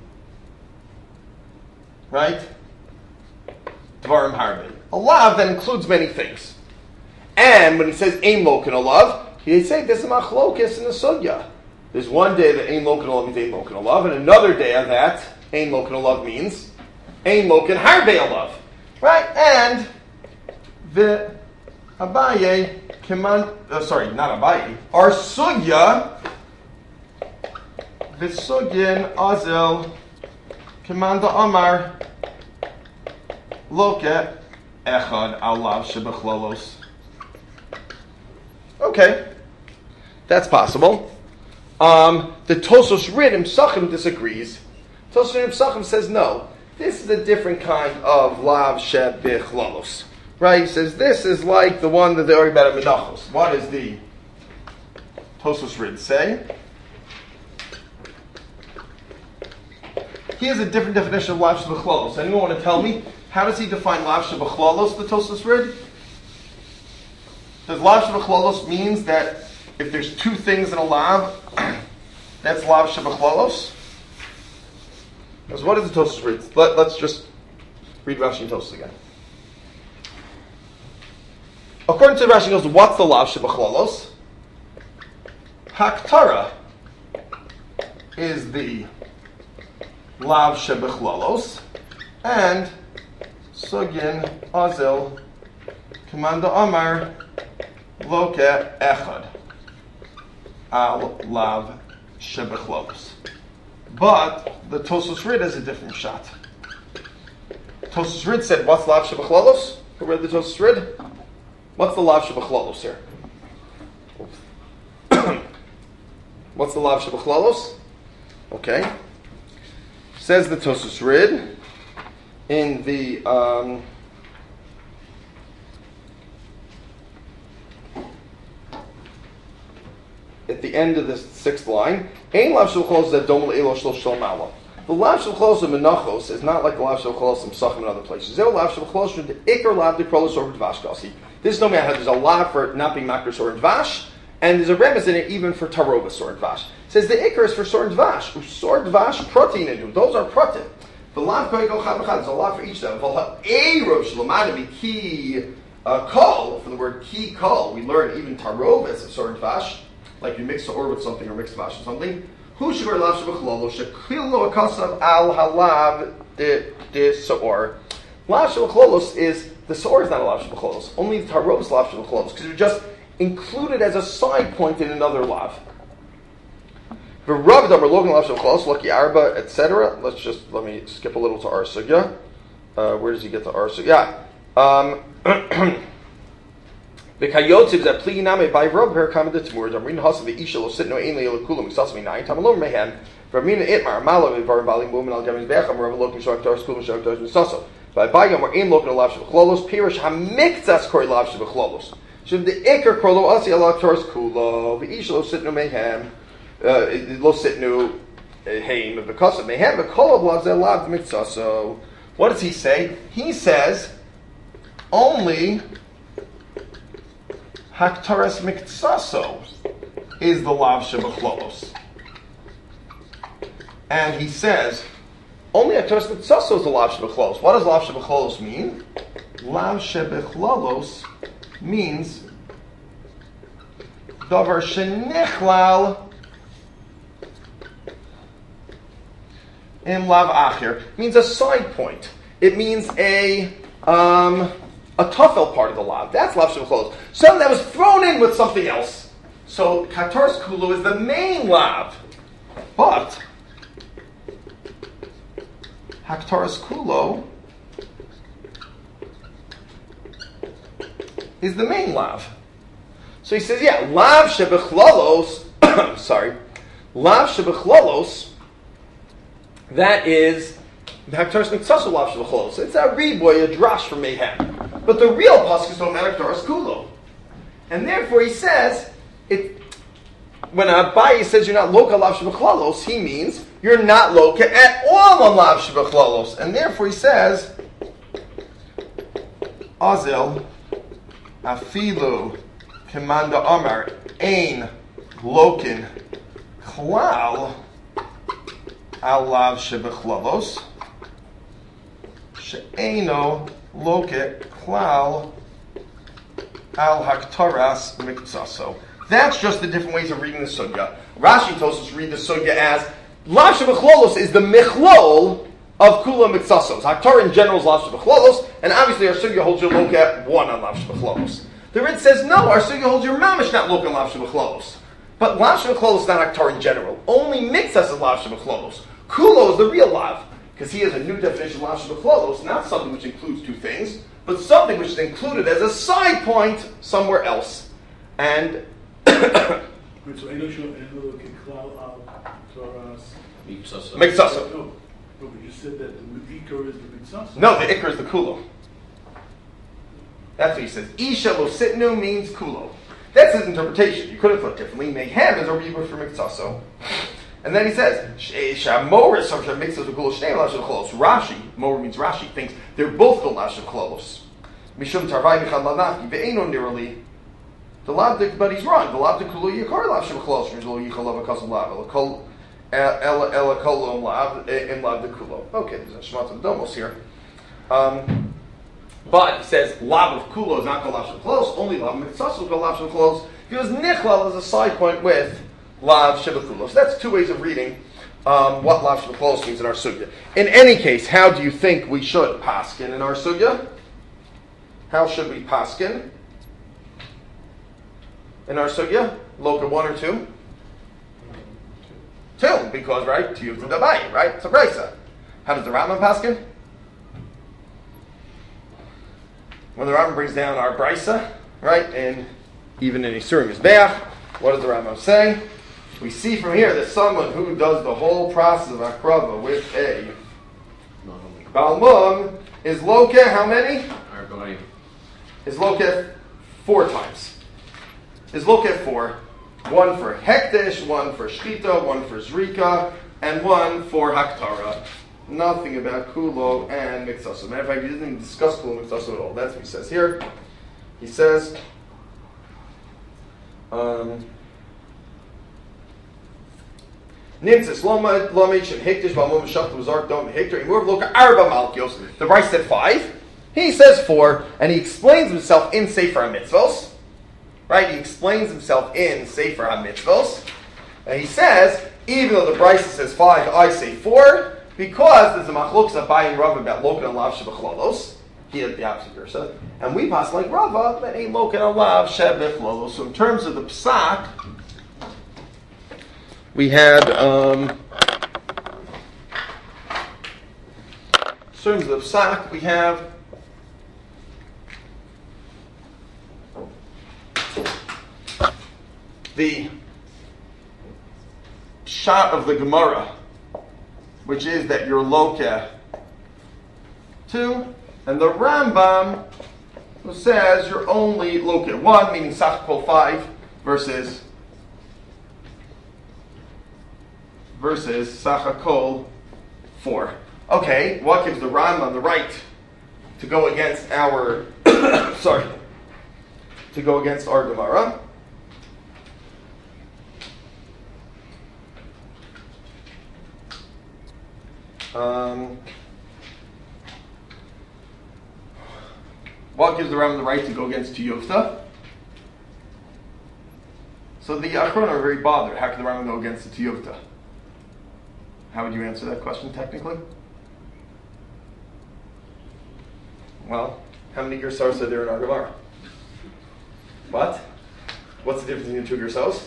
Speaker 1: Right? Dvarim Harbe. A lav that includes many things. And when he says Ein Loken a lav, he say this is machlokes in the sugya. There's one day that Ein Loken a lav means Ein Loken a lav, and another day of that Ein Loken a lav means Ein Loken Harbe a lav. Right? And the Abaye Keman, uh, sorry, not Abaye, our sugya, the sugyan Azel Kemanda Amar Loke Echad Alav Shebachlolos. Okay, that's possible. Um, the Tosos Rid Psachim disagrees. Tosos Rid Psachim says no. This is a different kind of Lav Shebachlolos. Right? He says this is like the one that they argue about at Menachos. What does the Tosos Rid say? He has a different definition of Lav Shebachlolos. Anyone want to tell me? How does he define Lav Shebachlolos, the Tosos Rid? Does Lav Shebachlolos means that if there's two things in a Lav, that's Lav Shebachlolos? Because what is the Tosos Rid? Let, let's just read Rashi and Tosos again. According to Rashi, goes, what's the Lav Shebachlolos? Haktara is the Lav Shebachlolos, and Sugin Azel Kamanda Amar loke echad al lav shebechlolos. But the Tosfos Rid has a different shot. Tosfos Rid said, what's lav shebechlolos? Who read the Tosfos Rid? What's the lav shebechlolos here? What's the lav shebechlolos? Okay. Says the Tosfos Rid in the um, at the end of the sixth line. Ein lav shebechlolos that dom le'elo shel shel mala. The lav shebechlolos of menachos is not like the lav shebechlolos of Pesachim and other places. Zeh lav shebechlolos from the ikar lav de krolos or dvashkasi. This is no matter how there's a lav for not being makros or dvash, and there's a remes in it even for tarobas or dvash. It says the ikar is for sor and dvash. Sor dvash protein in those are protein. The lav koygo chad v'chad is a lav for each of them. V'la eiro shlamad be ki kol from the word ki kol. We learn even tarobas is sor and dvash, like you mix or with something or mix dvash with something. Hu shvar lav shebechlolo shekilo akasav al halav de de saor. Lav shebechlolos is the saor is not a lav shebechlolos. Only the tarobas is lav shebechlolos because you're just included as a side point in another lav. The Rav Damar Logan lav shebechlolos lucky arba et cetera. Let's just let me skip a little to our sugya. Uh, where does he get to our sugya? Yeah. The kayotziv that pli name by Rav her commented to Murad Amrin Hasav the Isha lo sit no ain't le kulam exasmi nine tamalom mehem Ramina itmar malo with varim balim woman al gamin becham Rav lokum shak tar skulam shak tar misaso by bayam or aim lokum lav shebechlolos pirish hamiktas kori lav shebechlolos should the ikar krolo asi ala tar skulo the Isha lo sit no mehem lo sit no heim because of mehem the kol lav ze lav miksaso. What does he say? He says only Haktaras Miktsaso is the Lav Shebechlolos. And he says, only Haktaras Miktsaso is the Lav Shebechlolos. What does Lav Shebechlolos mean? Lav Shebechlolos means Davar Shenichlal Im Lav Achir. Means a side point. It means a um, a tafel part of the lav. That's lav shebechlolos. Something that was thrown in with something else. So Kataras Kulo is the main lav. But Haktaras Kulo is the main lav. So he says, yeah, lav shebechlolos, sorry, lav shebechlolos, that is the Haktaras Miktsaso lav shebechlolos. It's a reboy, a drash from Mehem. But the real pasuk is talking about Haktaras Kulo. And therefore he says, it, when Abaye says you're not loka lav shebechlolos, he means you're not loka at all on lav shebechlolos. And therefore he says, Azel afilu kemanda amar ein lokin klal al lav shebechlolos she'eno loke klal al haktaras miktsaso. That's just the different ways of reading the sugya. Rashi Tosfos read the sugya as lav shebechlolos is the michlol of kula miktsasos. Haktar in general is lav shebechlolos, and obviously our sugya holds your loke at one on lav shebechlolos. The Ritz says no, our sugya holds your mamish not loke on lav shebechlolos. But lav shebechlolos is not haktar in general. Only miksas is lav shebechlolos. Kulo is the real lav, because he has a new definition of lav shebechlolos, not something which includes two things, but something which is included as a side point somewhere else. And
Speaker 2: so Eno Shel Eno Kiklal Al Toras
Speaker 4: Miksaso.
Speaker 1: Miksaso.
Speaker 2: No, no, but you said that the Ikar is the Miksaso.
Speaker 1: No, the Ikar is the Kulo. That's what he says. Isha lo sitnu means Kulo. That's his interpretation. You could have thought differently. Mehem is a rebirth for Miksaso. And then he says, Shamoris or Shamixas of Kulo Shnei Lav Shebechlolos. Rashi, Mor means Rashi, thinks they're both called Lav Shebechlolos. Mishum Tarvai Michad Lanafki Ve'eno Nirali. The Lav, but he's wrong. The Lav de Kulo Yikar Lav Shebechlolos. Rizlo Yichal Lav Akasam Lav. Elakol Elakol Lav in Lav de Kulo. Okay, there's a Shmat of Domos here. Um, but he says Lav of Kulo is not called Lav Shebechlolos. Only Lav Mitzvah is called Lav Shebechlolos. Because Nichlal is a side point with Lav Shebechlolos. That's two ways of reading um, what Lav Shebechlolos means in our sugya. In any case, how do you think we should paskin in our sugya? How should we paskin? in our sugya? Loka one or two? Two, because, right, tiyuvta dabai, right? It's a brisa. How does the Rambam paskin? When the Rambam brings down our brisa, right, and even in Yisurim Mizbeach, what does the Rambam say? We see from here that someone who does the whole process of akrava with a balmum is loka how many?
Speaker 4: Arbaim.
Speaker 1: Is loka four times. Is loka four. One for hektish, one for shchita, one for zrika, and one for haktara. Nothing about kulo and miksaso. Matter of fact, he doesn't even discuss kulo and miksaso at all. That's what he says here. He says, um, Nimtzis lomach and hektish balmum shachta uzark dom hektar imur loka arba malkios. The Bryce said five. He says four, and he explains himself in Sefer HaMitzvos. Right? He explains himself in Sefer HaMitzvos. And he says, even though the Bryce says five, I say four, because there's a machlokes of Abai and Rava about Lokan and Lav Shebechlolos. He had the opposite versa. And we pass like Rava, that ain't Lokan and Lav Shebechlolos. So in terms of the Psak, we had, um, in terms of the Psak, we have the shot of the Gemara, which is that you're loka two, and the Rambam who says you're only loka one, meaning sachkol five versus versus sachakol four. Okay, what gives the Rambam the right to go against our sorry to go against our Gemara? Um, what gives the Rambam the right to go against Tiyufta? So the Achron are very bothered. How can the Rambam go against the Tiyufta? How would you answer that question technically? Well, how many Gersos are there in our Gemara? What? What's the difference between the two Gersos?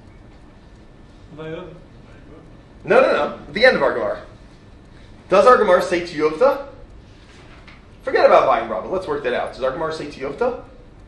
Speaker 1: No, no, no. The end of our Gemara. Does our Gemara say Tiyuvta? Forget about buying Rava. Let's work that out. Does our Gemara say Tiyuvta?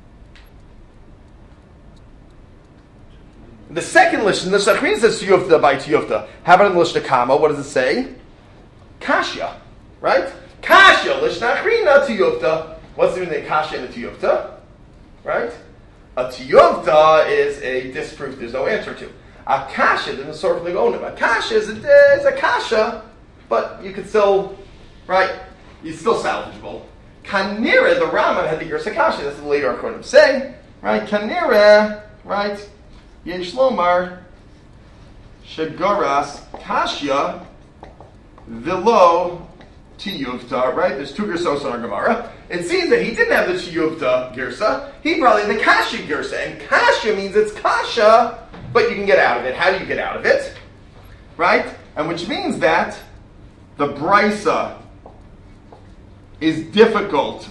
Speaker 1: The second lishon, the Shachrin says Tiyuvta by Tiyuvta. How about in the Lishna Kama? What does it say? Kashya. Right? Kashya, Lishna Achrina, Tiyuvta. What's the difference between Kashya and a Tiyuvta? Right? A Tiyuvta is a disproof there's no answer to. A Kasha doesn't sort of like own A Kasha is a, is a Kasha. But you could still, right, it's still salvageable. Kanira, the Rambam had the Gersa Kasha, that's the later Achronim say, right, Kanira, right, Yesh Lomar, Shegaras, Kashya, Vilo, Tiyuvta, right, there's two Gersos in our Gemara. It seems that he didn't have the Tiyuvta Gersa, he probably had the Kasha Gersa, and Kasha means it's Kasha, but you can get out of it. How do you get out of it? Right? And which means that the brisa is difficult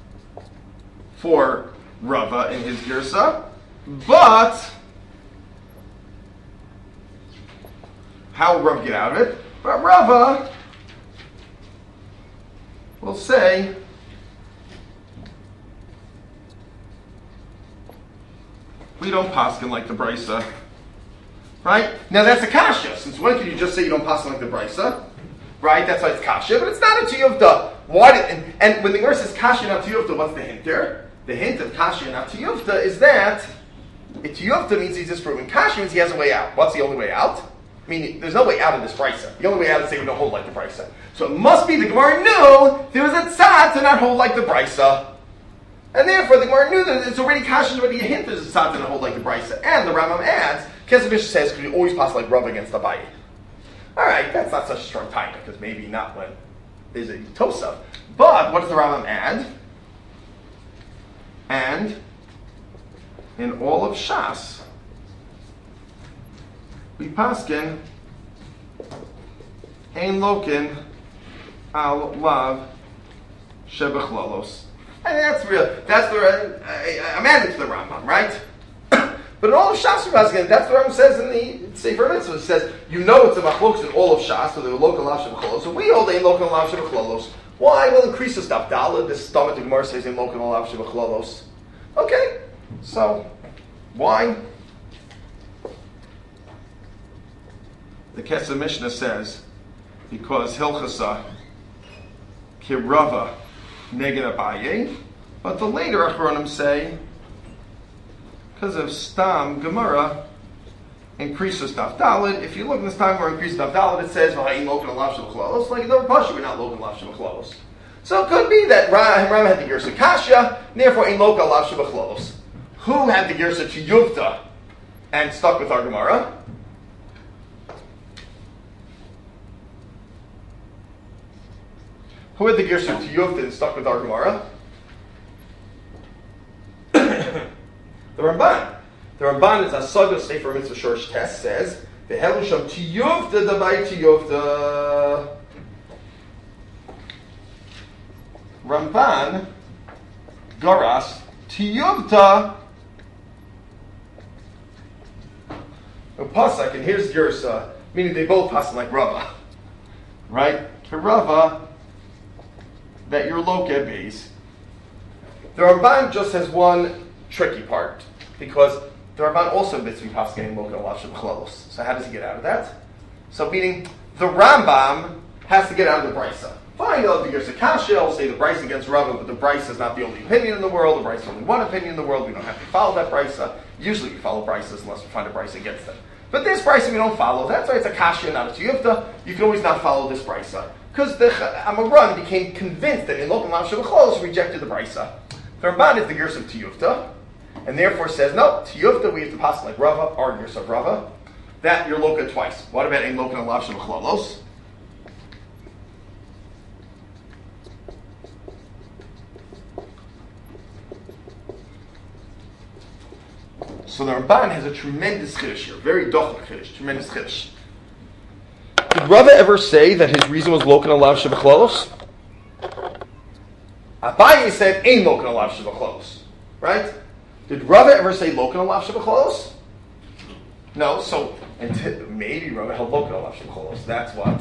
Speaker 1: for Rava in his girsa, but how will Rava get out of it? But Rava will say we don't paskin like the brisa, right? Now that's a kasha. Since when can you just say you don't paskin like the brisa? Right, that's why it's kasha, but it's not a tiyuvta. Why did, and, and when the Gemara says kasha not tiyuvta, what's the hint there? The hint of kasha not tiyuvta is that a tiyuvta means he's disproven. Kasha means he has a way out. What's the only way out? I mean, there's no way out of this brisa. The only way out is say we don't hold like the brisa. So it must be the Gemara knew there was a tzad to not hold like the brisa. And therefore the Gemara knew that it's already kasha, already a hint there's a tzad to not hold like the brisa. And the Rambam adds, Kesef says, could you always pass like Rava against Abai? Alright, that's not such a strong time, because maybe not when there's a tosa. But what does the Rambam add? And in all of Shas, we paskin ein lokin al lav shebechlalos. And that's real. That's the. I, I'm adding to the Rambam, right? But in all of Shas Paskin, that's what Rambam says in the Sefer Mitzvah. It says, you know it's a machlokes in all of Shas, so they're local lav shebachlolos. So we hold a local lav shebachlolos. Why? Well, increase the stuff. Daled, this stomach, the Gemara says in local lav shebachlolos. Okay, so why? The Kesef Mishnah says, because Hilchasa Kirava Neged Abaye, but the later Achronim say, because of Stam Gemara increases Daf Daled. If you look in this time where increases Daf Daled, it says V'ha'im Loken Alav Shebachlolos. Like the Pasha, we're not Loken Alav Shebachlolos. So it could be that Ram had the Gersa Kasha, therefore Ein Loken Alav Shebachlolos. Who had the Gersa to Yuvta and stuck with our Gemara? Who had the Gersa to Yuvta and stuck with our Gemara? The Ramban. The Ramban is a Saga Sefer Mitzvah Shorsh Test says, the Helusham Tiyuvta Dabai Tiyuvta. Ramban Garas Tiyuvta Upasak, and here's Gersa, meaning they both pass like Rava. Right? For Rava, that your loke base. The Ramban just has one tricky part, because the Ramban also admits we pass getting local alav shebachlolos. So how does he get out of that? So meaning the Rambam has to get out of the Brisa. Fine, he'll have the Gersa Kasha, he'll say the Brisa against Rava, but the Brisa is not the only opinion in the world. The Brisa is only one opinion in the world. We don't have to follow that Brisa. Usually we follow Brisas unless we find a Brisa against them. But this Brisa we don't follow. That's why it's a Kasha, not a Tiyuvta. You can always not follow this Brisa. Because the Amaran became convinced that in local alav shebachlolos rejected the Brisa. The Ramban is the Gersa of Tiyuvta, and therefore says, no, Tiyuvta we have to pass like Rava, or Gersa of Rava. That you're loka twice. What about ein loka alav shebachlolos? So the Ramban has a tremendous chiddush here, very dochel chiddush, tremendous chiddush. Did Rava ever say that his reason was lokan alav shebachlolos? Abaye said ein lokan alav shebachlolos, right? Did Rava ever say lokan alav shebachlolos? No. So and t- maybe Rava held lokan alav shebachlolos. That's what.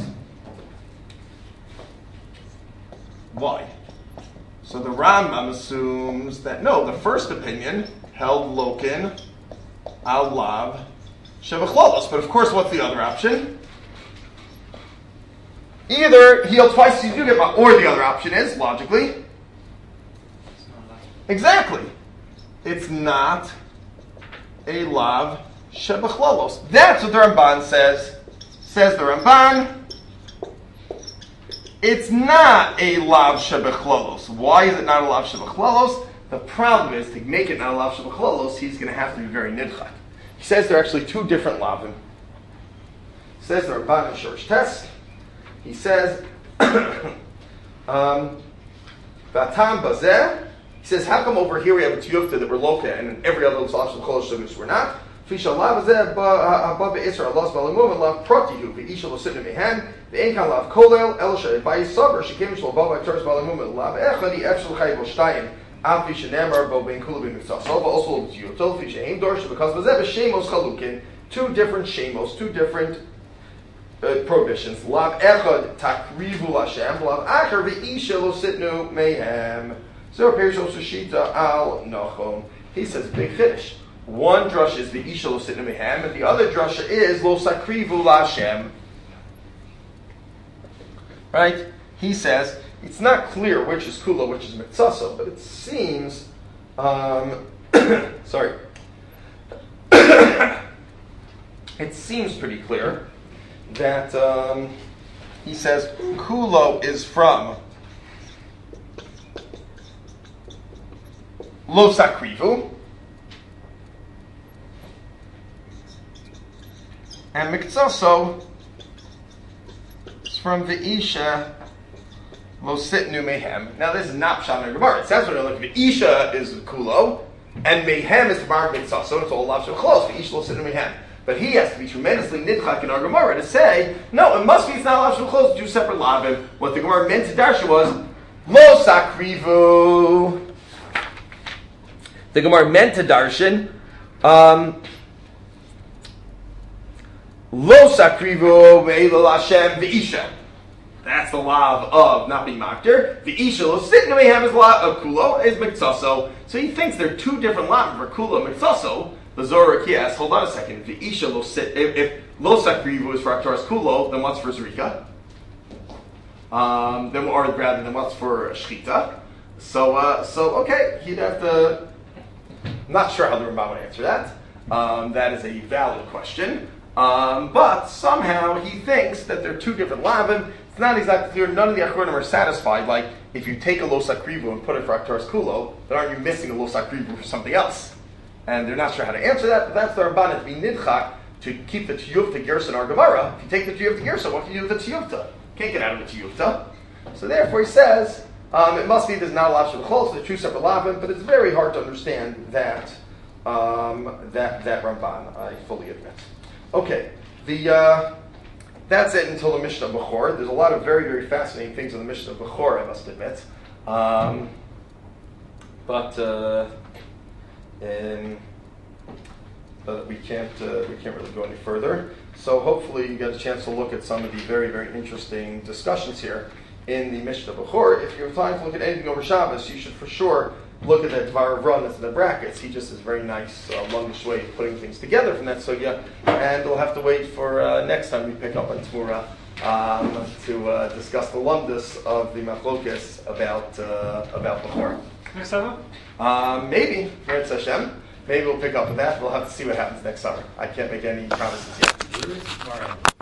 Speaker 1: Why? So the Rambam assumes that no, the first opinion held lokan alav shebachlolos. But of course, what's the other option? Either he held twice, you do get, or the other option is logically. Exactly. It's not a lav shebachlolos. That's what the Ramban says. Says the Ramban. It's not a lav shebachlolos. Why is it not a lav shebachlolos? The problem is, to make it not a lav shebachlolos, he's going to have to be very nidchak. He says there are actually two different lavim. He says the Ramban in Shorsh Test. He says, um, Vatam bazeh. He says, how come over here we have a tiyufta that we're loka, and in every other lav shebachlolos we're not? Fisha lav bazeh haba be'isra alas b'alimum and lav protihu ve'isha lo sitna mehan ve'en kan lav kolel el she'bai saber shekim shlo bava tors b'alimum and lav echadi efshel chay b'shtayim av fisha nemar bo ben kula ben mitzvah so also lo tiyufta fisha ein dorsh because bazeh b'shemos chalukin, two different shemos, two different Uh, prohibitions. Lav echad takrivu Lashem, lav acher ve'isha lo sitnu mehem. So Perishos Shita al Nachum. He says big chiddush. One drasha is ve'isha lo sitnu mehem, and the other drasha is lo sakrivu Lashem. Right? He says it's not clear which is kula, which is mitzaso, but it seems. Um, sorry. It seems pretty clear that um, he says kulo is from lo sakrivu, and mikzaso is from ve'isha lo sitnu mehem. Now this is not pshat in Gemara. It says when I look, ve'isha is kulo, and mehem is bar mikzaso. It's all lav shebachlolos. Ve'isha lo sitnu mehem. But he has to be tremendously nidchak in our Gemara to say, no, it must be it's not lav shebachlolos, two separate lavim. What the Gemara meant to darsha was, lo sakrivu. The Gemara meant to darshan, Um, Lo sakrivu ve'elul Hashem v'isha. That's the law of not being makter. V'isha lo sit may have his law of kulo is miktaso. So he thinks there are two different laws for kulo and miktaso. The Zohar yes. Hold on a second. V'isha lo sit. If, if lo sakrivu is for aktaras kulo, then what's for zrika? Um, then or rather than what's for shchita. So uh, so okay, he'd have to. I'm not sure how the Rambam would answer that. Um, that is a valid question. Um, but somehow he thinks that there are two different lavim. It's not exactly clear. None of the achronim are satisfied. Like, if you take a lo sakrivu and put it for aktaras kulo, then aren't you missing a lo sakrivu for something else? And they're not sure how to answer that. But that's the Ramban to be nidchak to keep the tiyuvta gersa in our Gemara. If you take the tiyuvta gersa, what can you do with the tiyuvta? Can't get out of the tiyuvta. So therefore he says um, it must be there's not a lav shebechol, so they're two separate lavim. But it's very hard to understand that um, that that Ramban. I fully admit. Okay, the uh, that's it until the Mishnah Bechor. There's a lot of very, very fascinating things in the Mishnah Bechor, I must admit. Um, but uh, um, but we can't uh, we can't really go any further. So hopefully you get a chance to look at some of the very, very interesting discussions here in the Mishnah Bechor. If you have time to look at anything over Shabbos, you should for sure look at that Dvar of Ron that's in the brackets. He just has a very nice, uh, longish way of putting things together from that sugya. And we'll have to wait for uh, next time we pick up on Tmura um, to uh, discuss the lumdus of the Machlokes about uh, about Bechor.
Speaker 5: Next summer?
Speaker 1: Um, maybe, Meretz Hashem. Maybe we'll pick up with that. We'll have to see what happens next summer. I can't make any promises yet.